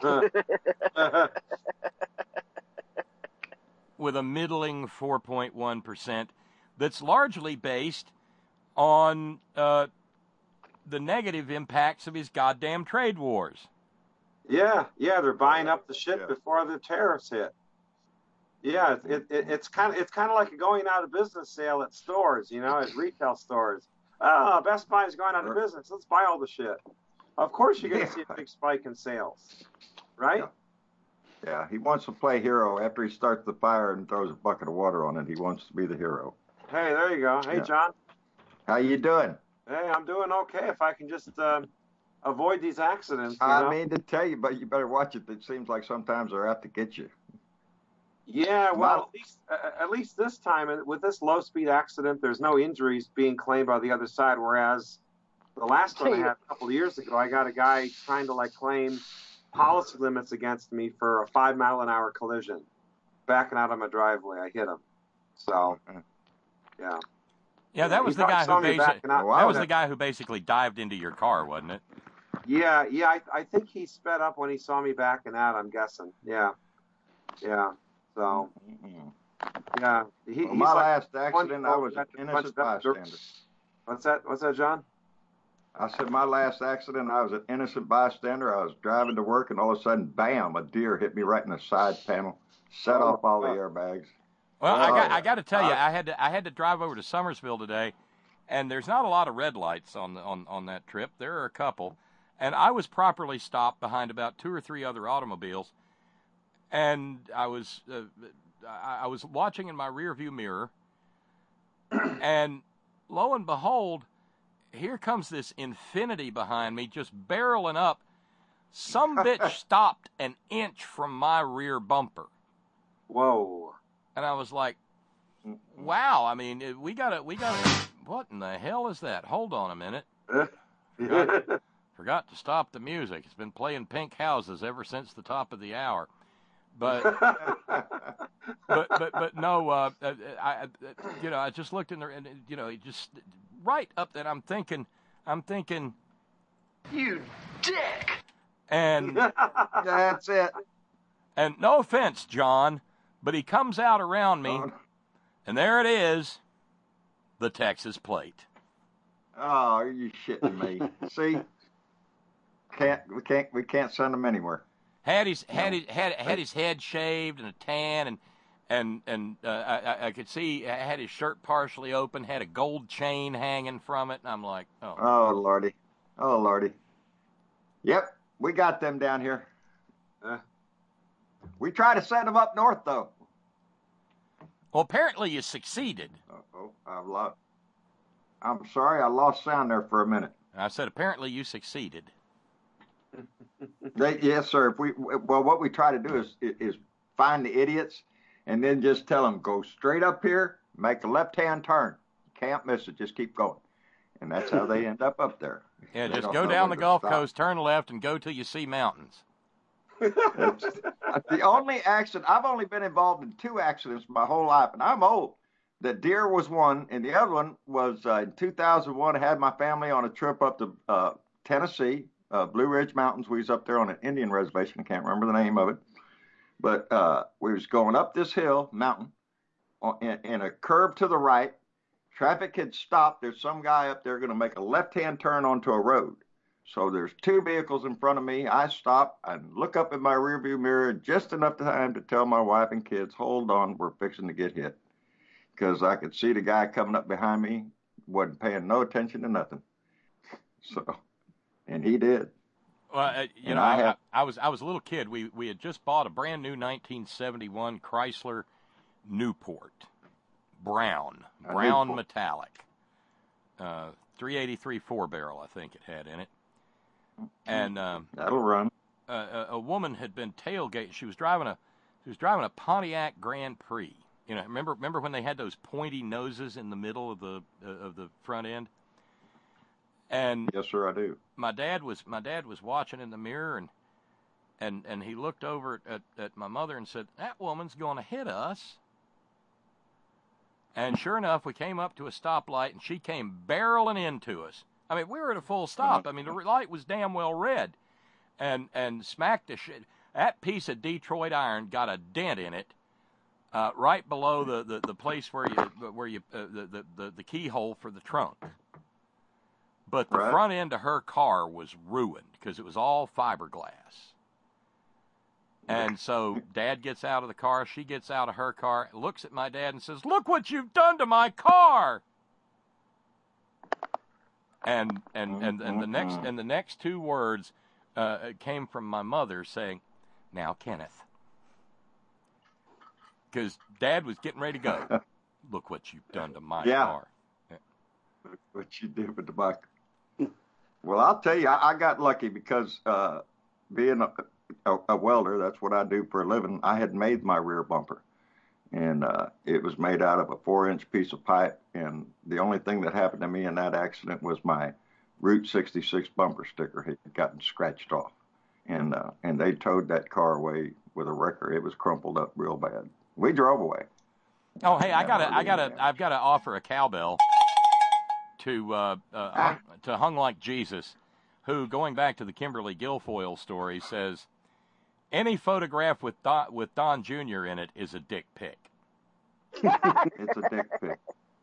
With a middling four point one percent that's largely based on uh, the negative impacts of his goddamn trade wars. Yeah, yeah, they're buying up the shit before the tariffs hit. Yeah, it, it, it's kind of it's kind of like a going out of business sale at stores, you know, at retail stores. Oh, Best Buy is going out of business. Let's buy all the shit. Of course, you're going to see a big spike in sales, right? Yeah, he wants to play hero after he starts the fire and throws a bucket of water on it. He wants to be the hero. Hey, there you go. Hey, Yeah. John. How you doing? Hey, I'm doing okay. If I can just um, avoid these accidents, you I know? mean to tell you, but you better watch it. It seems like sometimes they're out to get you. Yeah, well, My- at least uh, at least this time uh, with this low speed accident, there's no injuries being claimed by the other side. Whereas the last one I had a couple of years ago, I got a guy trying to like claim policy limits against me for a five mile an hour collision, backing out of my driveway. I hit him. So, yeah. Yeah, that He was the probably guy saw who me basically backing out. that was the guy who basically dived into your car, wasn't it? Yeah, yeah. I, I think he sped up when he saw me backing out. I'm guessing. Yeah, yeah. So, yeah. He, Well, he's my like last one accident, I year old was an that punched innocent up the- bystander. What's that? What's that, John? I said my last accident, I was an innocent bystander. I was driving to work, and all of a sudden, bam, a deer hit me right in the side panel, set Oh, off all the God. airbags. Well, I Oh, got I got to tell you, uh, I had to I had to drive over to Summersville today, and there's not a lot of red lights on the, on on that trip. There are a couple, and I was properly stopped behind about two or three other automobiles, and I was uh, I, I was watching in my rear view mirror, and lo and behold, here comes this Infinity behind me, just barreling up. Some bitch stopped an inch from my rear bumper. Whoa. And I was like, wow, I mean, it- we got to, we got to, what in the hell is that? Hold on a minute. Forgot, forgot to stop the music. It's been playing Pink Houses ever since the top of the hour. But, but, but, but no, uh, I, I, you know, I just looked in there and, you know, it just right up there. I'm thinking, I'm thinking, You dick! and That's it. And no offense, John, but he comes out around me, And there it is, the Texas plate. Oh, are you shitting me? See, can't we can't we can't send them anywhere. Had his had his had had his head shaved and a tan, and and and uh, I, I could see had his shirt partially open, had a gold chain hanging from it, and I'm like, oh, oh lordy, oh lordy. Yep, we got them down here. Uh, we try to send them up north though. Well, apparently you succeeded. Oh, I've lost. I'm sorry, I lost sound there for a minute. I said apparently you succeeded. They, yes, sir. If we well, what we try to do is is find the idiots, and then just tell them go straight up here, make a left-hand turn. You can't miss it. Just keep going, and that's how they end up up there. Yeah, They just don't go know down where the to Gulf stop. Coast, turn left, and go till you see mountains. The only accident I've only been involved in two accidents my whole life, and I'm old. The deer was one, and the other one was uh, in two thousand one. I had my family on a trip up to uh, Tennessee, uh, Blue Ridge Mountains. We was up there on an Indian reservation. I can't remember the name of it, but uh, we was going up this hill mountain, on, in, in a curve to the right. Traffic had stopped. There's some guy up there going to make a left-hand turn onto a road. So there's two vehicles in front of me. I stop and look up in my rearview mirror just enough time to tell my wife and kids, hold on, we're fixing to get hit. Because I could see the guy coming up behind me, wasn't paying no attention to nothing. So, and he did. Well, uh, you And know, I I, have- I was I was a little kid. We we had just bought a brand new nineteen seventy-one Chrysler Newport, brown, A brown Newport. metallic, uh, three eighty-three four barrel, I think it had in it. And um, That'll run. a, a, a woman had been tailgating. She was driving a she was driving a Pontiac Grand Prix. You know, remember remember when they had those pointy noses in the middle of the uh, of the front end? And yes, sir, I do. My dad was my dad was watching in the mirror, and and and he looked over at, at my mother and said, "That woman's going to hit us." And sure enough, we came up to a stoplight, and she came barreling into us. I mean, we were at a full stop. I mean, the light was damn well red, and and smacked the shit. That piece of Detroit iron got a dent in it, uh, right below the, the, the place where you where you uh, the, the, the the keyhole for the trunk. But the Right. front end of her car was ruined because it was all fiberglass. And so Dad gets out of the car, she gets out of her car, looks at my dad and says, "Look what you've done to my car." And and and, and the next and the next two words uh, came from my mother saying, "Now, Kenneth," because Dad was getting ready to go. "Look what you've done to my Yeah. car." Look what you did with the bike. Well, I'll tell you, I, I got lucky because uh, being a, a, a welder, that's what I do for a living. I had made my rear bumper, and uh, it was made out of a four-inch piece of pipe. And the only thing that happened to me in that accident was my Route sixty-six bumper sticker had gotten scratched off, and uh, and they towed that car away with a wrecker. It was crumpled up real bad. We drove away. Oh, hey, I Yeah, gotta, hardly I gotta, any I've got to offer a cowbell to uh, uh, hung, to Hung Like Jesus, who, going back to the Kimberly Guilfoyle story, says any photograph with Don, with Don Junior in it is a dick pic. It's a dick pic.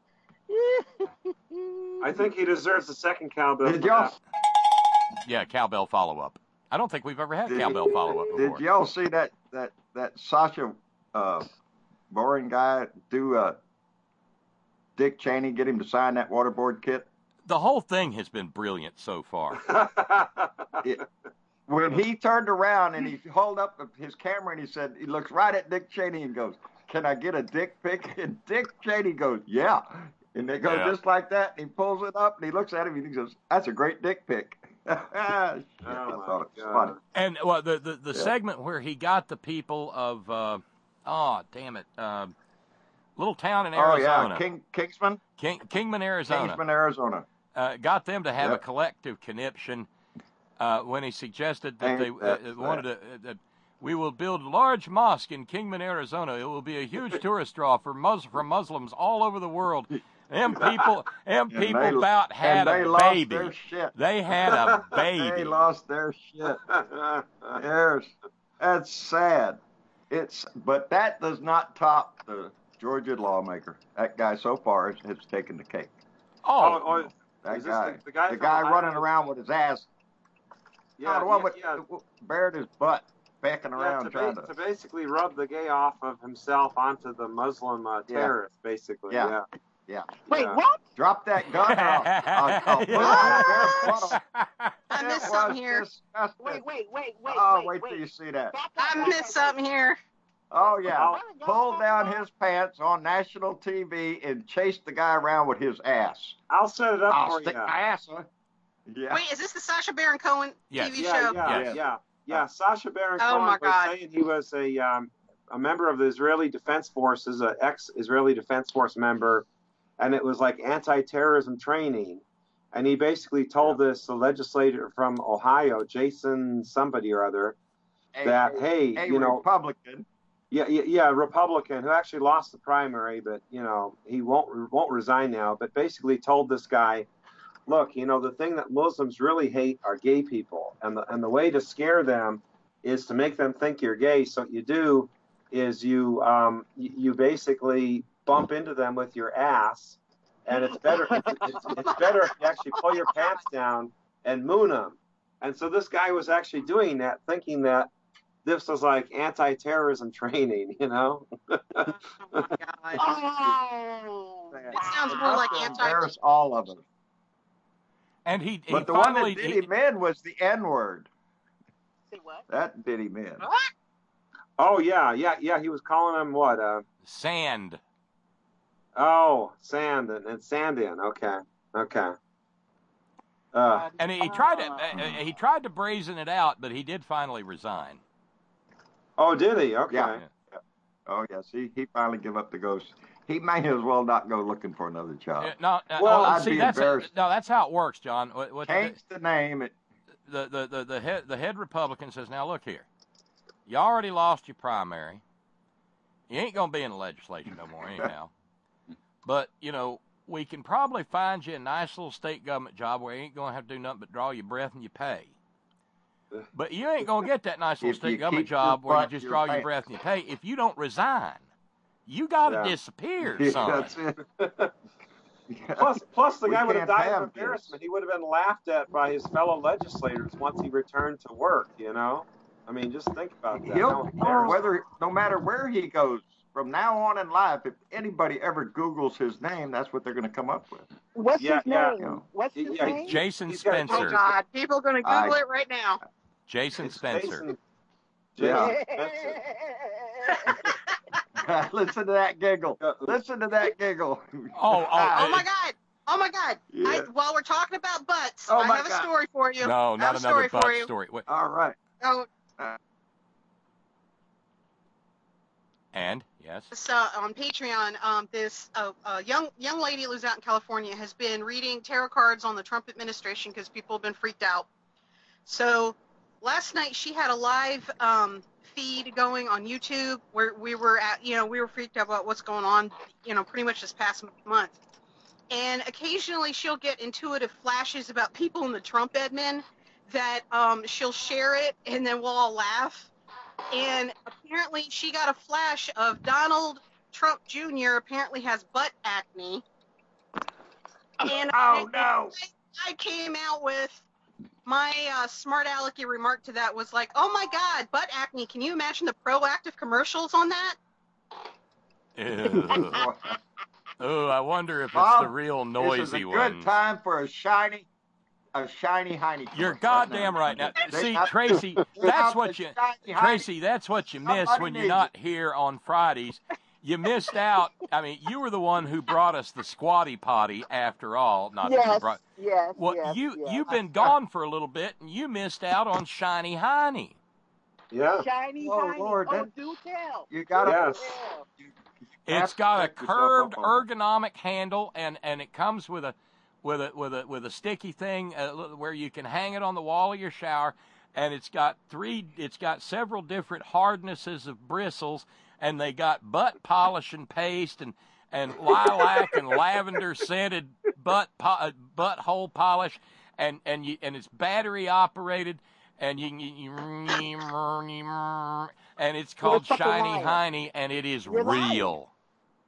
I think he deserves a second cowbell. Did for y'all that. Yeah, cowbell follow up. I don't think we've ever had Did- cowbell follow up before. Did y'all see that that that Sasha uh, Boring guy do uh, Dick Cheney get him to sign that waterboard kit? The whole thing has been brilliant so far. It, when he turned around and he held up his camera and he said, he looks right at Dick Cheney and goes, "Can I get a dick pic?" And Dick Cheney goes, "Yeah." And they go Yeah. just like that. And he pulls it up and he looks at him and he goes, "That's a great dick pic." Shit, I thought it was funny. And well, the the, the Yeah. segment where he got the people of, uh, oh damn it, uh, little town in Oh Arizona, yeah, King Kingsman, King, Kingman, Arizona. Kingsman, Arizona. Uh, got them to have Yep. a collective conniption uh, when he suggested that Ain't they uh, that uh, wanted to, uh, that we will build a large mosque in Kingman, Arizona. It will be a huge tourist draw for Mus- from Muslims all over the world. Them people, them And people they- about had and they a lost baby. their shit. They had a baby. They lost their shit. There's, that's sad. It's but that does not top the Georgia lawmaker. That guy so far has, has taken the cake. Oh, Oh, oh, That is this guy, the, the guy, the from guy Ohio? running around with his ass, Yeah, no, the one yeah, with yeah. bared his butt, backing Yeah, around to, trying ba- to. to basically rub the gay off of himself onto the Muslim uh, Yeah. terrorist, basically. Yeah. Yeah. Yeah. Wait, Yeah. what? Drop that gun, or I'll, I'll, I'll put it on that bear's butt. I It missed was something here. disgusting. Wait, wait, wait, wait, Oh, wait, wait wait. till you see that. Back up, I back missed up, something here. Oh yeah, Oh. What are y'all pulled talking down about? his pants on national T V and chased the guy around with his ass. I'll set it up I'll for stick you. my ass on. Yeah. Wait, is this the Sacha Baron Cohen Yes. T V Yeah, show? yeah, Yes. yeah, yeah. Sacha Baron Oh, Cohen my was God. saying he was a um, a member of the Israeli Defense Forces, an ex-Israeli Defense Force member, and it was like anti-terrorism training. And he basically told this legislator from Ohio, Jason somebody or other, A- that a- hey, a you know, Republican. yeah, yeah, yeah, Republican who actually lost the primary, but you know he won't won't resign now. But basically told this guy, look, you know, the thing that Muslims really hate are gay people, and the and the way to scare them is to make them think you're gay. So what you do is you um you, you basically bump into them with your ass, and it's better it's, it's, it's better if you actually pull your pants down and moon them. And so this guy was actually doing that, thinking that this was like anti-terrorism training, you know. Oh my God. Oh, It sounds more like anti. Embarrass all of them. And he, he But the finally one that did he- him in was the N word. say what? That did him in. Oh yeah, yeah, yeah. He was calling him what? Uh, sand. oh, sand and, and sand in. Okay, okay. Uh, And he, he tried to uh, uh, he tried to brazen it out, but he did finally resign. oh, did he? Okay. Yeah. Oh yes, he he finally gave up the ghost. He may as well not go looking for another job. Uh, no, uh, Well, well, I'd see be that's embarrassed. no, that's how it works, John. What, what the, Change the name. It, the, the, the, the head the head Republican says, now look here, you already lost your primary. You ain't gonna be in the legislature no more anyhow. But you know, we can probably find you a nice little state government job where you ain't gonna have to do nothing but draw your breath and your pay. But you ain't gonna get that nice little If you state government keep your job where you butt just in draw your your breath and your pay if you don't resign. You gotta Yeah. disappear, Yeah, son. that's it. plus, plus the We guy would have can't died of have embarrassment. He would have been laughed at by his fellow legislators once he returned to work. You know, I mean, just think about that. He'll, How embarrassing. whether no matter where he goes from now on in life, if anybody ever Googles his name, that's what they're going to come up with. What's Yeah, his yeah. name? Yeah. What's his Yeah, name? Jason He's got a Oh Spencer. God, people are gonna Google I- it right now. Jason It's Spencer. Jason, Yeah. Jason Spencer. Listen to that giggle. Listen to that giggle. Oh, oh, Oh my God. Oh my God. Yeah. I, while we're talking about butts, Oh I my have a God. story for you. No, I have not a another story butt for you. story. Wait, All right. Oh, and yes, so on Patreon, um, this uh, uh, young young lady who lives out in California has been reading tarot cards on the Trump administration because people have been freaked out. So last night she had a live um, feed going on YouTube where we were at, you know, we were freaked out about what's going on, you know, pretty much this past month. And occasionally she'll get intuitive flashes about people in the Trump admin that um, she'll share it and then we'll all laugh. And apparently she got a flash of Donald Trump Junior apparently has butt acne. And Oh, I, no. I came out with my uh, smart alecky remark to that was like, oh my God, butt acne. Can you imagine the proactive commercials on that? Ew. Oh, I wonder if it's Bob, the real This noisy is a one. good time for a shiny, a shiny hiney. You're commercial goddamn now. right. Now, They see, have- Tracy, they that's have what the you, shiny hiney. Tracy, that's what you miss Somebody when you're needs not here on Fridays. You missed out. I mean, you were the one who brought us the squatty potty, after all. Not that you Yes, brought. yes, Well, yes, you yes. you've been gone for a little bit, and you missed out on Shiny Hiney. Yeah. Shiny, Oh, shiny. Lord, oh, that- do tell. You got to. Yes. Tell. It's got a Have to pick yourself curved up on ergonomic handle, and, and it comes with a with a with a with a sticky thing uh, where you can hang it on the wall of your shower, and it's got three. It's got several different hardnesses of bristles, and they got butt polish and paste and and lilac and lavender scented butt po- uh, butthole polish, and and you and it's battery operated. And you, you, you and it's called You're such a Shiny liar. Hiney, and it is You're lying. real.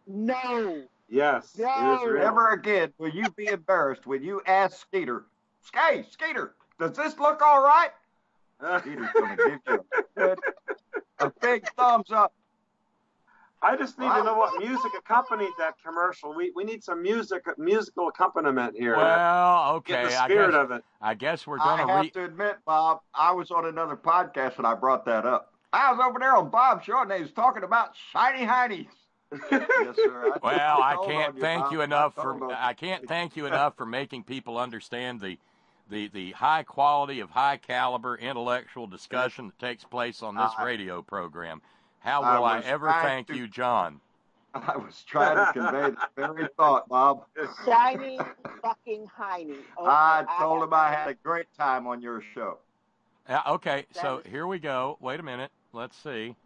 No. Yes. No. It is real. Never again will you be embarrassed when you ask Skeeter, Skate, Skeeter, does this look all right? Skeeter's going to give you a, good, a big thumbs up. I just need to know what music accompanied that commercial. We we need some music musical accompaniment here. Well, okay. Get the I spirit guess, of it. I guess we're I going to have re- to admit, Bob, I was on another podcast and I brought that up. I was over there on Bob's show and they was talking about shiny heinies. Yes, sir. I, Well, I told can't on you, thank Bob. you enough I told for on you. I can't thank you enough for making people understand the the the high quality of high caliber intellectual discussion that takes place on this I- radio program. How I will I, was ever trying thank to- you, John? I was trying to convey the very thought, Bob. Shiny fucking hiney. Okay, I told have- him I had a great time on your show. Uh, okay, That so is- here we go. Wait a minute. Let's see.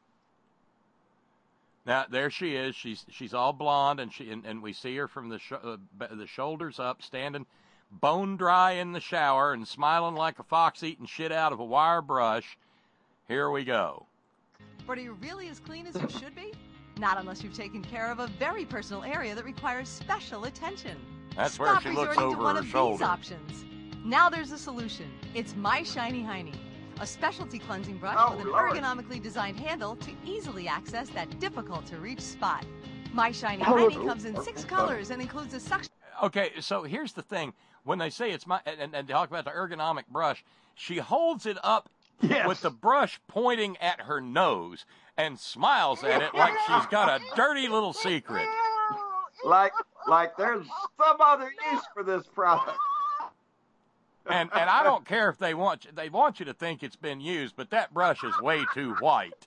Now there she is. She's she's all blonde, and she and, and we see her from the sh- uh, b- the shoulders up, standing bone dry in the shower and smiling like a fox eating shit out of a wire brush. Here we go. But are you really as clean as you should be? Not unless you've taken care of a very personal area that requires special attention. That's where Stop she looks resorting over to one her of shoulder. these options. Now there's a solution. It's My Shiny Hiney, a specialty cleansing brush Oh, with an Lord. ergonomically designed handle to easily access that difficult-to-reach spot. My Shiny Oh, Hiney oh, comes in six okay. colors and includes a suction. Okay, so here's the thing. When they say it's my and, and talk about the ergonomic brush, she holds it up Yes. with the brush pointing at her nose and smiles at it like she's got a dirty little secret. Like, like there's some other use for this product. And and I don't care if they want you, they want you to think it's been used, but that brush is way too white.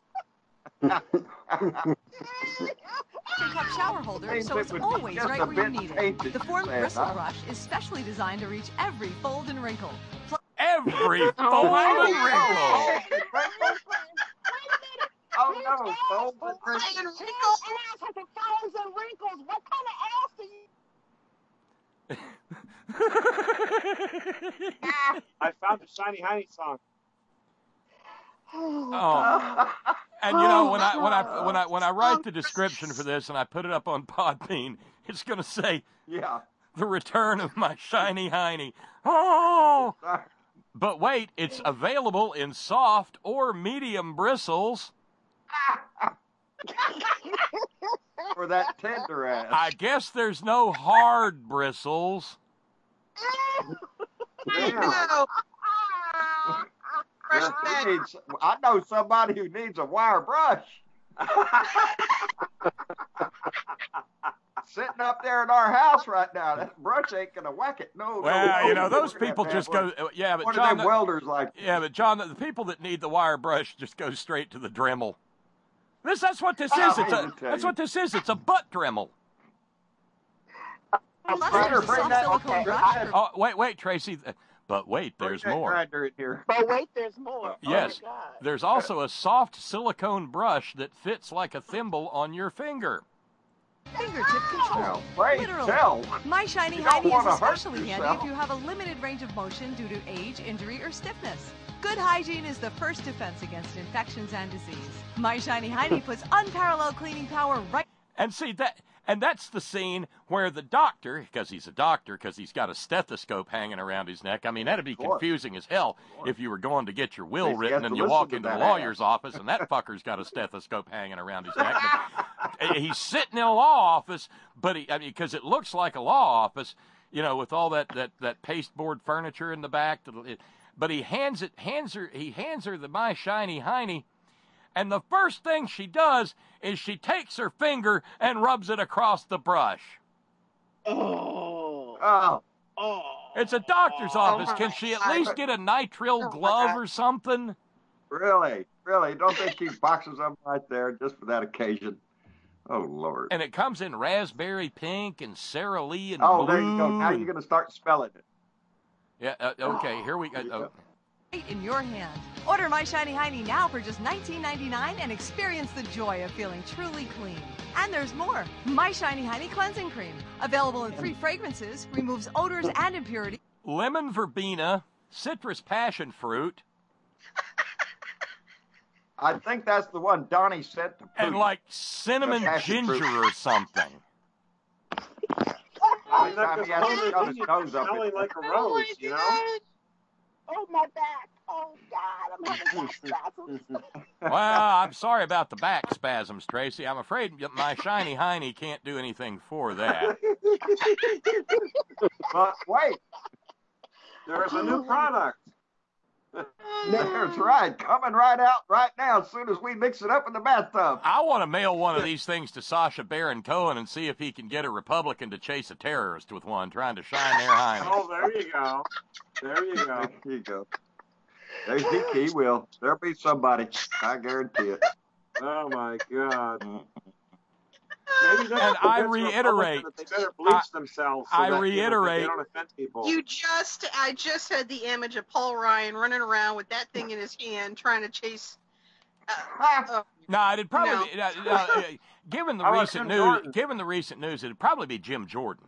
cup shower holder, Seems so it it's would be always just right a where you bit need it. tainted, The formed you're saying, bristle huh? brush is specially designed to reach every fold and wrinkle. Pl- Every fold Oh, and wrinkle. Oh no, folds and Wrinkles. wrinkles. Ass with the folds and wrinkles. What kind of ass do you? I found the Shiny Hiney song. Oh. And you know, when I when I when I when I write the description for this and I put it up on Podbean, it's going to say Yeah. the return of my shiny hiney. Oh. Sorry. But wait, it's available in soft or medium bristles. For that tender ass. I guess there's no hard bristles. Yeah. Fresh He bag. needs, I know somebody who needs a wire brush. Sitting up there in our house right now. That brush ain't gonna whack it. No, no, Well, no. you know, those Look at that people bad just boy. go. Yeah, but What John. are them welders like? Yeah, but John, the people that need the wire brush just go straight to the Dremel. This, that's what this I is. It's hate a, to tell that's you. what this is. It's a butt Dremel. Plus, Better there's a bring soft that- silicone okay, brush I- for Oh, wait, wait, Tracy. But wait, there's Bring that more. grinder in here. But wait, there's more. Yes, Oh my God. there's also a soft silicone brush that fits like a thimble on your finger. fingertip control. Now, pray Literally. tell. My Shiny You don't Hiney wanna is hurt especially handy yourself. if you have a limited range of motion due to age, injury, or stiffness. Good hygiene is the first defense against infections and disease. My Shiny Hiney puts unparalleled cleaning power right. And see that, and that's the scene where the doctor, because he's a doctor, because he's got a stethoscope hanging around his neck. I mean, that'd be Of course. confusing as hell if you were going to get your will He written has and to you listen walk to into the that lawyer's ass. office and that fucker's got a stethoscope hanging around his neck. But he's sitting in a law office, but he, I mean, because it looks like a law office, you know, with all that that that pasteboard furniture in the back. But he hands it, hands her, he hands her the My Shiny Hiney. And the first thing she does is she takes her finger and rubs it across the brush. Oh. Oh, Oh. It's a doctor's office. Can she at least get a nitrile glove or something? really? Really? Don't they keep boxes of them right there just for that occasion? Oh, Lord. And it comes in raspberry pink and Sara Lee and Oh, blue. there you go. Now and- you're going to start spelling it. Yeah, uh, okay, here we go. Uh, in your hand. Order My Shiny Hiney now for just nineteen ninety-nine and experience the joy of feeling truly clean. And there's more. My Shiny Hiney Cleansing Cream. Available in three fragrances, removes odors and impurities. lemon verbena, citrus passion fruit, I think that's the one Donnie sent to Putin. And like cinnamon ginger or something. I mean, Time that he has to shove his nose up smelling it. like a rose, you know? Oh, my back. Oh, God, I'm having back spasms. Well, I'm sorry about the back spasms, Tracy. I'm afraid my shiny hiney can't do anything for that. But wait, There's a new product. that's right. Coming right out right now as soon as we mix it up in the bathtub. I want to mail one of these things to Sacha Baron Cohen and see if he can get a Republican to chase a terrorist with one, trying to shine their hiney. Oh, there you go. There you go. There you go. There's he, he will. There'll be somebody. I guarantee it. Oh, my God. Maybe that's And I reiterate, that they better bleach I- themselves. So I that, you know, reiterate- they don't offend people. You just, I just had the image of Paul Ryan running around with that thing in his hand, trying to chase. Uh, uh, No, it'd probably No. be, uh, uh, uh, given the How about recent Jim news. Jordan? Given the recent news, it'd probably be Jim Jordan.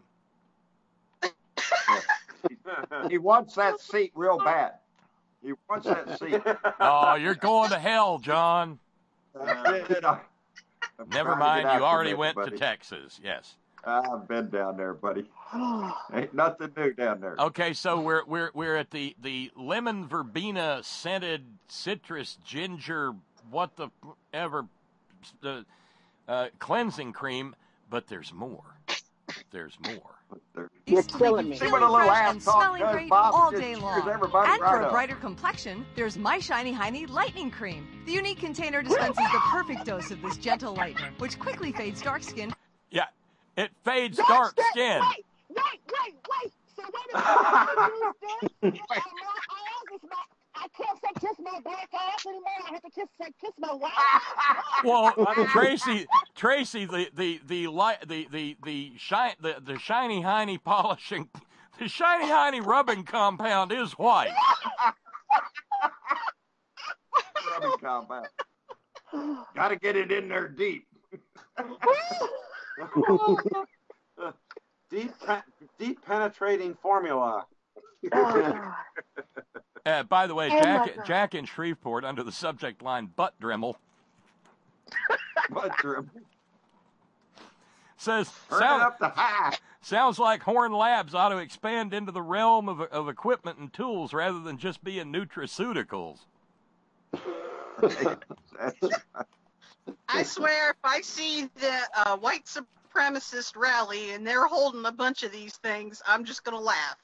He wants that seat real bad. He wants that seat. Oh, you're going to hell, John. Uh, I'm Never trying to mind, get you out already from went to everybody. Texas. Yes. I've been down there, buddy. Ain't nothing new down there. Okay, so we're we're we're at the the lemon verbena scented citrus ginger what the ever uh, uh, cleansing cream, but there's more. There's more. You're killing me. See what a little Fresh ass and talk smelling does, great Bob? all It just day cheers long. everybody And right for a up. brighter complexion, there's My Shiny Hiney Lightening Cream. The unique container dispenses the perfect dose of this gentle lightener, which quickly fades dark skin. Yeah, it fades Don't dark stay- skin. Wait, wait, wait, wait. So wait a minute. I use this, and my eyes is my, I can't say kiss my black ass anymore. I have to kiss say kiss my white ass. Well, Tracy, Tracy, the the the light, the the the shine, the the shiny hiney polishing, the shiny hiney rubbing compound is white. Rubbing compound. Got to get it in there deep. deep, pe- deep penetrating formula. Uh, by the way, Oh, my Jack God. Jack in Shreveport under the subject line "butt Dremel" But trim. says Turn it sound, up to high. sounds like Horn Labs ought to expand into the realm of of equipment and tools rather than just being nutraceuticals. That's- I swear, if I see the uh, white supremacist rally and they're holding a bunch of these things, I'm just gonna laugh.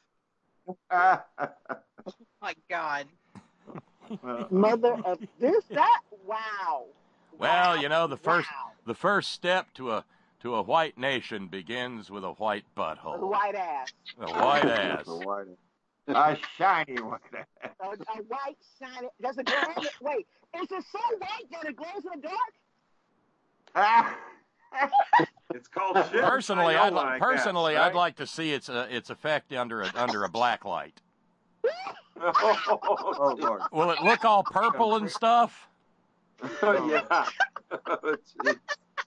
My God. Mother of this, that, wow. Well, you know, the first Wow. the first step to a to a white nation begins with a white The butthole, white ass. a white ass. A white- a shiny one. A, a white shiny. Does it glow? in the- Wait, is it so white that it glows in the dark? It's called shit. Personally, I I'd know, li- I personally guess, I'd right? like to see its uh, its effect under a under a black light. Oh, Lord. Will it look all purple and stuff? yeah. Oh, geez.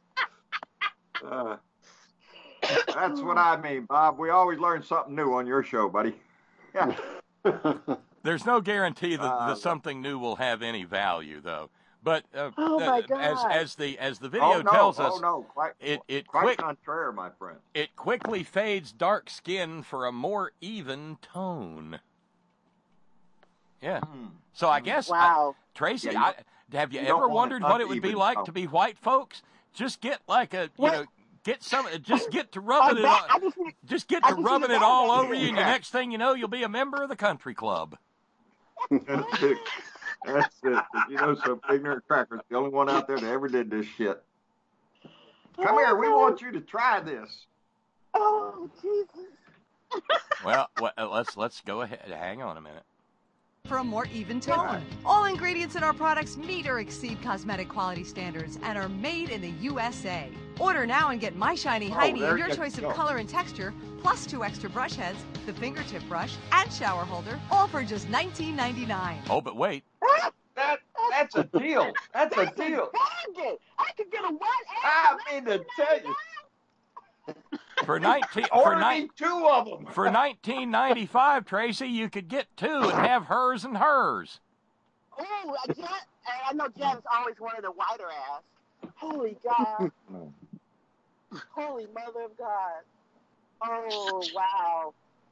Uh, That's what I mean, Bob. We always learn something new on your show, buddy. Yeah. There's no guarantee that, Uh, that something new will have any value, though. But uh, Oh, my uh, as God. as the as the video oh, no. tells oh, us, no. Quite, it it quite quick contrary, my friend. it quickly fades dark skin for a more even tone. Yeah. Hmm. So I guess, Wow. I, Tracy, Yeah, you I, don't- have you, you don't ever want wondered an what it would be uneven like tone. to be white folks? Just get like a, you What? know, get some, just get to I, rubbing it, bet- all, I just need, just get I to just need rubbing to it know all that. over you, and the next thing you know, you'll be a member of the country club. That's it. That's it. You know, some ignorant crackers, the only one out there that ever did this shit. Come here. We want you to try this. Oh, Jesus. Well, well, uh, let's let's go ahead. Hang on a minute. For a more even tone. All ingredients in our products meet or exceed cosmetic quality standards and are made in the U S A. Order now and get My Shiny Oh, Hiney there in your you choice go. of color and texture, plus two extra brush heads, the fingertip brush, and shower holder, all for just nineteen ninety-nine. Oh, but wait. That That's a deal. That's a That's a deal. bargain. I could get a white I ass. mean to tell you. For nineteen for Order nine me two of them. for nineteen ninety-five, Tracy, you could get two and have hers and hers. Oh, I got, and I know Jan's always wanted a whiter ass. Holy God. Holy mother of God. Oh, wow.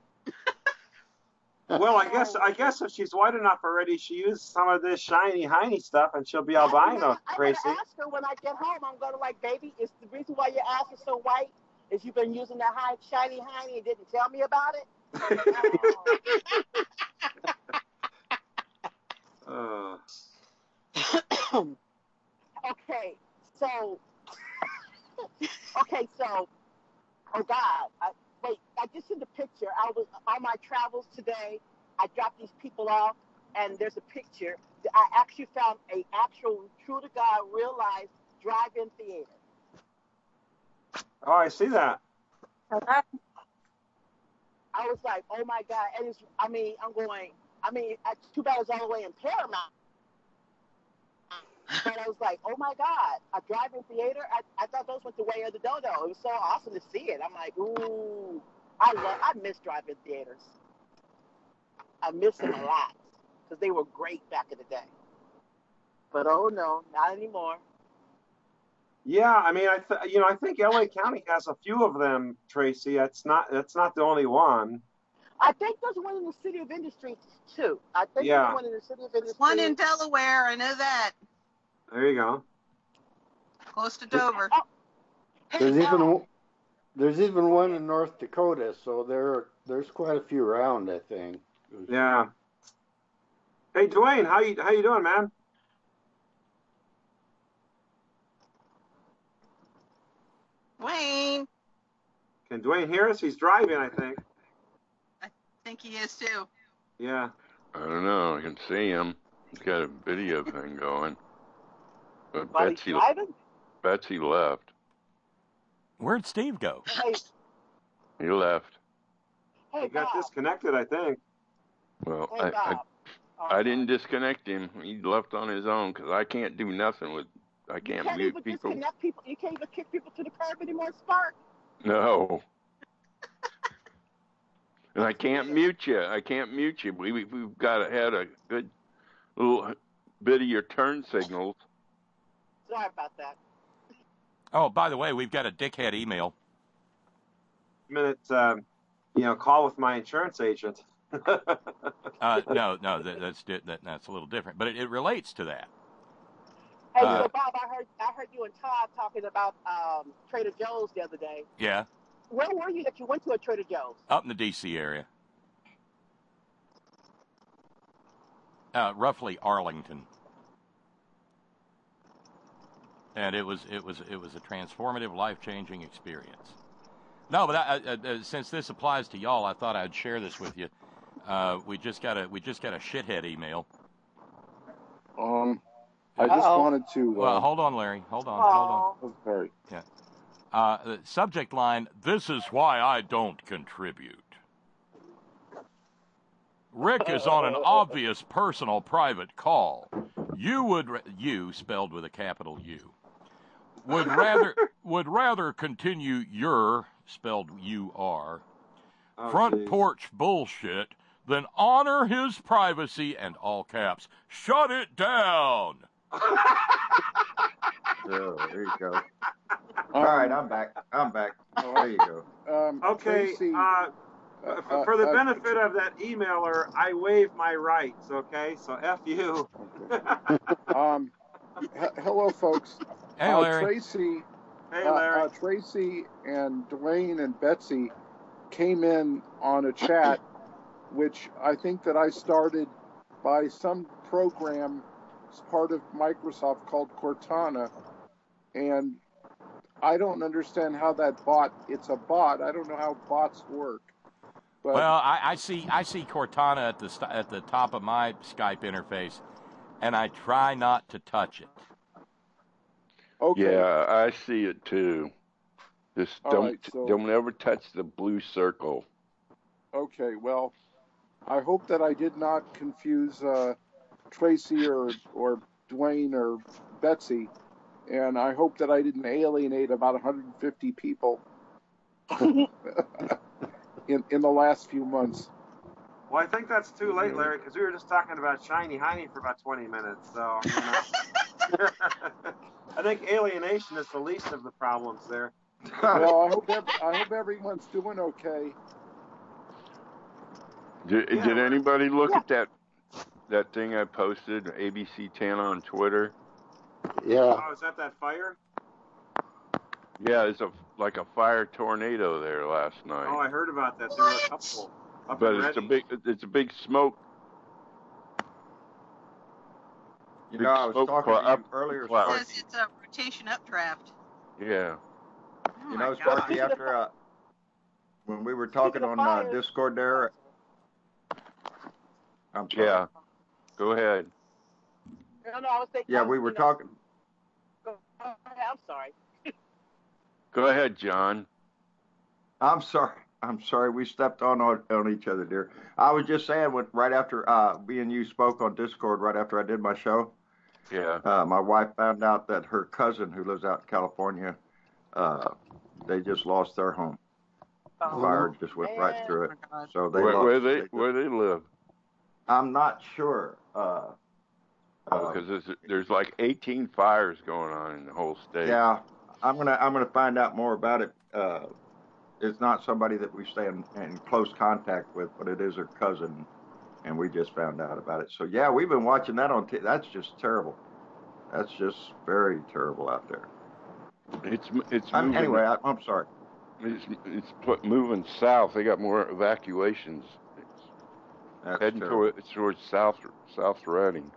Well, I guess I guess if she's white enough already, she used some of this shiny, hiney stuff, and she'll be albino, I'm Tracy. going to ask her when I get home. I'm going to like, baby, is the reason why your ass is so white is you've been using that high, shiny hiney and didn't tell me about it? Uh. Okay, so, okay, so, oh God, I, wait, I just seen the picture. I was on my travels today. I dropped these people off, and there's a picture. I actually found a actual, true to God, real life drive-in theater. Oh, I see that. I was like, oh my God, and it's, I mean, I'm going, I mean, it's too bad it's all the way in Paramount. But I was like, oh my God, a drive-in theater? I, I thought those went the way of the dodo. It was so awesome to see it. I'm like, ooh, I love, I miss drive-in theaters. I miss them a lot because they were great back in the day. But oh no, not anymore. Yeah, I mean, I th- you know, I think L A County has a few of them, Tracy. That's not that's not the only one. I think there's one in the City of Industry too. I think Yeah. there's one in the City of Industry. One in Delaware, I know that. There you go. Close to Dover. There's even there's even one in North Dakota, so there there's quite a few around, I think. Yeah. Hey, Dwayne, how you how you doing, man? Wayne, Can Dwayne hear us? He's driving, I think. I think he is too. Yeah. I don't know. I can see him. He's got a video thing going. But While he's Betsy, driving? Betsy left. Where'd Steve go? Hey, He left. hey, He got Bob. disconnected, I think. Well, Hey, I, I Bob. Oh, I didn't disconnect him. He left on his own because I can't do nothing with. I you can't can't mute even people. disconnect people. You can't even kick people to the curb anymore, Spark. No. And I can't mute you. I can't mute you. We, we, we've got had a good little bit of your turn signals. Sorry about that. Oh, by the way, we've got a dickhead email. Minute, um, you know, call with my insurance agent. Uh, no, no, that, that's di- that, that's a little different, but it, it relates to that. Hey, Uh, so Bob, I heard I heard you and Todd talking about um, Trader Joe's the other day. Yeah, Where were you that you went to a Trader Joe's? up in the D C area, uh, roughly Arlington, and it was it was it was a transformative, life-changing experience. No, but I, I, uh, since this applies to y'all, I thought I'd share this with you. Uh, we just got a we just got a shithead email. Um, I just Uh-oh. wanted to. Uh, Well, hold on, Larry. Hold on. Hold on. oh, sorry. Yeah. Uh, the subject line, this is why I don't contribute. Rick is on an obvious personal private call. You would, ra- you spelled with a capital U, would rather, would rather continue your, spelled U R, Oh, front geez. porch bullshit than honor his privacy and all caps. Shut it down. Oh, there you go. Um, All right, I'm back. I'm back. There you go. Um, Okay, Tracy, uh, uh, for, for the uh, benefit of that emailer, I waive my rights, okay? So F you. um, he- hello, folks. Hey, uh, Larry. Tracy, Hey, uh, Larry. uh, Tracy and Dwayne and Betsy came in on a chat, which I think that I started by some program as part of Microsoft called Cortana, and I don't understand how that bot. It's a bot. I don't know how bots work. But Well, I, I see I see Cortana at the st- at the top of my Skype interface, and I try not to touch it. okay. Yeah, I see it too. Just All don't right, so- don't ever touch the blue circle. Okay, well, I hope that I did not confuse uh, Tracy or or Dwayne or Betsy, and I hope that I didn't alienate about one hundred fifty people in in the last few months. Well, I think that's too late, Larry, because we were just talking about Shiny Heiny for about twenty minutes. So, you know. I think alienation is the least of the problems there. Well, I hope ev- I hope everyone's doing okay. Did, Yeah, did we're- anybody look at that that thing I posted, A B C ten on Twitter? Yeah. Oh, is that that fire? Yeah, there's a like a fire tornado there last night. Oh, I heard about that. There were a couple up but in it's a Redding. big it's a big smoke. You big know, I was smoke talking cloud- to you up earlier, cloud. It says it's a rotation updraft. Yeah. Oh You my know, God. Sparky, after uh, when we were talking Speaking of on uh, fires- Discord there, I'm sorry. Yeah. Go ahead. No, no, I was thinking. Yeah, I was we were thinking- talking. Go ahead, I'm sorry. Go ahead, John. I'm sorry. I'm sorry. We stepped on on, on each other, dear. I was just saying, when, right after uh, me and you spoke on Discord, right after I did my show, Yeah. uh, my wife found out that her cousin, who lives out in California, uh, they just lost their home. Oh, Fire just went right man. through it. So they Where, lost. where they they- where they live? I'm not sure. Uh, uh, Because there's there's like eighteen fires going on in the whole state. Yeah, I'm gonna I'm gonna find out more about it. Uh, it's not somebody that we stay in, in close contact with, but it is her cousin, and we just found out about it. So yeah, we've been watching that on. T- that's just terrible. That's just very terrible out there. It's it's I'm, moving, anyway, I, I'm sorry. it's it's put, moving south. They got more evacuations. It's That's heading terrible. toward, towards South South Reading.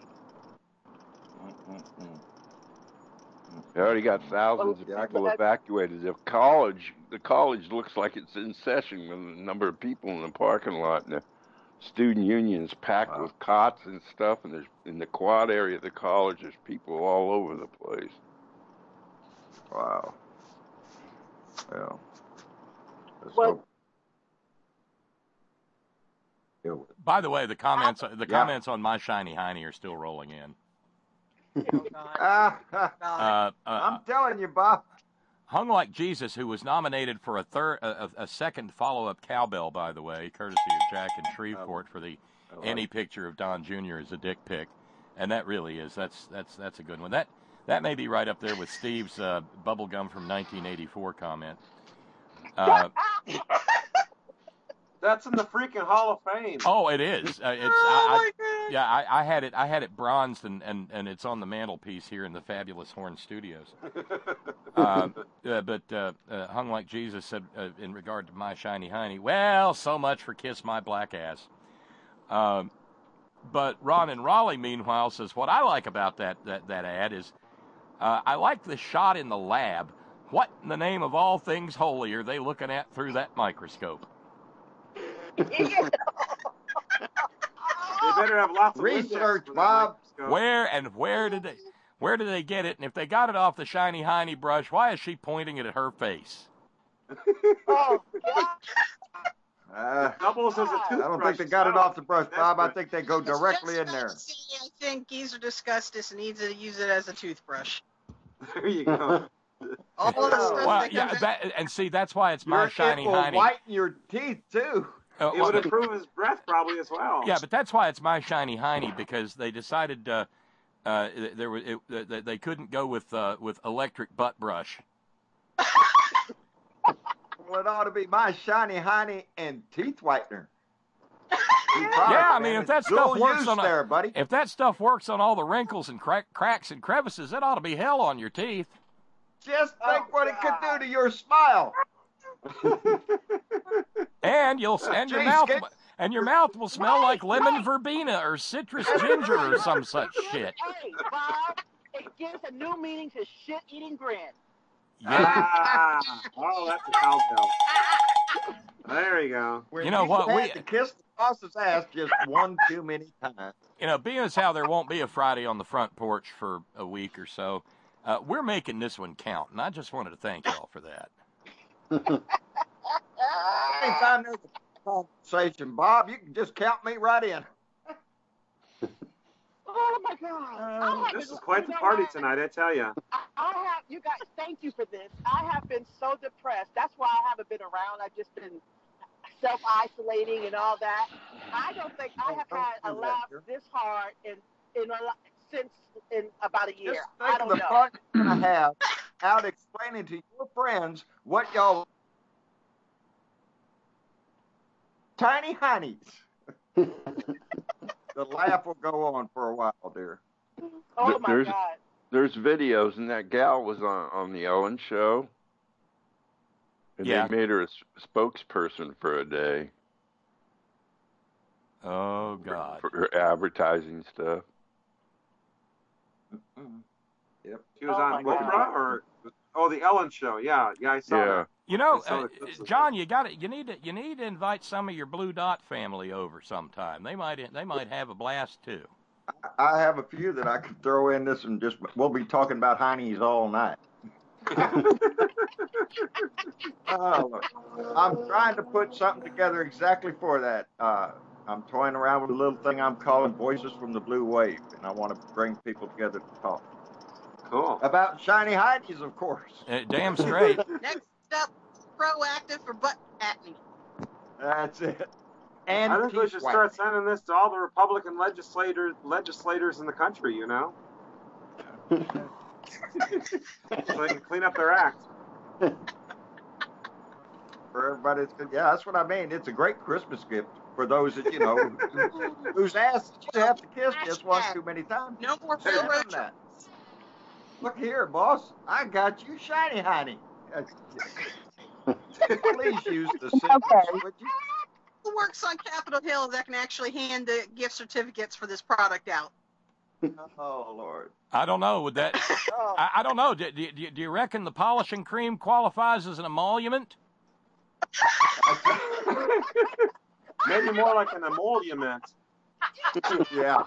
Mm-mm-mm. They already got thousands of Yeah, I people got- evacuated. The college, the college looks like it's in session with a number of people in the parking lot, and the student union's packed Wow. with cots and stuff. And there's in the quad area of the college, there's people all over the place. Wow. Well, let's Well- hope. Deal with it. By the way, the comments the Yeah. comments on My Shiny Heiny are still rolling in. Oh, God. Ah, God. Uh, uh, I'm telling you, Bob. Hung Like Jesus, who was nominated for a third, a, a a second follow-up cowbell, by the way, courtesy of Jack in Shreveport for the Oh, any picture of Don Junior as a dick pic, and that really is that's that's that's a good one. That that may be right up there with Steve's uh, bubblegum from nineteen eighty-four comment. Uh, That's in the freaking Hall of Fame. oh, it is. Uh, it's Oh I, I, my God. yeah. I, I had it. I had it bronzed, and, and, and it's on the mantelpiece here in the fabulous Horn Studios. Uh, uh, but uh, uh, Hung Like Jesus said uh, in regard to My Shiny Heiny, well, so much for Kiss My Black Ass. Um, but Ron in Raleigh, meanwhile, says, what I like about that, that, that ad is uh, I like the shot in the lab. What in the name of all things holy are they looking at through that microscope? They better have lots of Research, Windex for that Bob. microscope. Where and where did they where did they get it? And if they got it off the Shiny Heiny brush, why is she pointing it at her face? Oh, God. Uh, Doubles as a I toothbrush. don't think they got it off the brush, Bob. I think they go directly in there. I think Geezer Disgustus needs to use it as a toothbrush. There you go. All of the stuff Well, that yeah, comes that, and see, that's why it's My Your- Shiny it will Heiny. whiten your teeth too. Uh, It well, would improve his breath probably as well. yeah, but that's why it's My Shiny Heiny, because they decided uh, uh, there was it, they, they couldn't go with uh, with electric butt brush. Well, it ought to be My Shiny Heiny and teeth whitener. Yeah, I mean, if that stuff Dual works use on a- there, buddy. If that stuff works on all the wrinkles and crack, cracks and crevices, it ought to be hell on your teeth. Just think Oh, what it could God. do to your smile. And you'll and your Jeez, mouth get- and your mouth will smell Right, like lemon right. verbena or citrus ginger or some such shit. Hey, Bob, it gives a new meaning to shit-eating grin. Yeah. Ah, oh, that's a cowbell. There you go. When You know what, had we- to kiss the boss's ass just one too many times. You know, being as how there won't be a Friday on the front porch for a week or so, uh, we're making this one count, and I just wanted to thank y'all for that. Anytime there's a conversation, Bob, you can just count me right in. Oh, my God. I have This been- is quite the party tonight, I tell you. I, I have, you guys, thank you for this. I have been so depressed. That's why I haven't been around. I've just been self isolating and all that. I don't think I have don't had do a that, laugh dear. this hard in in a lo- since in about a year. Just I think don't of the know. fun you're gonna have out explaining to your friends what y'all tiny honeys. The laugh will go on for a while, dear. Oh Th- my there's, God. There's videos, and that gal was on, on the Ellen Show, and Yeah. they made her a s- spokesperson for a day Oh, God. for her advertising stuff. Yep. She was Oh, on my God. Oprah or oh, the Ellen Show. Yeah, yeah, I saw Yeah. that. You know, I saw uh, the clips of John, you got it. You need to you need to invite some of your Blue Dot family over sometime. They might they might have a blast too. I have a few that I could throw in this and just we'll be talking about honeys all night. Oh, look. I'm trying to put something together exactly for that. Uh, I'm toying around with a little thing I'm calling Voices from the Blue Wave, and I want to bring people together to talk Cool. about shiny honeys, of course. Uh, damn straight. Next up, proactive for butt acne. That's it. And I think we teeth should white. start sending this to all the Republican legislators legislators in the country, you know? So they can clean up their act. For everybody, it's good. Yeah, that's what I mean. It's a great Christmas gift for those that, you know, who- whose ass you have to kiss just one too many times. No more Tell Phil them Roach. that. Look here, boss. I got you shiny honey. Please use the sentence, would you? Who works on Capitol Hill that can actually hand the gift certificates for this product out? Oh, Lord. I don't know. Would that? I, I don't know. Do, do, do do you reckon the polishing cream qualifies as an emolument? Maybe more like an emolument. Yeah.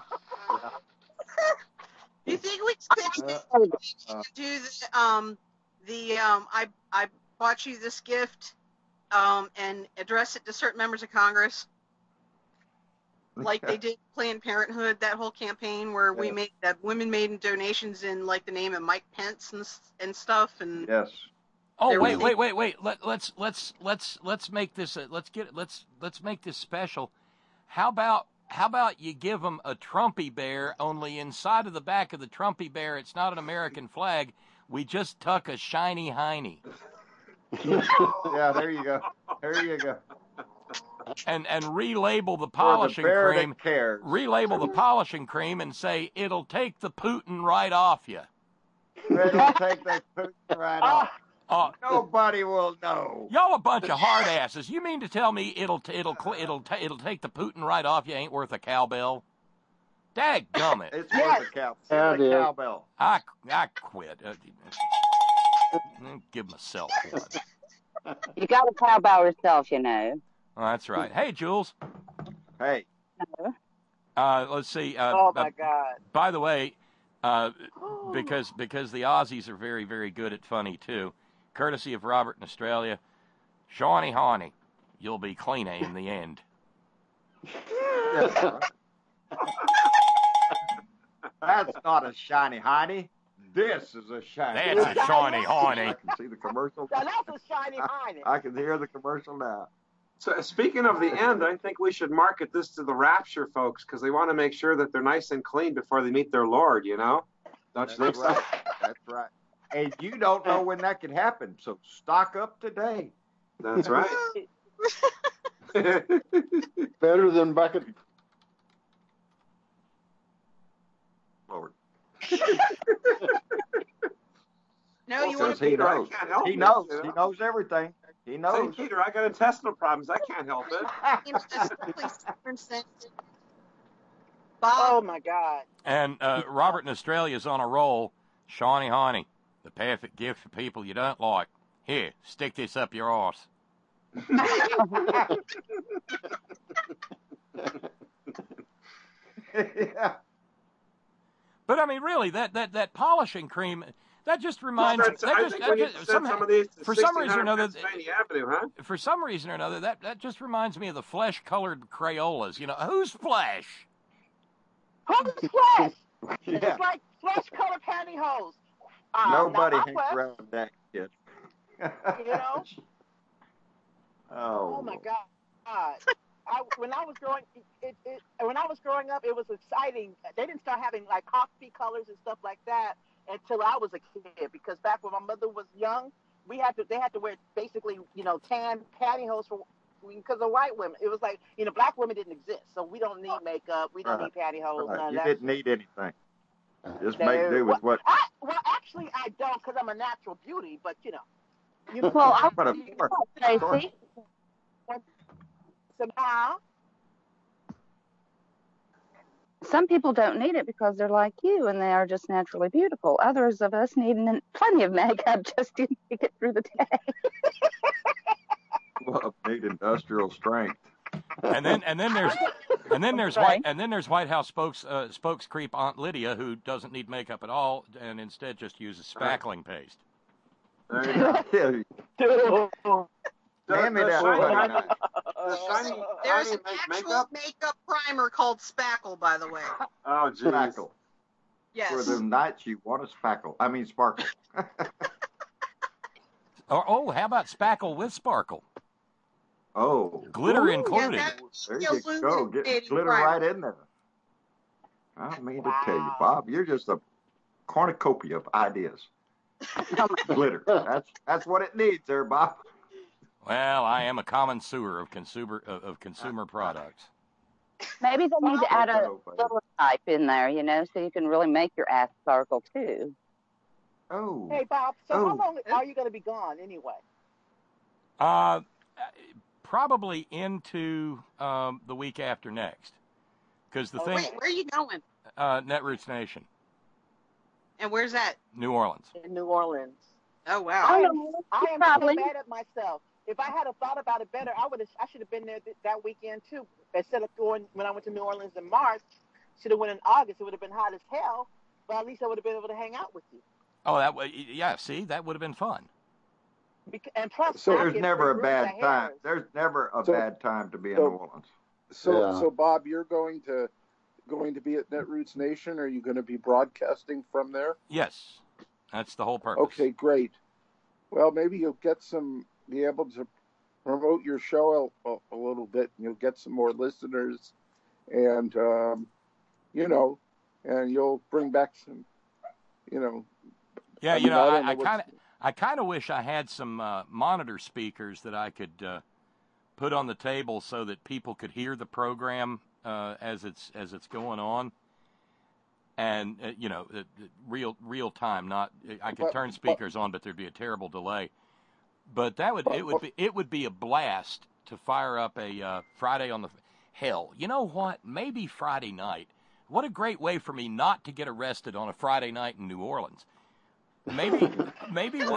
Do you think we could Uh, uh, do the um the um I I bought you this gift um and address it to certain members of Congress like they did Planned Parenthood, that whole campaign where we Yes. made that women made donations in like the name of Mike Pence and s- and stuff and Yes. Oh There wait, was- wait, wait, wait. Let, let's let's let's let's make this. Uh, let's get let's let's make this special. How about how about you give them a Trumpy bear? Only inside of the back of the Trumpy bear, it's not an American flag. We just tuck a shiny hiney. Yeah, there you go. There you go. And and relabel the For the polishing bear that cream. cares. Relabel the polishing cream and say it'll take the Putin right off you. It'll take that Putin right off. Uh, Nobody will know. Y'all a bunch of hard asses. You mean to tell me it'll t- it'll cl- it'll t- it'll take the Putin right off you? Ain't worth a cowbell. Dadgummit. It's worth a cow. Yeah, It's a it is. cowbell. I I quit. Uh, give myself one. You got to cowbell yourself, you know. Oh, that's right. Hey, Jules. Hey. Uh, let's see. Uh, Oh my uh, God. by the way, uh, because because the Aussies are very very good at funny too. Courtesy of Robert in Australia, Shawnee Hawney, you'll be cleaner in the end. That's not a shiny honey. This is a shiny. That's a shiny honey. I can see the commercial. Now that's a shiny hiney. I can hear the commercial now. So speaking of the end, I think we should market this to the Rapture folks because they want to make sure that they're nice and clean before they meet their Lord. You know, don't you think That's so? right. That's right. And you don't know when that could happen, so stock up today. That's right. Better than back at Lord. no, you Well, want Because he Peter, I knows. can't help He it, knows. you know? He knows everything. He Hey, knows. Peter, I got intestinal problems. I can't help it. Oh my God. And uh, Robert in Australia's on a roll. Shawnee Hawney, the perfect gift for people you don't like. Here, stick this up your arse. Yeah. But I mean, really, that, that, that polishing cream, that just reminds Well, me. that's- That I just, think that we need just- to send somehow- some of these to for some reason or sixteen hundred another, Pennsylvania Avenue, huh? for some reason or another, that, that just reminds me of the flesh-colored Crayolas. You know, whose flesh? Who's flesh? Yeah. It's like flesh colored pantyhose. Um, Nobody not hangs my flesh, around that kid. You know? Oh. Oh my God. I, when I was growing, it, it, when I was growing up, it was exciting. They didn't start having like coffee colors and stuff like that until I was a kid. Because back when my mother was young, we had to, they had to wear basically, you know, tan pantyhose for because of white women. It was like, you know, black women didn't exist, so we don't need makeup, we don't Right. need pantyhose, Right. none of You that. didn't need anything. Just No. make do with Well, what. I, well, actually, I don't because I'm a natural beauty, but you know, you know, Well, I But of course, of course. Tracy, somehow. some people don't need it because they're like you and they are just naturally beautiful. Others of us need n- plenty of makeup just to get through the day. Well, need industrial strength. And then and then there's and then there's Right. white and then there's White House spokes uh, spokes creep Aunt Lydia, who doesn't need makeup at all and instead just uses spackling paste. There you go. Does- Hand me does that Shiny putty Honey- knife. does Shiny- There's Shiny an make actual makeup? makeup primer called Spackle, by the way. Oh, geez. Spackle. Yes. For the nights you want to spackle. I mean sparkle. Or oh, how about spackle with sparkle? Oh. Glitter Ooh. included. Yeah, There that's you go. Get illuminating glitter primer. right in there. I mean to tell you, Bob, you're just a cornucopia of ideas. Glitter. That's that's what it needs there, Bob. Well, I am a connoisseur of consumer of, of consumer products. Maybe they need to add a Oh, buddy. little type in there, you know, so you can really make your ass sparkle too. Oh. Hey, Bob. So Oh. how long are you going to be gone anyway? Uh, probably into um, the week after next, because the Oh, thing, wait, where are you going? uh, Netroots Nation, And where's that? New Orleans. In New Orleans. Oh, wow. I Oh, am, no, I am probably. so mad at myself. If I had have thought about it better, I would have. I should have been there th- that weekend too. Instead of going when I went to New Orleans in March, should have went in August. It would have been hot as hell, but at least I would have been able to hang out with you. Oh, that wa- yeah. See, that would have been fun. Bec- and plus, So I There's get never free a bad rooms at time. Harrah's. There's never a So- bad time to be in so- New Orleans. So, Yeah. so Bob, you're going to going to be at Netroots Nation. Are you going to be broadcasting from there? Yes, that's the whole purpose. Okay, great. Well, maybe you'll get some, be able to promote your show a, a, a little bit, and you'll get some more listeners, and um, you know, and you'll bring back some, you know. Yeah, I you mean, know, I I don't know I what's- kind of, I kind of wish I had some uh, monitor speakers that I could uh, put on the table so that people could hear the program uh, as it's as it's going on, and uh, you know, uh, uh, real real time. Not I could But- turn but- speakers on, but there'd be a terrible delay. But that would it would be it would be a blast to fire up a uh, Friday on the hell. You know what? Maybe Friday night. What a great way for me not to get arrested on a Friday night in New Orleans. Maybe maybe we'll,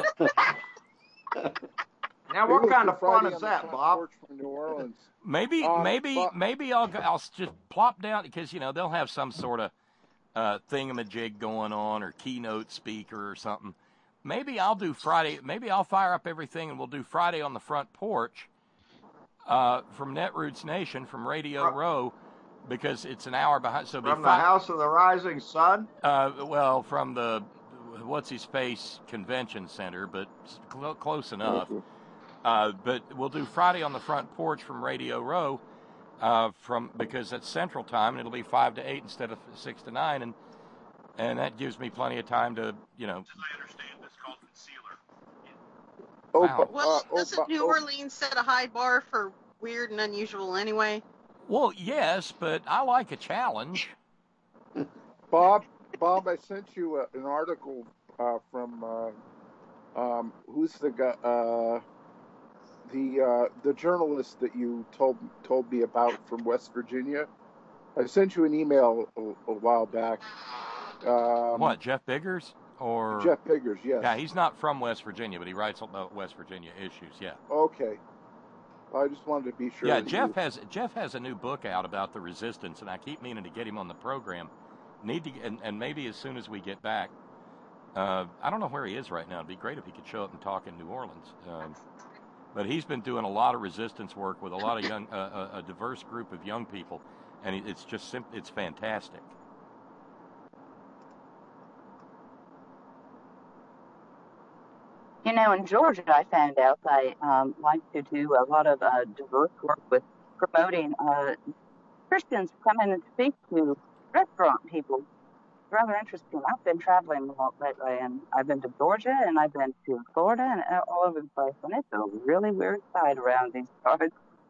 Now, Maybe what we'll kind do of fun Friday is on the that, front Bob? porch from New Orleans. maybe Um, maybe but- maybe I'll go- I'll just plop down because you know they'll have some sort of uh, thingamajig going on or keynote speaker or something. Maybe I'll do Friday. Maybe I'll fire up everything and we'll do Friday on the front porch uh, from Netroots Nation from Radio Row because it's an hour behind. So it'll From be the fi- House of the Rising Sun? Uh, well, from the what's his face convention center, but cl- close enough. Uh, but we'll do Friday on the front porch from Radio Row, uh, from because that's Central Time, and it'll be five to eight instead of six to nine, and and that gives me plenty of time to you know. I understand. It's called concealer. Oh, Wow. but, Well, uh, oh, doesn't but- New oh, Orleans set a high bar for weird and unusual anyway? Well, yes, but I like a challenge. Bob, Bob, I sent you a, an article uh, from uh, um, who's the guy, uh, the uh, the journalist that you told told me about from West Virginia. I sent you an email a, a while back. Um, What, Jeff Biggers or Jeff Biggers? Yes. Yeah, he's not from West Virginia, but he writes about West Virginia issues. Yeah. Okay. I just wanted to be sure. Yeah, that Jeff you, has Jeff has a new book out about the resistance, and I keep meaning to get him on the program. Need to, and, and maybe as soon as we get back. Uh, I don't know where he is right now. It'd be great if he could show up and talk in New Orleans. Um, but he's been doing a lot of resistance work with a lot of young, uh, a, a diverse group of young people, and it, it's just sim- it's fantastic. You know, in Georgia, I found out they um, like to do a lot of uh, diverse work with promoting uh, Christians coming and speak to restaurant people. Rather interesting. I've been traveling a lot lately, and I've been to Georgia, and I've been to Florida, and all over the place, and it's a really weird side around these parts.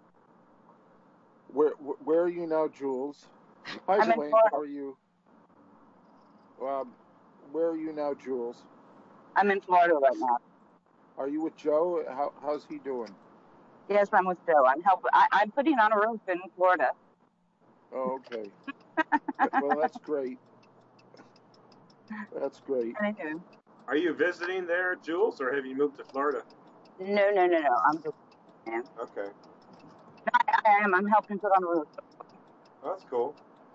Where where are you now, Jules? Hi, I'm in Dwayne. Florida. How are you? Um, where are you now, Jules? I'm in Florida right now. Are you with Joe? How how's he doing? Yes, I'm with Joe. I'm helping. I, I'm putting on a roof in Florida. Oh, okay. Well, that's great. That's great. Thank you. Are you visiting there, Jules, or have you moved to Florida? No, no, no, no. I'm just. Yeah. Okay. I, I am. I'm helping put on a roof. Oh, that's cool.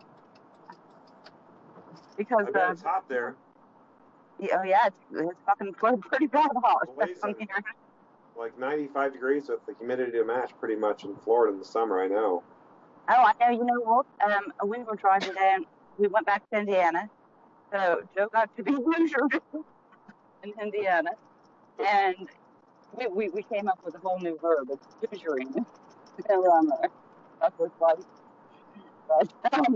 Because I bet uh, it's hot there. Yeah, oh yeah, it's, it's fucking pretty bad hot. Blazing. Like ninety-five degrees with the humidity to match pretty much in Florida in the summer, I know. Oh, I know. You know what? Um, we were driving down. We went back to Indiana. So Joe got to be Hoosier in Indiana, and we, we we came up with a whole new verb. It's Hoosiering around there. That was fun. But um,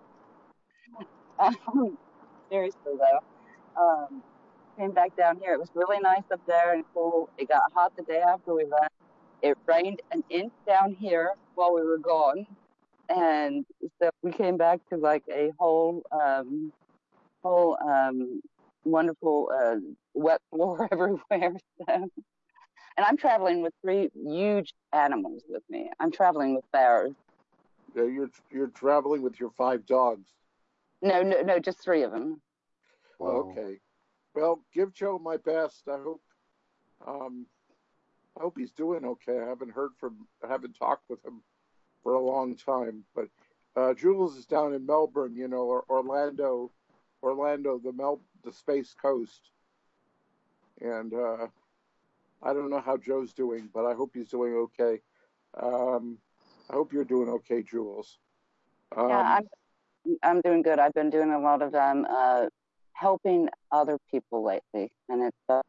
um, seriously though, um, came back down here. It was really nice up there and cool. It got hot the day after we left. It rained an inch down here while we were gone, and so we came back to like a whole um, whole um, wonderful uh, wet floor everywhere. So. And I'm traveling with three huge animals with me. I'm traveling with bears. Yeah, you're you're traveling with your five dogs. No, no, no, just three of them. Wow. Okay. Well, give Joe my best. I hope um, I hope he's doing okay. I haven't heard from, I haven't talked with him for a long time. But uh, Jules is down in Melbourne, you know, or Orlando, Orlando, the Mel, the Space Coast, and uh, I don't know how Joe's doing, but I hope he's doing okay. Um, I hope you're doing okay, Jules. Um, Yeah, I'm I'm doing good. I've been doing a lot of um uh helping other people lately, and it's uh,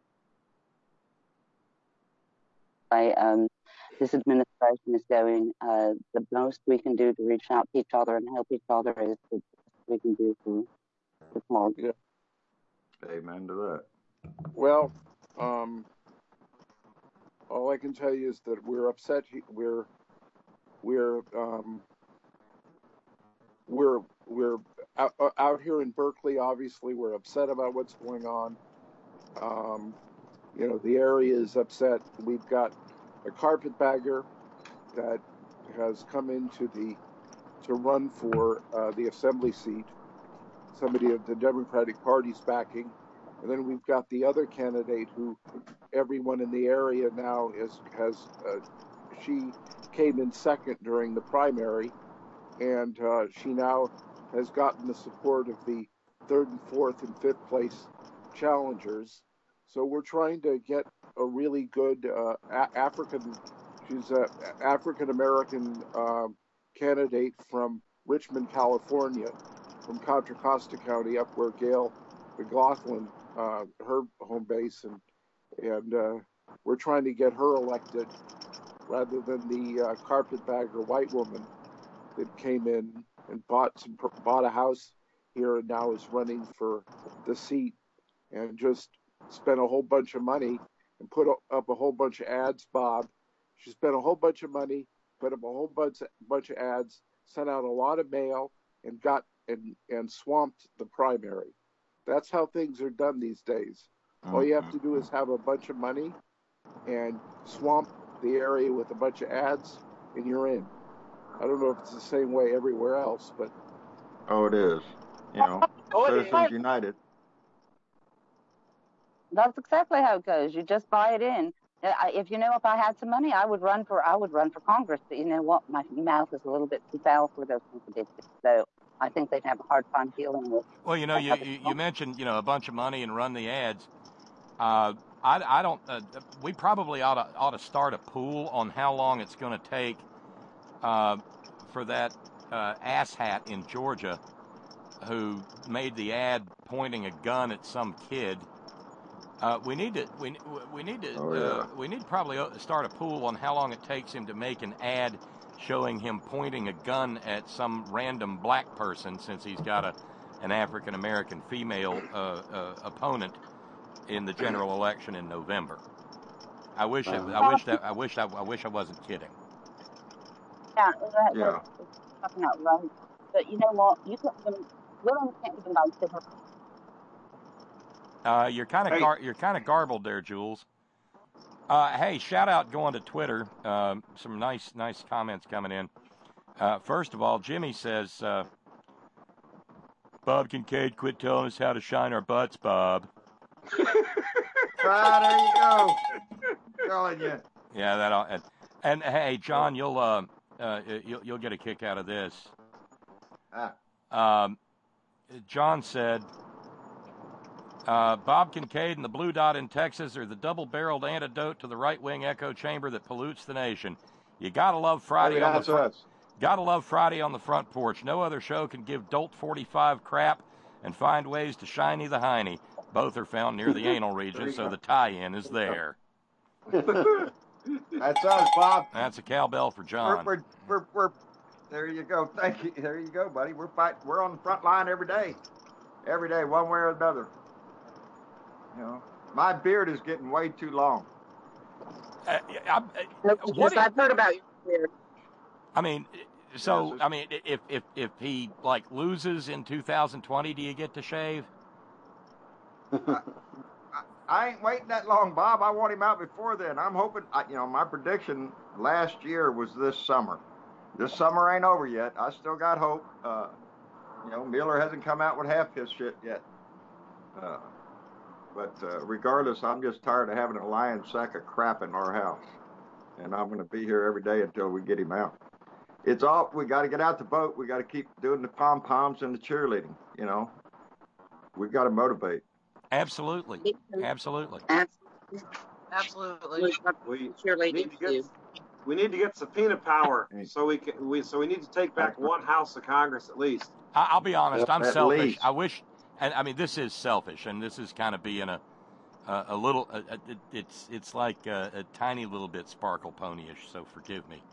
I um this administration is going. Uh, the most we can do to reach out to each other and help each other is the best we can do for the cause. Yeah. Amen to that. Well, um, all I can tell you is that we're upset. We're we're um, we're we're out, out here in Berkeley. Obviously, we're upset about what's going on. Um, you know, the area is upset. We've got a carpetbagger that has come into the to run for uh, the assembly seat. Somebody of the Democratic Party's backing, and then we've got the other candidate who everyone in the area now is has. Uh, she came in second during the primary, and uh, she now has gotten the support of the third and fourth and fifth place challengers. So we're trying to get a really good uh, a- African. She's an African American uh, candidate from Richmond, California, from Contra Costa County, up where Gail McLaughlin, uh, her home base, and and uh, we're trying to get her elected rather than the uh, carpetbagger white woman that came in and bought some bought a house here and now is running for the seat and just spent a whole bunch of money and put up a whole bunch of ads. Bob, she spent a whole bunch of money, put up a whole bunch bunch of ads, sent out a lot of mail, and got and and swamped the primary. That's how things are done these days. All you have to do is have a bunch of money and swamp the area with a bunch of ads, and you're in. I don't know if it's the same way everywhere else, but oh, it is. You know, Oh, it Citizens is. United. That's exactly how it goes. You just buy it in. Uh, I- If you know, if I had some money, I would run for I would run for Congress. But you know what? My mouth is a little bit too foul for those contradictions. So I think they'd have a hard time dealing with. Well, you know, you, you, you mentioned, you know, a bunch of money and run the ads. Uh, I, I don't, uh, we probably ought to, ought to start a pool on how long it's going to take uh, for that uh, asshat in Georgia who made the ad pointing a gun at some kid. Uh, we need to, we, we need to, Oh, yeah. uh, we need to probably start a pool on how long it takes him to make an ad showing him pointing a gun at some random black person since he's got a an African American female uh, uh, opponent in the general election in November. I wish I, I wish that I wish I, I wish I wasn't kidding. Yeah, that, Yeah. that's not right. But you know what? You can't even, women can't even buy cigarettes. Uh, you're kind of Hey. gar- you're kind of garbled there, Jules. Uh, hey, shout out going to Twitter. Um, some nice nice comments coming in. Uh, first of all, Jimmy says, uh, Bob Kincaid, quit telling us how to shine our butts, Bob. Ah, there you go. Telling you. Yeah, that. And, and hey, John, you'll uh, uh, you'll you'll get a kick out of this. Ah. Um, John said, uh, Bob Kincaid and the Blue Dot in Texas are the double-barreled antidote to the right-wing echo chamber that pollutes the nation. You gotta love Friday Maybe on the that's front. us. Gotta love Friday on the front porch. No other show can give Dolt forty-five crap and find ways to shiny the hiney. Both are found near the anal region, so the tie-in is there. That's us, Bob. That's a cowbell for We're, John. we're, we're, we're, there you go. Thank you. There you go, buddy. We're fight. We're on the front line every day. Every day, one way or another. You know, my beard is getting way too long. Uh, I, Yes, what I've heard about your I mean, so I mean, if if if he like loses in two thousand twenty, do you get to shave? I, I ain't waiting that long, Bob. I want him out before then. I'm hoping. I, you know, my prediction last year was this summer. This summer ain't over yet. I still got hope. Uh, you know, Miller hasn't come out with half his shit yet. Uh, but uh, regardless, I'm just tired of having a lion sack of crap in our house, and I'm going to be here every day until we get him out. It's all we got to get out the boat. We got to keep doing the pom poms and the cheerleading. You know, we got to motivate. Absolutely, absolutely. Absolutely. We need to get we need to get subpoena power, so we can we so we need to take back one house of Congress at least. I, I'll be honest. I'm At selfish. least. I wish, and I mean, this is selfish, and this is kind of being a a, a little. A, a, it, it's it's like a, a tiny little bit sparkle ponyish. So forgive me.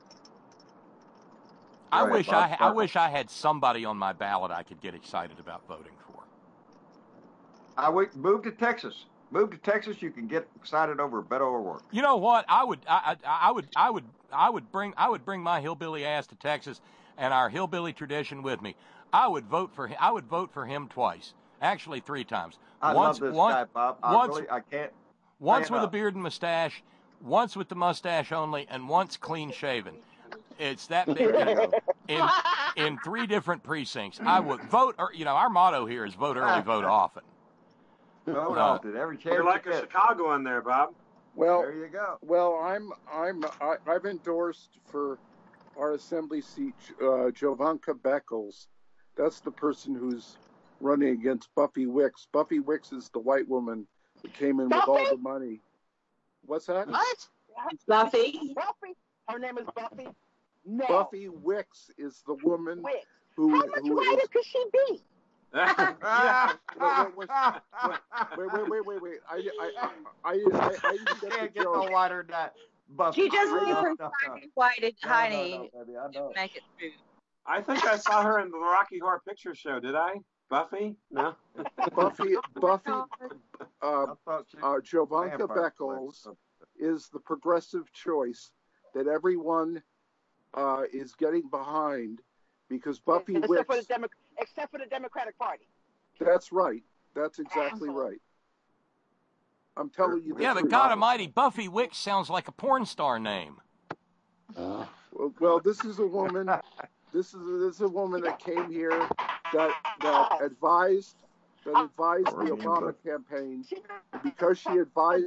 I Right, wish Bob I I Sparkle. wish I had somebody on my ballot I could get excited about voting for. I would move to Texas. Move to Texas. You can get excited over Beto O'Rourke. You know what? I would, I, I, I would, I would, I would bring, I would bring my hillbilly ass to Texas and our hillbilly tradition with me. I would vote for him. I would vote for him twice, actually three times. I once, love this once, guy, Bob. I once, really, I can't. once say with a enough. beard and mustache, once with the mustache only, and once clean shaven. It's that big in in three different precincts. I would vote, or you know, our motto here is vote early, vote often. Vote Uh, often. Every chance You're like you a get. Chicago in there, Bob. Well, There you go. well, I'm I'm I, I've endorsed for our assembly seat uh, Jovanka Beckles. That's the person who's running against Buffy Wicks. Buffy Wicks is the white woman that came in with all the money. What's that? What? Buffy. Buffy. Her name is Buffy. No. Buffy Wicks is the woman Wicks. who How much who whiter is- could she be? Yeah. Wait, wait, wait, wait, wait, wait, wait. I, I, I, I, I, I didn't get Can't the get no joke. whiter than that. Buffy. She just No, needs her no, no. tiny whited No, no, honey no, baby, I to know. make it true. I think I saw her in the Rocky Horror Picture Show. Did I? Buffy? No. Buffy, Buffy, uh, I thought she uh, Jovanka vampire Beckles flesh. is the progressive choice that everyone uh, is getting behind because Buffy except, for the Wicks. Demo- except for the Democratic Party. That's right. That's exactly right. I'm telling you the Yeah, but truth. God Almighty, Buffy Wicks sounds like a porn star name. Well, well, this is a woman. This is this is a woman that came here that that advised that advised the Obama campaign, and because she advised.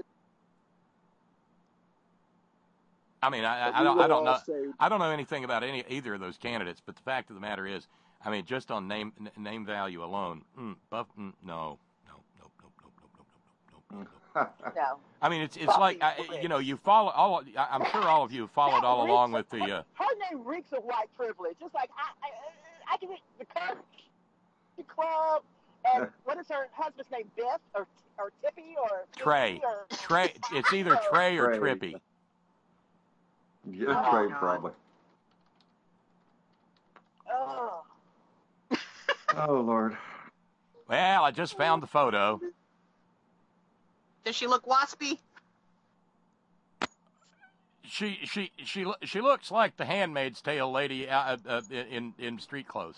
I mean, I, I, I we don't, will I don't all know, say- I don't know anything about any either of those candidates. But the fact of the matter is, I mean, just on name n- name value alone, mm, Buff, mm, no, no, no, no, no, no, no, no, no, no. No. I mean, it's it's like I, you know, you follow all. I- I'm sure all of you have followed That all reeks along of- with the. Uh, Her name reeks of white privilege. It's like I, I, I can the club, the club, and what is her husband's name? Beth or or Tippy or Trey, or Trey. It's either Trey or Trey. Trippy. Yeah, Trey probably. Oh, Lord. Well, I just found the photo. Does she look waspy? She she she she looks like the Handmaid's Tale lady uh, uh, in in street clothes.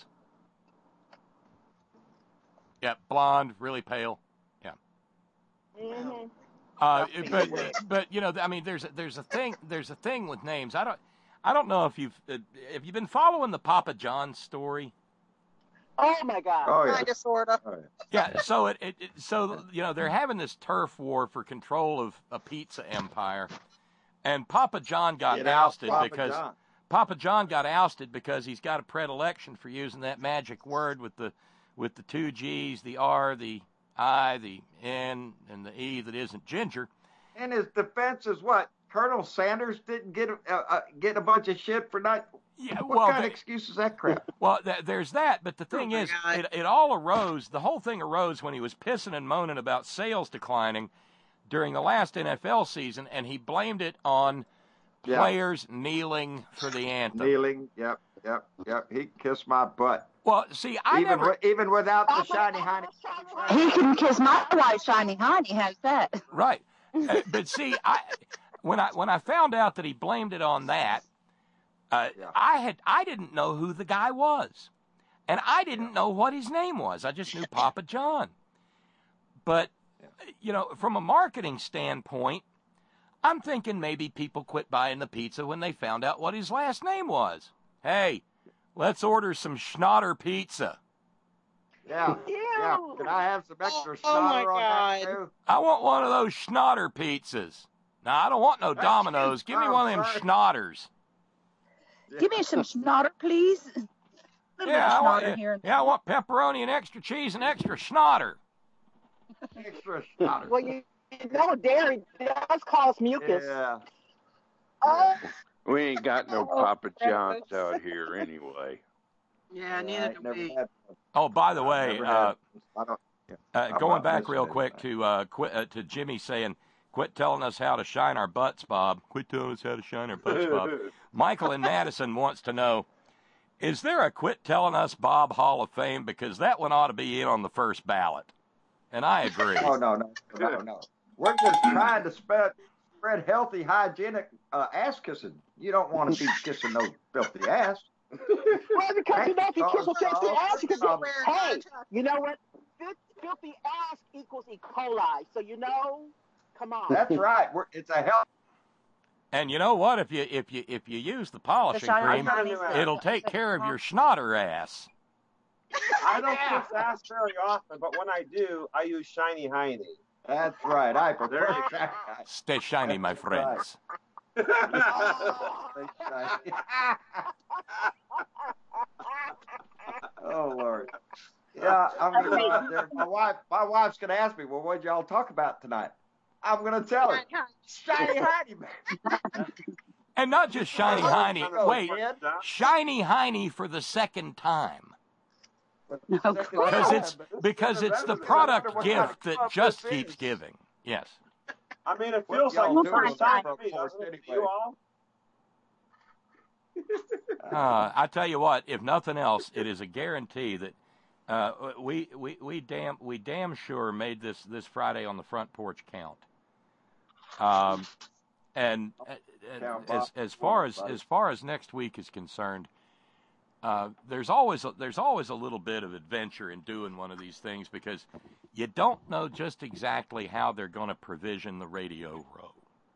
Yeah, blonde, really pale. Yeah. Mm-hmm. Uh, but but you know, I mean, there's a, there's a thing there's a thing with names. I don't I don't know if you've uh, have you been following the Papa John story. Oh my God. Oh, yeah. Kinda, sorta. Oh, Yeah, so it, it, it so you know they're having this turf war for control of a pizza empire, and Papa John got Get out, ousted Papa because John. Papa John got ousted because he's got a predilection for using that magic word with the with the two G's, the R, the I, the N, and the E that isn't ginger. And his defense is what? Colonel Sanders didn't get uh, uh, get a bunch of shit for not. Yeah, what well, kind they- of excuse is that crap? Well, th- there's that, but the thing my is, God. it, it all arose, the whole thing arose when he was pissing and moaning about sales declining during the last N F L season, and he blamed it on Yeah. players kneeling for the anthem. Kneeling. Yep, yep, yep. He kissed my butt. Well, see, I even never... wi- even without the shiny honey. He can kiss my wife, Shiny Honey. How's that? Right. Uh, but see, I when I when I found out that he blamed it on that, uh, I had I didn't know who the guy was, and I didn't know what his name was. I just knew Papa John. But you know, from a marketing standpoint, I'm thinking maybe people quit buying the pizza when they found out what his last name was. Hey, let's order some Schnotter pizza. Yeah, yeah. Can I have some extra Oh, my schnotter on that God. too? I want one of those Schnotter pizzas. Now, I don't want no Domino's. Give me I'm one of them sorry. Schnotters. Give me some schnotter, please. A little Yeah, bit I of want, schnotter here. and yeah, I want pepperoni and extra cheese and extra Schnotter. Extra schnotter. Well, you, you know, dairy does cause mucus. Yeah. Oh, We ain't got no Oh, Papa John's gross. out here anyway. Yeah, I neither ain't do never we. had- Oh, by the I've way, never uh, had- I don't. uh, I'm going not back real listening quick to to uh, quit, uh, to Jimmy saying, "Quit telling us how to shine our butts, Bob. Quit telling us how to shine our butts, Bob." Michael in Madison wants to know: is there a "Quit Telling Us Bob" Hall of Fame? Because that one ought to be in on the first ballot. And I agree. Oh no, no, no, no. We're just trying to spread spread healthy, hygienic uh, ass kissing. You don't want to be kissing no filthy ass. well, because you know, if you kiss a That's filthy all. ass, you can Um, say, hey, you know what? Fil- Filthy ass equals E. coli. So, you know, come on. That's right. We're, it's a health. And you know what? If you if you if you use the polishing shiny cream, honey it'll take care of your schnotter ass. I don't kiss ass very often, but when I do, I use shiny hiney. That's right. I There prefer you shiny. Stay shiny, my That's right. friends. Oh Lord. Yeah, I'm gonna go out there. My wife, my wife's gonna ask me, "Well, what'd y'all talk about tonight?" I'm gonna tell her. Shiny honey, man. And not just shiny Oh, hiney. no, Wait, kid. shiny hiney for the second time. Oh, Because it's because it's the product What kind of gift that club just this keeps is. giving. Yes. I mean, it What feels like y'all the doing first with time that for me, course doesn't it? anyway? You all? Uh, I tell you what, if nothing else, it is a guarantee that uh, we we we damn we damn sure made this this Friday on the front porch count. Um, and uh, Yeah, as Bob. as far as Buddy. as far as next week is concerned, uh, there's always a, there's always a little bit of adventure in doing one of these things because you don't know just exactly how they're going to provision the radio row.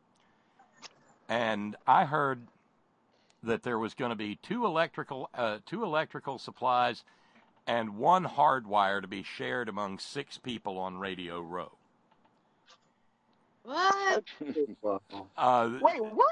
And I heard that there was going to be two electrical uh, two electrical supplies and one hardwire to be shared among six people on Radio Row. What? Uh, Wait, what?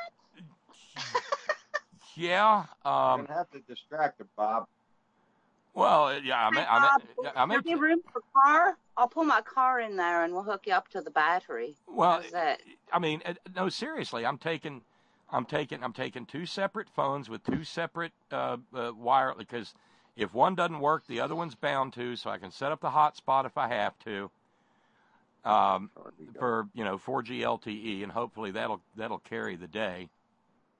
yeah. You're Um, gonna have to distract him, Bob. well, yeah. I mean, I mean, I mean, Any room for car? I'll pull my car in there and we'll hook you up to the battery. well, How's that? I mean, uh, no, seriously. I'm taking, I'm taking, I'm taking two separate phones with two separate uh, uh, wire because if one doesn't work, the other one's bound to. So I can set up the hotspot if I have to. Um, for you know four G L T E, and hopefully that'll that'll carry the day.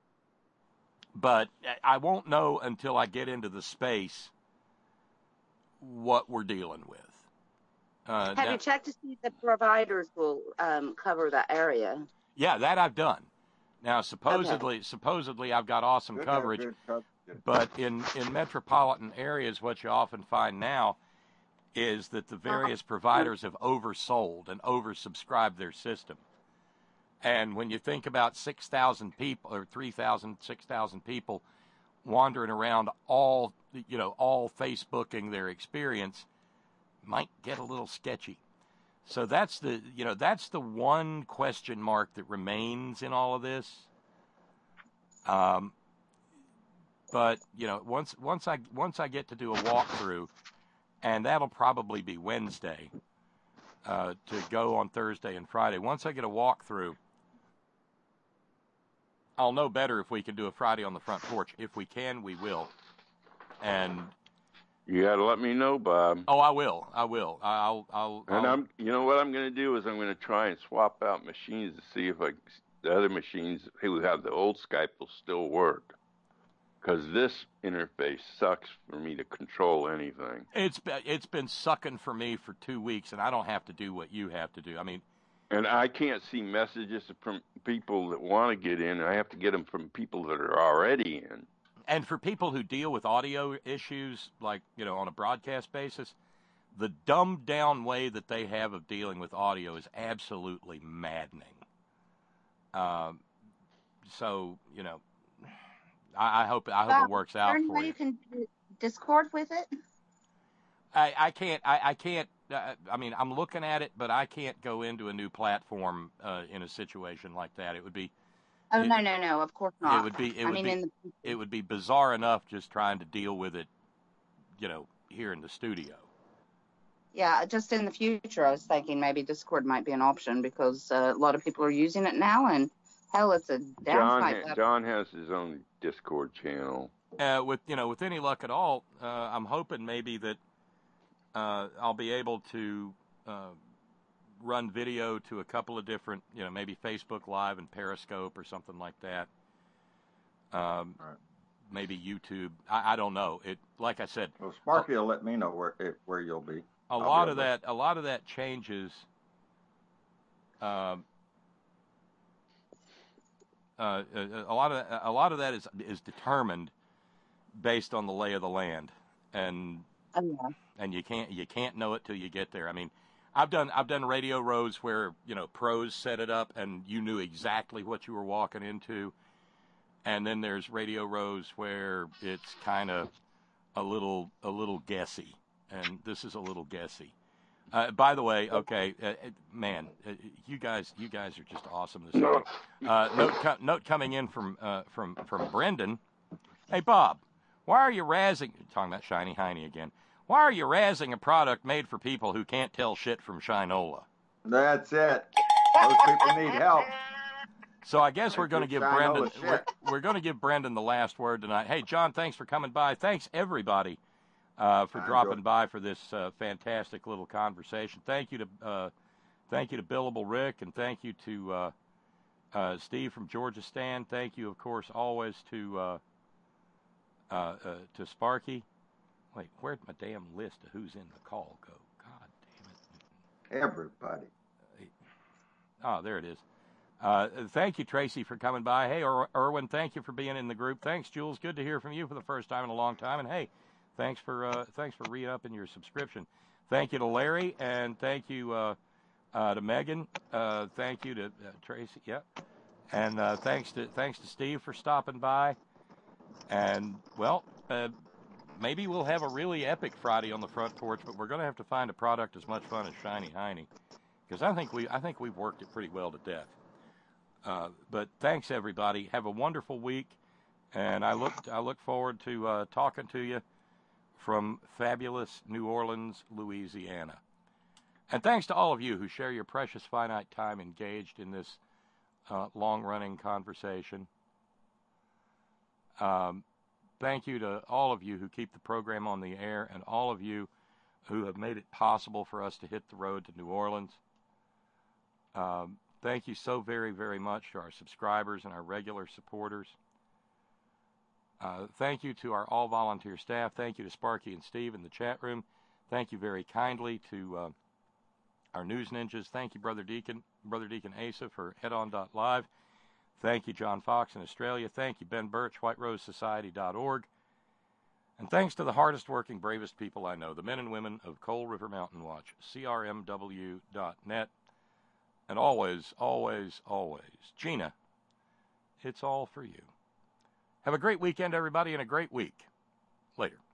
But I won't know until I get into the space what we're dealing with. Uh, Have now, you checked to see if the providers will um, cover that area? yeah, that I've done. Now, supposedly, Okay. supposedly, I've got awesome Good to have coverage, good coverage. but in, in metropolitan areas, what you often find now is that the various providers have oversold and oversubscribed their system. And when you think about six thousand people or three thousand, six thousand people wandering around all, you know, all Facebooking their experience, might get a little sketchy. So that's the, you know, that's the one question mark that remains in all of this. Um, but you know, once once I once I get to do a walkthrough, and that'll probably be Wednesday, uh, to go on Thursday and Friday. Once I get a walkthrough, I'll know better if we can do a Friday on the front porch. If we can, we will. And you got to let me know, Bob. Oh, I will. I will. I'll. I'll. And I'll, I'm. You know what I'm going to do is I'm going to try and swap out machines to see if I, the other machines who have the old Skype will still work. Because this interface sucks for me to control anything. It's been, it's been sucking for me for two weeks, and I don't have to do what you have to do. I mean, and I can't see messages from people that want to get in. I have to get them from people that are already in. And for people who deal with audio issues, like, you know, on a broadcast basis, the dumbed down way that they have of dealing with audio is absolutely maddening. Um, so, you know, I, I hope I hope Bob, it works is there out any for way you. you can Discord with it? I, I can't. I, I can't. Uh, I mean, I'm looking at it, but I can't go into a new platform uh, in a situation like that. It would be. Oh it, no, no, no! Of course not. It would be. It I would mean, be. in the It would be bizarre enough just trying to deal with it, you know, here in the studio. yeah, just in the future, I was thinking maybe Discord might be an option because uh, a lot of people are using it now, and hell, it's a damn John, sight ha- better. John has his own Discord channel. Uh, with you know, with any luck at all, uh, I'm hoping maybe that uh, I'll be able to uh, run video to a couple of different, you know, maybe Facebook Live and Periscope or something like that. Um, Right. Maybe YouTube. I, I don't know. It, like I said, Well, Sparky will let me know where if, where you'll be. a I'll lot be of able that, a lot of that changes. Um, uh, a, a lot of a lot of that is is determined based on the lay of the land, and Oh, yeah. and you can't you can't know it till you get there. I mean, I've done I've done radio rows where, you know, pros set it up and you knew exactly what you were walking into, and then there's radio rows where it's kind of a little a little guessy, and this is a little guessy. Uh, by the way, okay, uh, uh, man, uh, you guys you guys are just awesome this evening. Uh, note co- note coming in from uh, from from Brendan. Hey Bob, why are you razzing? Talking about Shiny Heiny again. Why are you razzing a product made for people who can't tell shit from Shinola? That's it. Those people need help. So I guess we're going to give Shinola Brendan shit. we're, we're going to give Brendan the last word tonight. Hey John, thanks for coming by. Thanks everybody uh, for I dropping enjoyed it. by for this uh, fantastic little conversation. Thank you to uh, thank you to Billable Rick, and thank you to uh, uh, Steve from Georgia Stan. Thank you, of course, always to uh, uh, uh, to Sparky. Wait, where'd my damn list of who's in the call go? God damn it. Everybody. Oh, there it is. Uh, thank you, Tracy, for coming by. Hey, Ir- Irwin, thank you for being in the group. Thanks, Jules. Good to hear from you for the first time in a long time. And hey, thanks for uh, thanks for re-upping your subscription. Thank you to Larry, and thank you uh, uh, to Megan. Uh, thank you to uh, Tracy. Yep. And uh, thanks to thanks to Steve for stopping by. And well, uh, maybe we'll have a really epic Friday on the front porch, but we're going to have to find a product as much fun as Shiny Heiny, because I think we I think we've worked it pretty well to death. Uh, but thanks everybody. Have a wonderful week, and I look I look forward to uh, talking to you from fabulous New Orleans, Louisiana. And thanks to all of you who share your precious finite time engaged in this uh, long-running conversation. Um, thank you to all of you who keep the program on the air, and all of you who have made it possible for us to hit the road to New Orleans. Um, thank you so very, very much to our subscribers and our regular supporters. Uh, thank you to our all-volunteer staff. Thank you to Sparky and Steve in the chat room. Thank you very kindly to uh, our news ninjas. Thank you, Brother Deacon, Brother Deacon Asa for head on dot live. Thank you, John Fox in Australia. Thank you, Ben Birch, white rose society dot org. And thanks to the hardest working, bravest people I know, the men and women of Coal River Mountain Watch, C R M W dot net. And always, always, always, Gina, it's all for you. Have a great weekend, everybody, and a great week. Later.